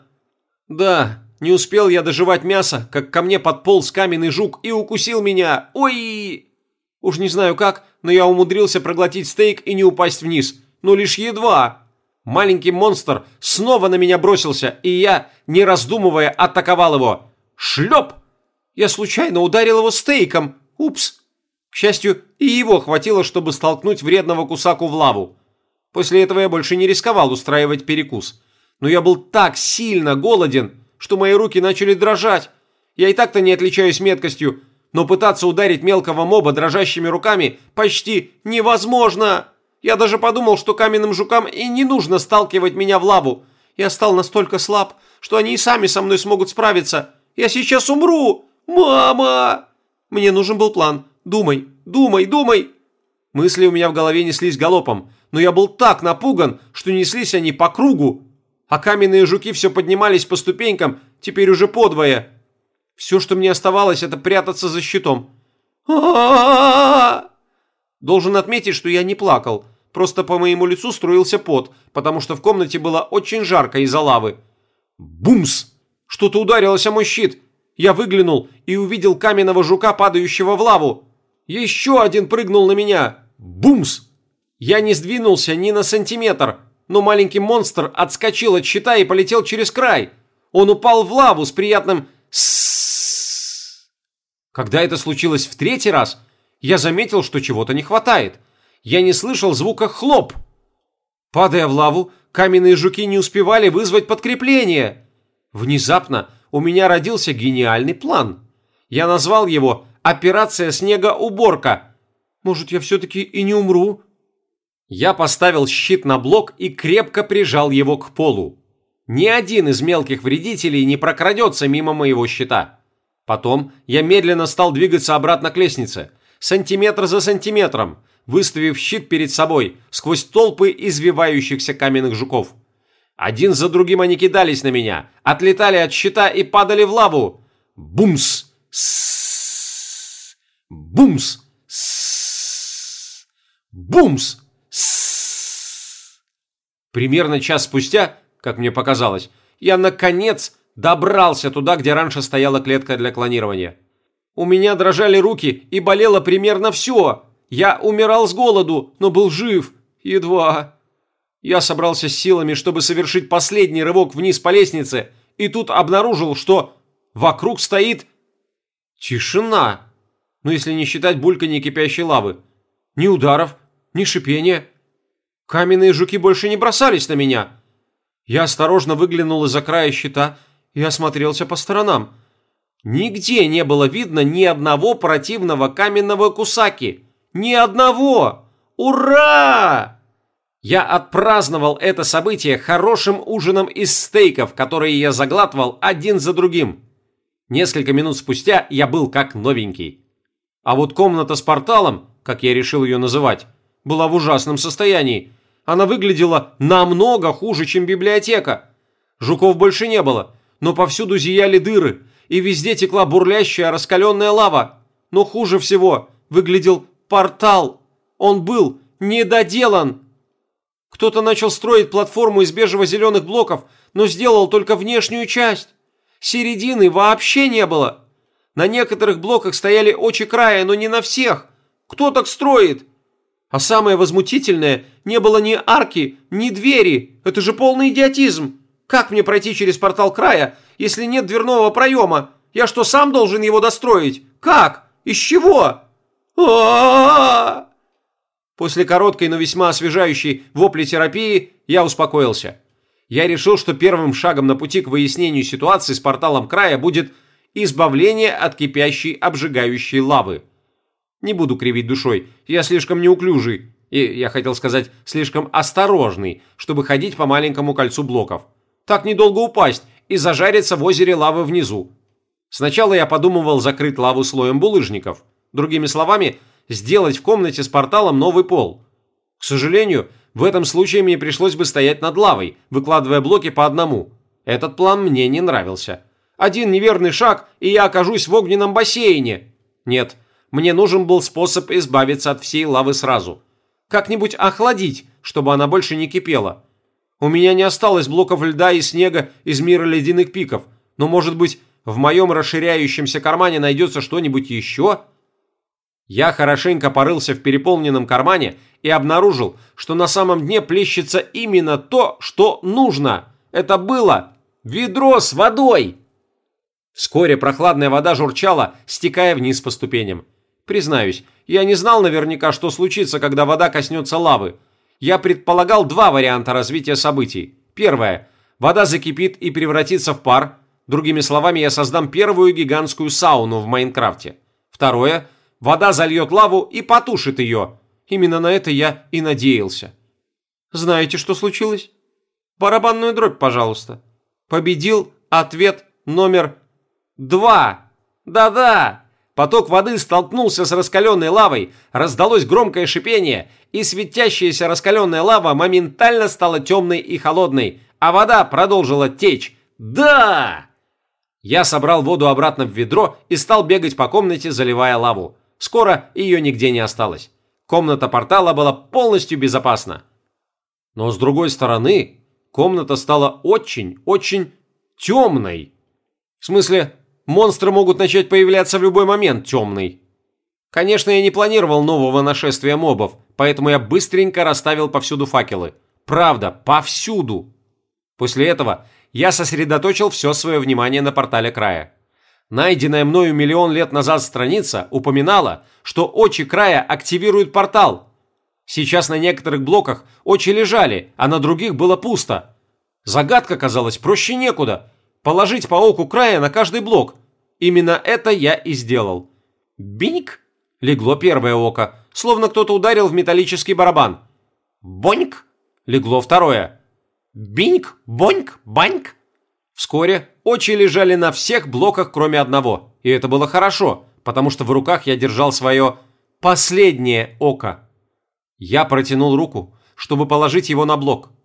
Да, не успел я дожевать мясо, как ко мне подполз каменный жук и укусил меня. Ой! Уж не знаю как, но я умудрился проглотить стейк и не упасть вниз. Но лишь едва. Маленький монстр снова на меня бросился, и я, не раздумывая, атаковал его. Шлеп! Я случайно ударил его стейком. Упс! К счастью, и его хватило, чтобы столкнуть вредного кусаку в лаву. После этого я больше не рисковал устраивать перекус. Но я был так сильно голоден, что мои руки начали дрожать. Я и так-то не отличаюсь меткостью, но пытаться ударить мелкого моба дрожащими руками почти невозможно. Я даже подумал, что каменным жукам и не нужно сталкивать меня в лаву. Я стал настолько слаб, что они и сами со мной смогут справиться. Я сейчас умру! Мама! Мне нужен был план. Думай, думай, думай! Мысли у меня в голове неслись галопом, но я был так напуган, что неслись они по кругу. А каменные жуки все поднимались по ступенькам, теперь уже подвое. Все, что мне оставалось, это прятаться за щитом. А-а-а! Должен отметить, что я не плакал. Просто по моему лицу струился пот, потому что в комнате было очень жарко из-за лавы. Бумс! Что-то ударилось о мой щит. Я выглянул и увидел каменного жука, падающего в лаву. Еще один прыгнул на меня. Бумс! Я не сдвинулся ни на сантиметр, но маленький монстр отскочил от щита и полетел через край. Он упал в лаву с приятным «ссссс». Когда это случилось в третий раз, я заметил, что чего-то не хватает. Я не слышал звука «хлоп». Падая в лаву, каменные жуки не успевали вызвать подкрепление. Внезапно у меня родился гениальный план. Я назвал его «Операция снегоуборка». Может, я все-таки и не умру? Я поставил щит на блок и крепко прижал его к полу. Ни один из мелких вредителей не прокрадется мимо моего щита. Потом я медленно стал двигаться обратно к лестнице, сантиметр за сантиметром, выставив щит перед собой сквозь толпы извивающихся каменных жуков. Один за другим они кидались на меня, отлетали от щита и падали в лаву. Бумс! С-с-с! Бумс! С-с-с! Бумс! С-с-с! Примерно час спустя, как мне показалось, я наконец добрался туда, где раньше стояла клетка для клонирования. У меня дрожали руки и болело примерно все. Я умирал с голоду, но был жив. Едва. Я собрался с силами, чтобы совершить последний рывок вниз по лестнице, и тут обнаружил, что вокруг стоит тишина. Ну, если не считать бульканье кипящей лавы. Ни ударов, ни шипения. Каменные жуки больше не бросались на меня. Я осторожно выглянул из-за края щита и осмотрелся по сторонам. Нигде не было видно ни одного противного каменного кусаки. Ни одного! Ура! Я отпраздновал это событие хорошим ужином из стейков, которые я заглатывал один за другим. Несколько минут спустя я был как новенький. А вот комната с порталом, как я решил ее называть, была в ужасном состоянии. Она выглядела намного хуже, чем библиотека. Жуков больше не было, но повсюду зияли дыры, и везде текла бурлящая раскаленная лава. Но хуже всего выглядел портал. Он был недоделан. Кто-то начал строить платформу из бежево-зеленых блоков, но сделал только внешнюю часть. Середины вообще не было. На некоторых блоках стояли очи края, но не на всех. Кто так строит? А самое возмутительное, не было ни арки, ни двери. Это же полный идиотизм. Как мне пройти через портал края, если нет дверного проема? Я что, сам должен его достроить? Как? Из чего? А-а-а! После короткой, но весьма освежающей вопли-терапии я успокоился. Я решил, что первым шагом на пути к выяснению ситуации с порталом края будет избавление от кипящей, обжигающей лавы. Не буду кривить душой, я слишком неуклюжий, и, я хотел сказать, слишком осторожный, чтобы ходить по маленькому кольцу блоков. Так недолго упасть и зажариться в озере лавы внизу. Сначала я подумывал закрыть лаву слоем булыжников. Другими словами, сделать в комнате с порталом новый пол. К сожалению, в этом случае мне пришлось бы стоять над лавой, выкладывая блоки по одному. Этот план мне не нравился. Один неверный шаг, и я окажусь в огненном бассейне. Нет, мне нужен был способ избавиться от всей лавы сразу. Как-нибудь охладить, чтобы она больше не кипела. У меня не осталось блоков льда и снега из мира ледяных пиков, но, может быть, в моем расширяющемся кармане найдется что-нибудь еще? Я хорошенько порылся в переполненном кармане и обнаружил, что на самом дне плещется именно то, что нужно. Это было ведро с водой. Вскоре прохладная вода журчала, стекая вниз по ступеням. Признаюсь, я не знал наверняка, что случится, когда вода коснется лавы. Я предполагал два варианта развития событий. Первое. Вода закипит и превратится в пар. Другими словами, я создам первую гигантскую сауну в Майнкрафте. Второе. Вода зальет лаву и потушит ее. Именно на это я и надеялся. Знаете, что случилось? Барабанную дробь, пожалуйста. Победил ответ номер два. Да-да. Поток воды столкнулся с раскаленной лавой, раздалось громкое шипение, и светящаяся раскаленная лава моментально стала темной и холодной, а вода продолжила течь. Да! Я собрал воду обратно в ведро и стал бегать по комнате, заливая лаву. Скоро ее нигде не осталось. Комната портала была полностью безопасна. Но с другой стороны, комната стала очень-очень темной. В смысле, монстры могут начать появляться в любой момент темный. Конечно, я не планировал нового нашествия мобов, поэтому я быстренько расставил повсюду факелы. Правда, повсюду. После этого я сосредоточил все свое внимание на портале края. Найденная мною миллион лет назад страница упоминала, что очи края активируют портал. Сейчас на некоторых блоках очи лежали, а на других было пусто. Загадка казалась проще некуда. Положить по оку края на каждый блок. Именно это я и сделал. Биньк! Легло первое око, словно кто-то ударил в металлический барабан. Боньк! Легло второе. Биньк, боньк, баньк! Вскоре очи лежали на всех блоках, кроме одного. И это было хорошо, потому что в руках я держал свое последнее око. Я протянул руку, чтобы положить его на блок.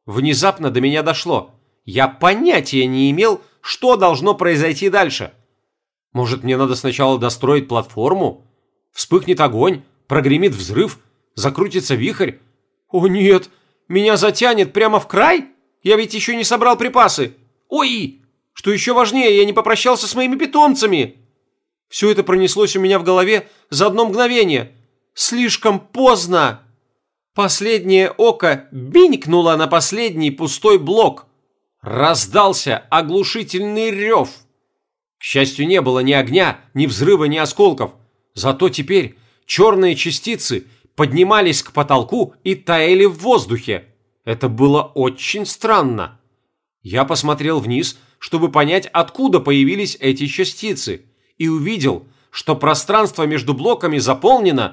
Внезапно до меня дошло. Я понятия не имел, что должно произойти дальше. Может, мне надо сначала достроить платформу? Вспыхнет огонь, прогремит взрыв, закрутится вихрь. О нет, меня затянет прямо в край? Я ведь еще не собрал припасы. Ой, что еще важнее, я не попрощался с моими питомцами. Все это пронеслось у меня в голове за одно мгновение. Слишком поздно. Последнее око бинькнуло на последний пустой блок. Раздался оглушительный рев. К счастью, не было ни огня, ни взрыва, ни осколков. Зато теперь черные частицы поднимались к потолку и таяли в воздухе. Это было очень странно. Я посмотрел вниз, чтобы понять, откуда появились эти частицы, и увидел, что пространство между блоками заполнено...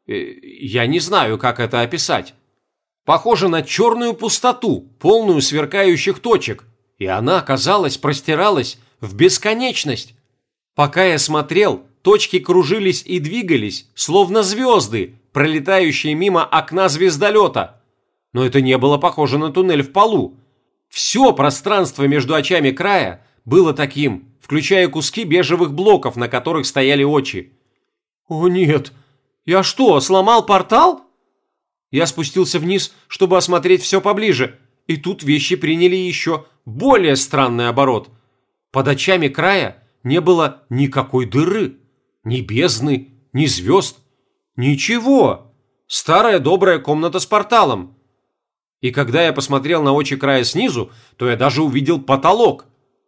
Я не знаю, как это описать. Похоже на черную пустоту, полную сверкающих точек, и она, казалось, простиралась в бесконечность. Пока я смотрел, точки кружились и двигались, словно звезды, пролетающие мимо окна звездолета. Но это не было похоже на туннель в полу. Все пространство между очами края было таким, включая куски бежевых блоков, на которых стояли очи. «О нет! Я что, сломал портал?» Я спустился вниз, чтобы осмотреть все поближе, и тут вещи приняли еще более странный оборот. Под очами края не было никакой дыры, ни бездны, ни звезд, ничего. Старая добрая комната с порталом. И когда я посмотрел на очи края снизу, то я даже увидел потолок.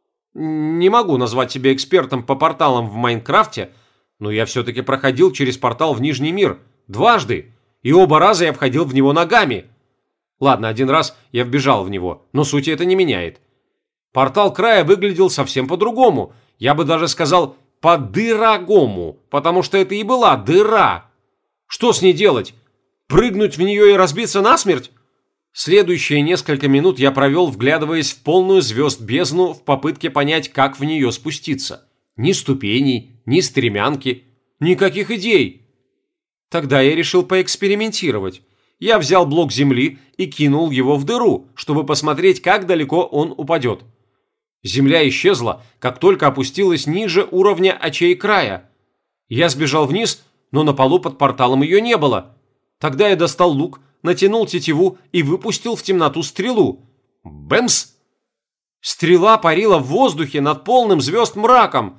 Не могу назвать себя экспертом по порталам в Майнкрафте, но я все-таки проходил через портал в Нижний мир дважды, и оба раза я входил в него ногами. Ладно, один раз я вбежал в него, но сути это не меняет. Портал края выглядел совсем по-другому, я бы даже сказал по-дырогому, потому что это и была дыра. Что с ней делать? Прыгнуть в нее и разбиться насмерть? Следующие несколько минут я провел, вглядываясь в полную звезд бездну в попытке понять, как в нее спуститься. Ни ступеней, ни стремянки, никаких идей. Тогда я решил поэкспериментировать. Я взял блок земли и кинул его в дыру, чтобы посмотреть, как далеко он упадет. Земля исчезла, как только опустилась ниже уровня очей края. Я сбежал вниз, но на полу под порталом ее не было. Тогда я достал лук, натянул тетиву и выпустил в темноту стрелу. Бэмс! Стрела парила в воздухе над полным звезд мраком.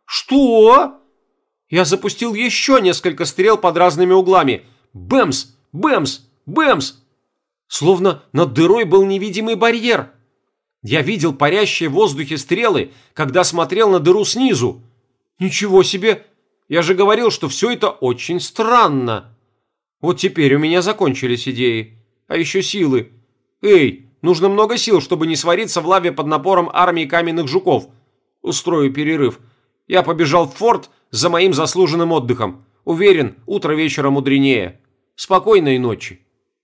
Что? Я запустил еще несколько стрел под разными углами. Бэмс! Бэмс! Бэмс! Словно над дырой был невидимый барьер. Я видел парящие в воздухе стрелы, когда смотрел на дыру снизу. Ничего себе! Я же говорил, что все это очень странно. Вот теперь у меня закончились идеи. А еще силы. Эй, нужно много сил, чтобы не свариться в лаве под напором армии каменных жуков. Устрою перерыв. Я побежал в форт за моим заслуженным отдыхом. Уверен, утро вечера мудренее. Спокойной ночи.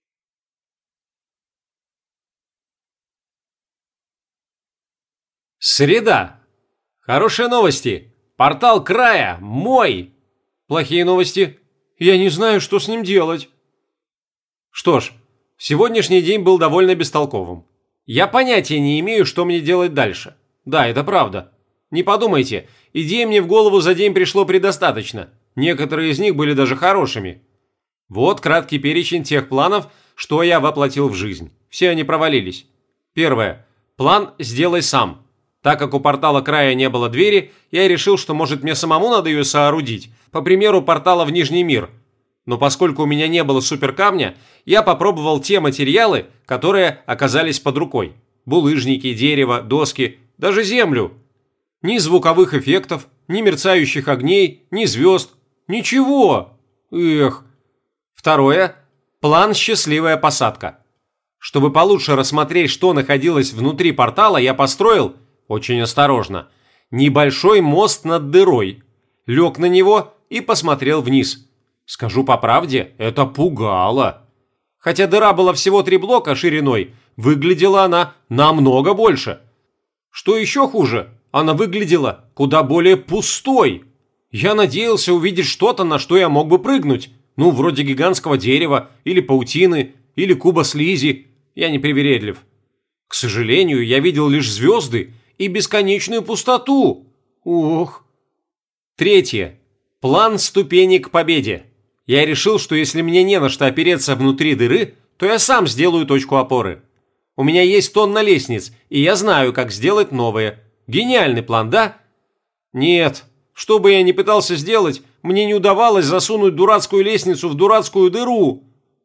Среда. Хорошие новости. Портал края мой. Плохие новости. Я не знаю, что с ним делать. Что ж, сегодняшний день был довольно бестолковым. Я понятия не имею, что мне делать дальше. Да, это правда. Не подумайте, идей мне в голову за день пришло предостаточно. Некоторые из них были даже хорошими. Вот краткий перечень тех планов, что я воплотил в жизнь. Все они провалились. Первое. План «Сделай сам». Так как у портала края не было двери, я решил, что может мне самому надо ее соорудить, по примеру портала в Нижний мир. Но поскольку у меня не было суперкамня, я попробовал те материалы, которые оказались под рукой. Булыжники, дерево, доски, даже землю. Ни звуковых эффектов, ни мерцающих огней, ни звезд. Ничего. Эх. Второе. План «Счастливая посадка». Чтобы получше рассмотреть, что находилось внутри портала, я построил... Очень осторожно. Небольшой мост над дырой. Лег на него и посмотрел вниз. Скажу по правде, это пугало. Хотя дыра была всего три блока шириной, выглядела она намного больше. Что еще хуже, она выглядела куда более пустой. Я надеялся увидеть что-то, на что я мог бы прыгнуть. Ну, вроде гигантского дерева, или паутины, или куба слизи. Я не привередлив. К сожалению, я видел лишь звезды и бесконечную пустоту. Ох. Третье. План ступеней к победе. Я решил, что если мне не на что опереться внутри дыры, то я сам сделаю точку опоры. У меня есть тонна лестниц, и я знаю, как сделать новые. Гениальный план, да? Нет. Что бы я ни пытался сделать, мне не удавалось засунуть дурацкую лестницу в дурацкую дыру.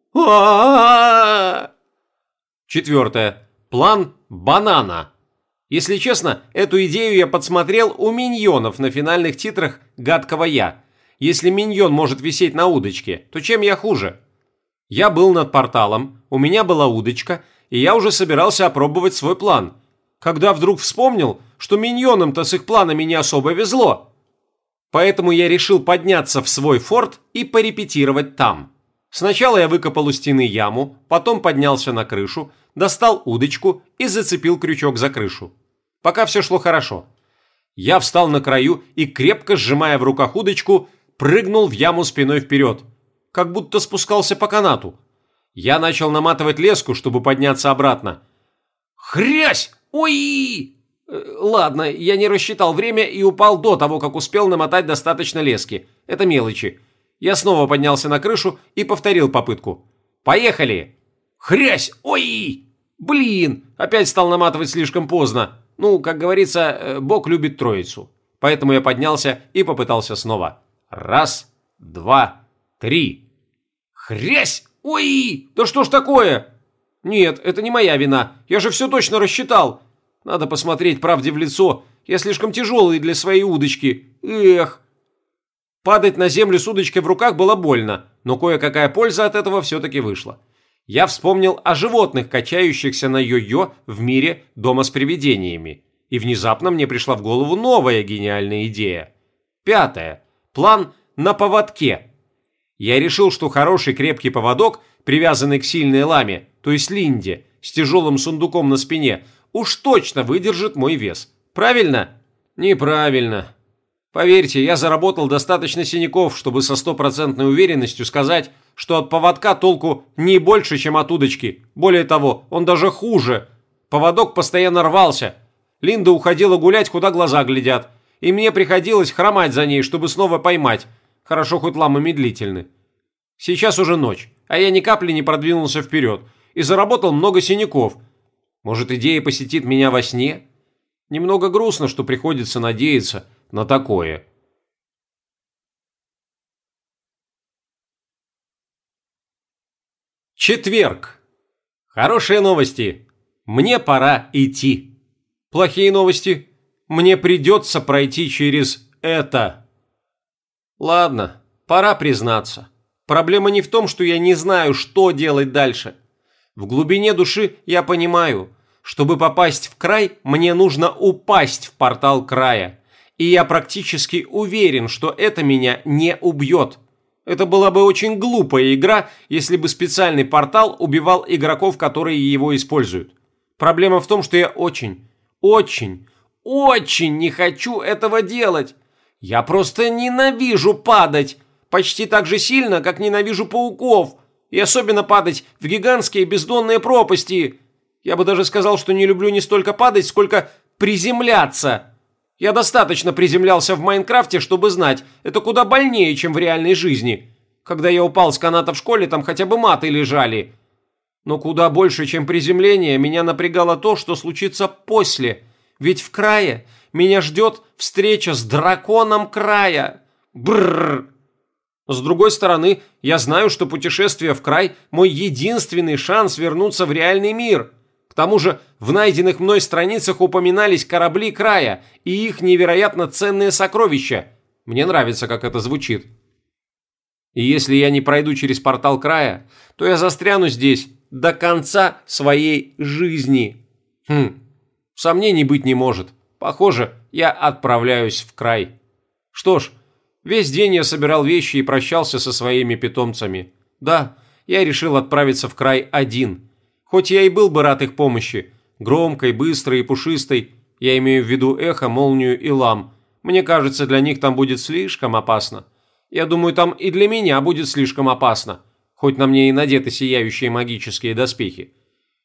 А-а-а! Четвертое. План банана. Если честно, эту идею я подсмотрел у миньонов на финальных титрах «Гадкого я». Если миньон может висеть на удочке, то чем я хуже? Я был над порталом, у меня была удочка, и я уже собирался опробовать свой план. Когда вдруг вспомнил, что миньонам-то с их планами не особо везло. Поэтому я решил подняться в свой форт и порепетировать там. Сначала я выкопал у стены яму, потом поднялся на крышу, достал удочку и зацепил крючок за крышу. Пока все шло хорошо. Я встал на краю и, крепко сжимая в руках удочку, прыгнул в яму спиной вперед, как будто спускался по канату. Я начал наматывать леску, чтобы подняться обратно. Хрясь! Ой! Ладно, я не рассчитал время и упал до того, как успел намотать достаточно лески. Это мелочи. Я снова поднялся на крышу и повторил попытку. Поехали! Хрясь! Ой! Блин! Опять стал наматывать слишком поздно. Ну, как говорится, Бог любит троицу. Поэтому я поднялся и попытался снова. Раз, два, три. Хрясь! Ой! Да что ж такое? Нет, это не моя вина. Я же все точно рассчитал. Надо посмотреть правде в лицо. Я слишком тяжелый для своей удочки. Эх! Падать на землю с удочкой в руках было больно, но кое-какая польза от этого все-таки вышла. Я вспомнил о животных, качающихся на йо-йо в мире дома с привидениями. И внезапно мне пришла в голову новая гениальная идея. Пятое. План на поводке. Я решил, что хороший крепкий поводок, привязанный к сильной ламе, то есть линде, с тяжелым сундуком на спине, уж точно выдержит мой вес. Правильно? Неправильно. Поверьте, я заработал достаточно синяков, чтобы со стопроцентной уверенностью сказать, что от поводка толку не больше, чем от удочки. Более того, он даже хуже. Поводок постоянно рвался. Линда уходила гулять, куда глаза глядят. И мне приходилось хромать за ней, чтобы снова поймать. Хорошо, хоть ламы медлительны. Сейчас уже ночь, а я ни капли не продвинулся вперед. И заработал много синяков. Может, идея посетит меня во сне? Немного грустно, что приходится надеяться на такое. Четверг. Хорошие новости. Мне пора идти. Плохие новости. Мне придется пройти через это. Ладно, пора признаться. Проблема не в том, что я не знаю, что делать дальше. В глубине души я понимаю, чтобы попасть в край, мне нужно упасть в портал края. И я практически уверен, что это меня не убьет. Это была бы очень глупая игра, если бы специальный портал убивал игроков, которые его используют. Проблема в том, что я очень, очень, очень не хочу этого делать. Я просто ненавижу падать. Почти так же сильно, как ненавижу пауков. И особенно падать в гигантские бездонные пропасти. Я бы даже сказал, что не люблю не столько падать, сколько приземляться. Я достаточно приземлялся в Майнкрафте, чтобы знать, это куда больнее, чем в реальной жизни. Когда я упал с каната в школе, там хотя бы маты лежали. Но куда больше, чем приземление, меня напрягало то, что случится после. Ведь в крае меня ждет встреча с драконом края. Бррр. С другой стороны, я знаю, что путешествие в край – мой единственный шанс вернуться в реальный мир. К тому же в найденных мной страницах упоминались корабли края и их невероятно ценные сокровища. Мне нравится, как это звучит. И если я не пройду через портал края, то я застряну здесь до конца своей жизни. Хм, сомнений быть не может. Похоже, я отправляюсь в край. Что ж, весь день я собирал вещи и прощался со своими питомцами. Да, я решил отправиться в край один. Хоть я и был бы рад их помощи, громкой, быстрой и пушистой, я имею в виду эхо, молнию и лам, мне кажется, для них там будет слишком опасно. Я думаю, там и для меня будет слишком опасно, хоть на мне и надеты сияющие магические доспехи.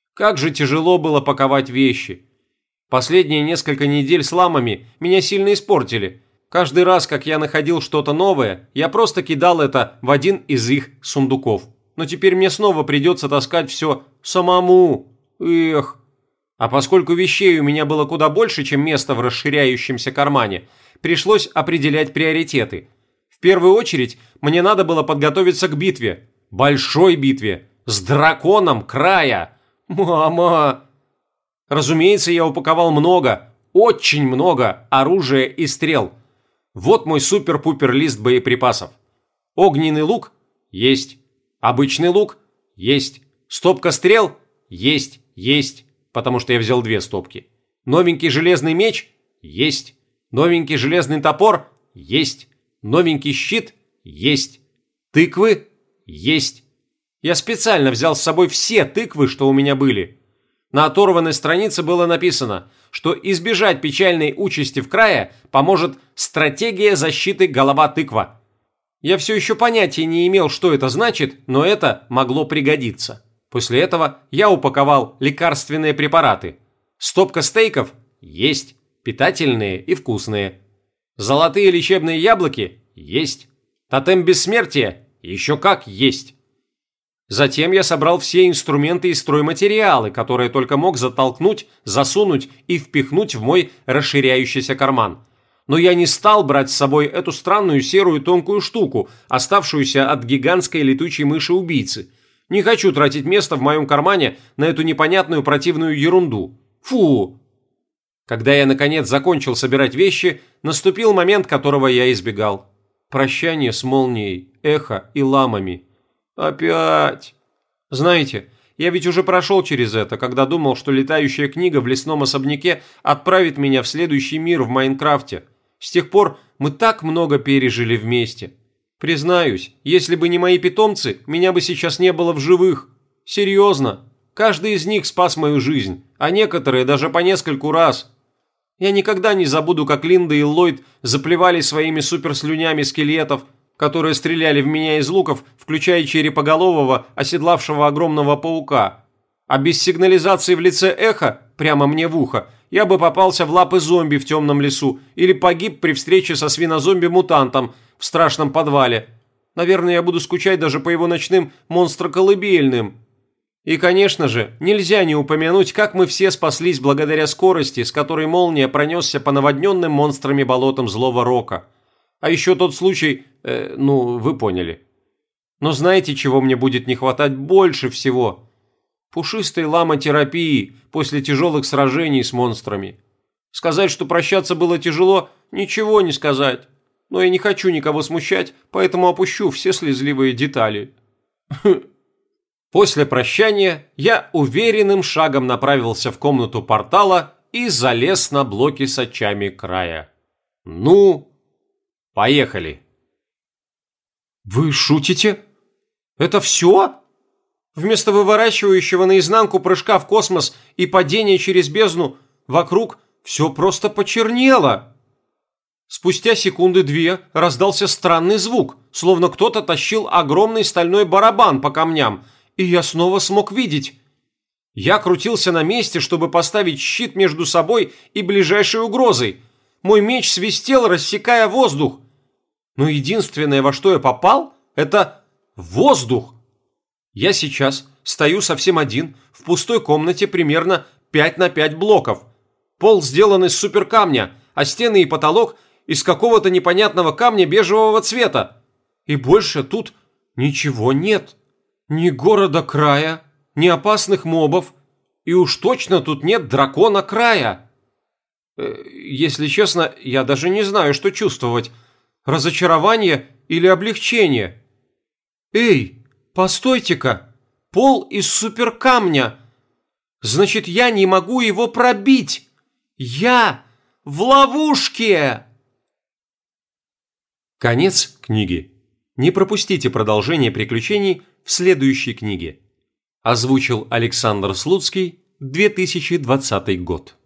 Как же тяжело было паковать вещи. Последние несколько недель с ламами меня сильно испортили. Каждый раз, как я находил что-то новое, я просто кидал это в один из их сундуков. Но теперь мне снова придется таскать все самому. Эх. А поскольку вещей у меня было куда больше, чем места в расширяющемся кармане, пришлось определять приоритеты. В первую очередь, мне надо было подготовиться к битве. Большой битве. С драконом края. Мама! Разумеется, я упаковал много, очень много оружия и стрел. Вот мой супер-пупер лист боеприпасов. Огненный лук? Есть. Обычный лук? Есть. Стопка стрел? Есть, есть, потому что я взял две стопки. Новенький железный меч? Есть. Новенький железный топор? Есть. Новенький щит? Есть. Тыквы? Есть. Я специально взял с собой все тыквы, что у меня были. На оторванной странице было написано, что избежать печальной участи в крае поможет стратегия защиты голова-тыква. Я все еще понятия не имел, что это значит, но это могло пригодиться. После этого я упаковал лекарственные препараты. Стопка стейков? Есть. Питательные и вкусные. Золотые лечебные яблоки? Есть. Тотем бессмертия? Еще как есть. Затем я собрал все инструменты и стройматериалы, которые только мог затолкнуть, засунуть и впихнуть в мой расширяющийся карман. Но я не стал брать с собой эту странную серую тонкую штуку, оставшуюся от гигантской летучей мыши-убийцы. Не хочу тратить место в моем кармане на эту непонятную противную ерунду. Фу! Когда я, наконец, закончил собирать вещи, наступил момент, которого я избегал. Прощание с молнией, эхо и ламами. Опять. Знаете, я ведь уже прошел через это, когда думал, что летающая книга в лесном особняке отправит меня в следующий мир в Майнкрафте. С тех пор мы так много пережили вместе. Признаюсь, если бы не мои питомцы, меня бы сейчас не было в живых. Серьезно. Каждый из них спас мою жизнь, а некоторые даже по нескольку раз. Я никогда не забуду, как Линда и Ллойд заплевали своими суперслюнями скелетов, которые стреляли в меня из луков, включая черепоголового, оседлавшего огромного паука. А без сигнализации в лице эха, прямо мне в ухо, я бы попался в лапы зомби в темном лесу или погиб при встрече со свинозомби-мутантом в страшном подвале. Наверное, я буду скучать даже по его ночным монстроколыбельным. И, конечно же, нельзя не упомянуть, как мы все спаслись благодаря скорости, с которой молния пронесся по наводненным монстрами болотам Злого Рока. А еще тот случай, э, ну, вы поняли. Но знаете, чего мне будет не хватать больше всего? Пушистой ламотерапии после тяжелых сражений с монстрами. Сказать, что прощаться было тяжело, ничего не сказать. Но я не хочу никого смущать, поэтому опущу все слезливые детали. После прощания я уверенным шагом направился в комнату портала и залез на блоки с очами края. Ну... Поехали. Вы шутите? Это все? Вместо выворачивающего наизнанку прыжка в космос и падения через бездну, вокруг все просто почернело. Спустя секунды две раздался странный звук, словно кто-то тащил огромный стальной барабан по камням, и я снова смог видеть. Я крутился на месте, чтобы поставить щит между собой и ближайшей угрозой. Мой меч свистел, рассекая воздух. Но единственное, во что я попал, это воздух. Я сейчас стою совсем один в пустой комнате примерно пять на пять блоков. Пол сделан из суперкамня, а стены и потолок из какого-то непонятного камня бежевого цвета. И больше тут ничего нет. Ни города края, ни опасных мобов. И уж точно тут нет дракона края. Если честно, я даже не знаю, что чувствовать. Разочарование или облегчение? Эй, постойте-ка! Пол из суперкамня! Значит, я не могу его пробить! Я в ловушке! Конец книги. Не пропустите продолжение приключений в следующей книге. Озвучил Александр Слуцкий, две тысячи двадцатый год.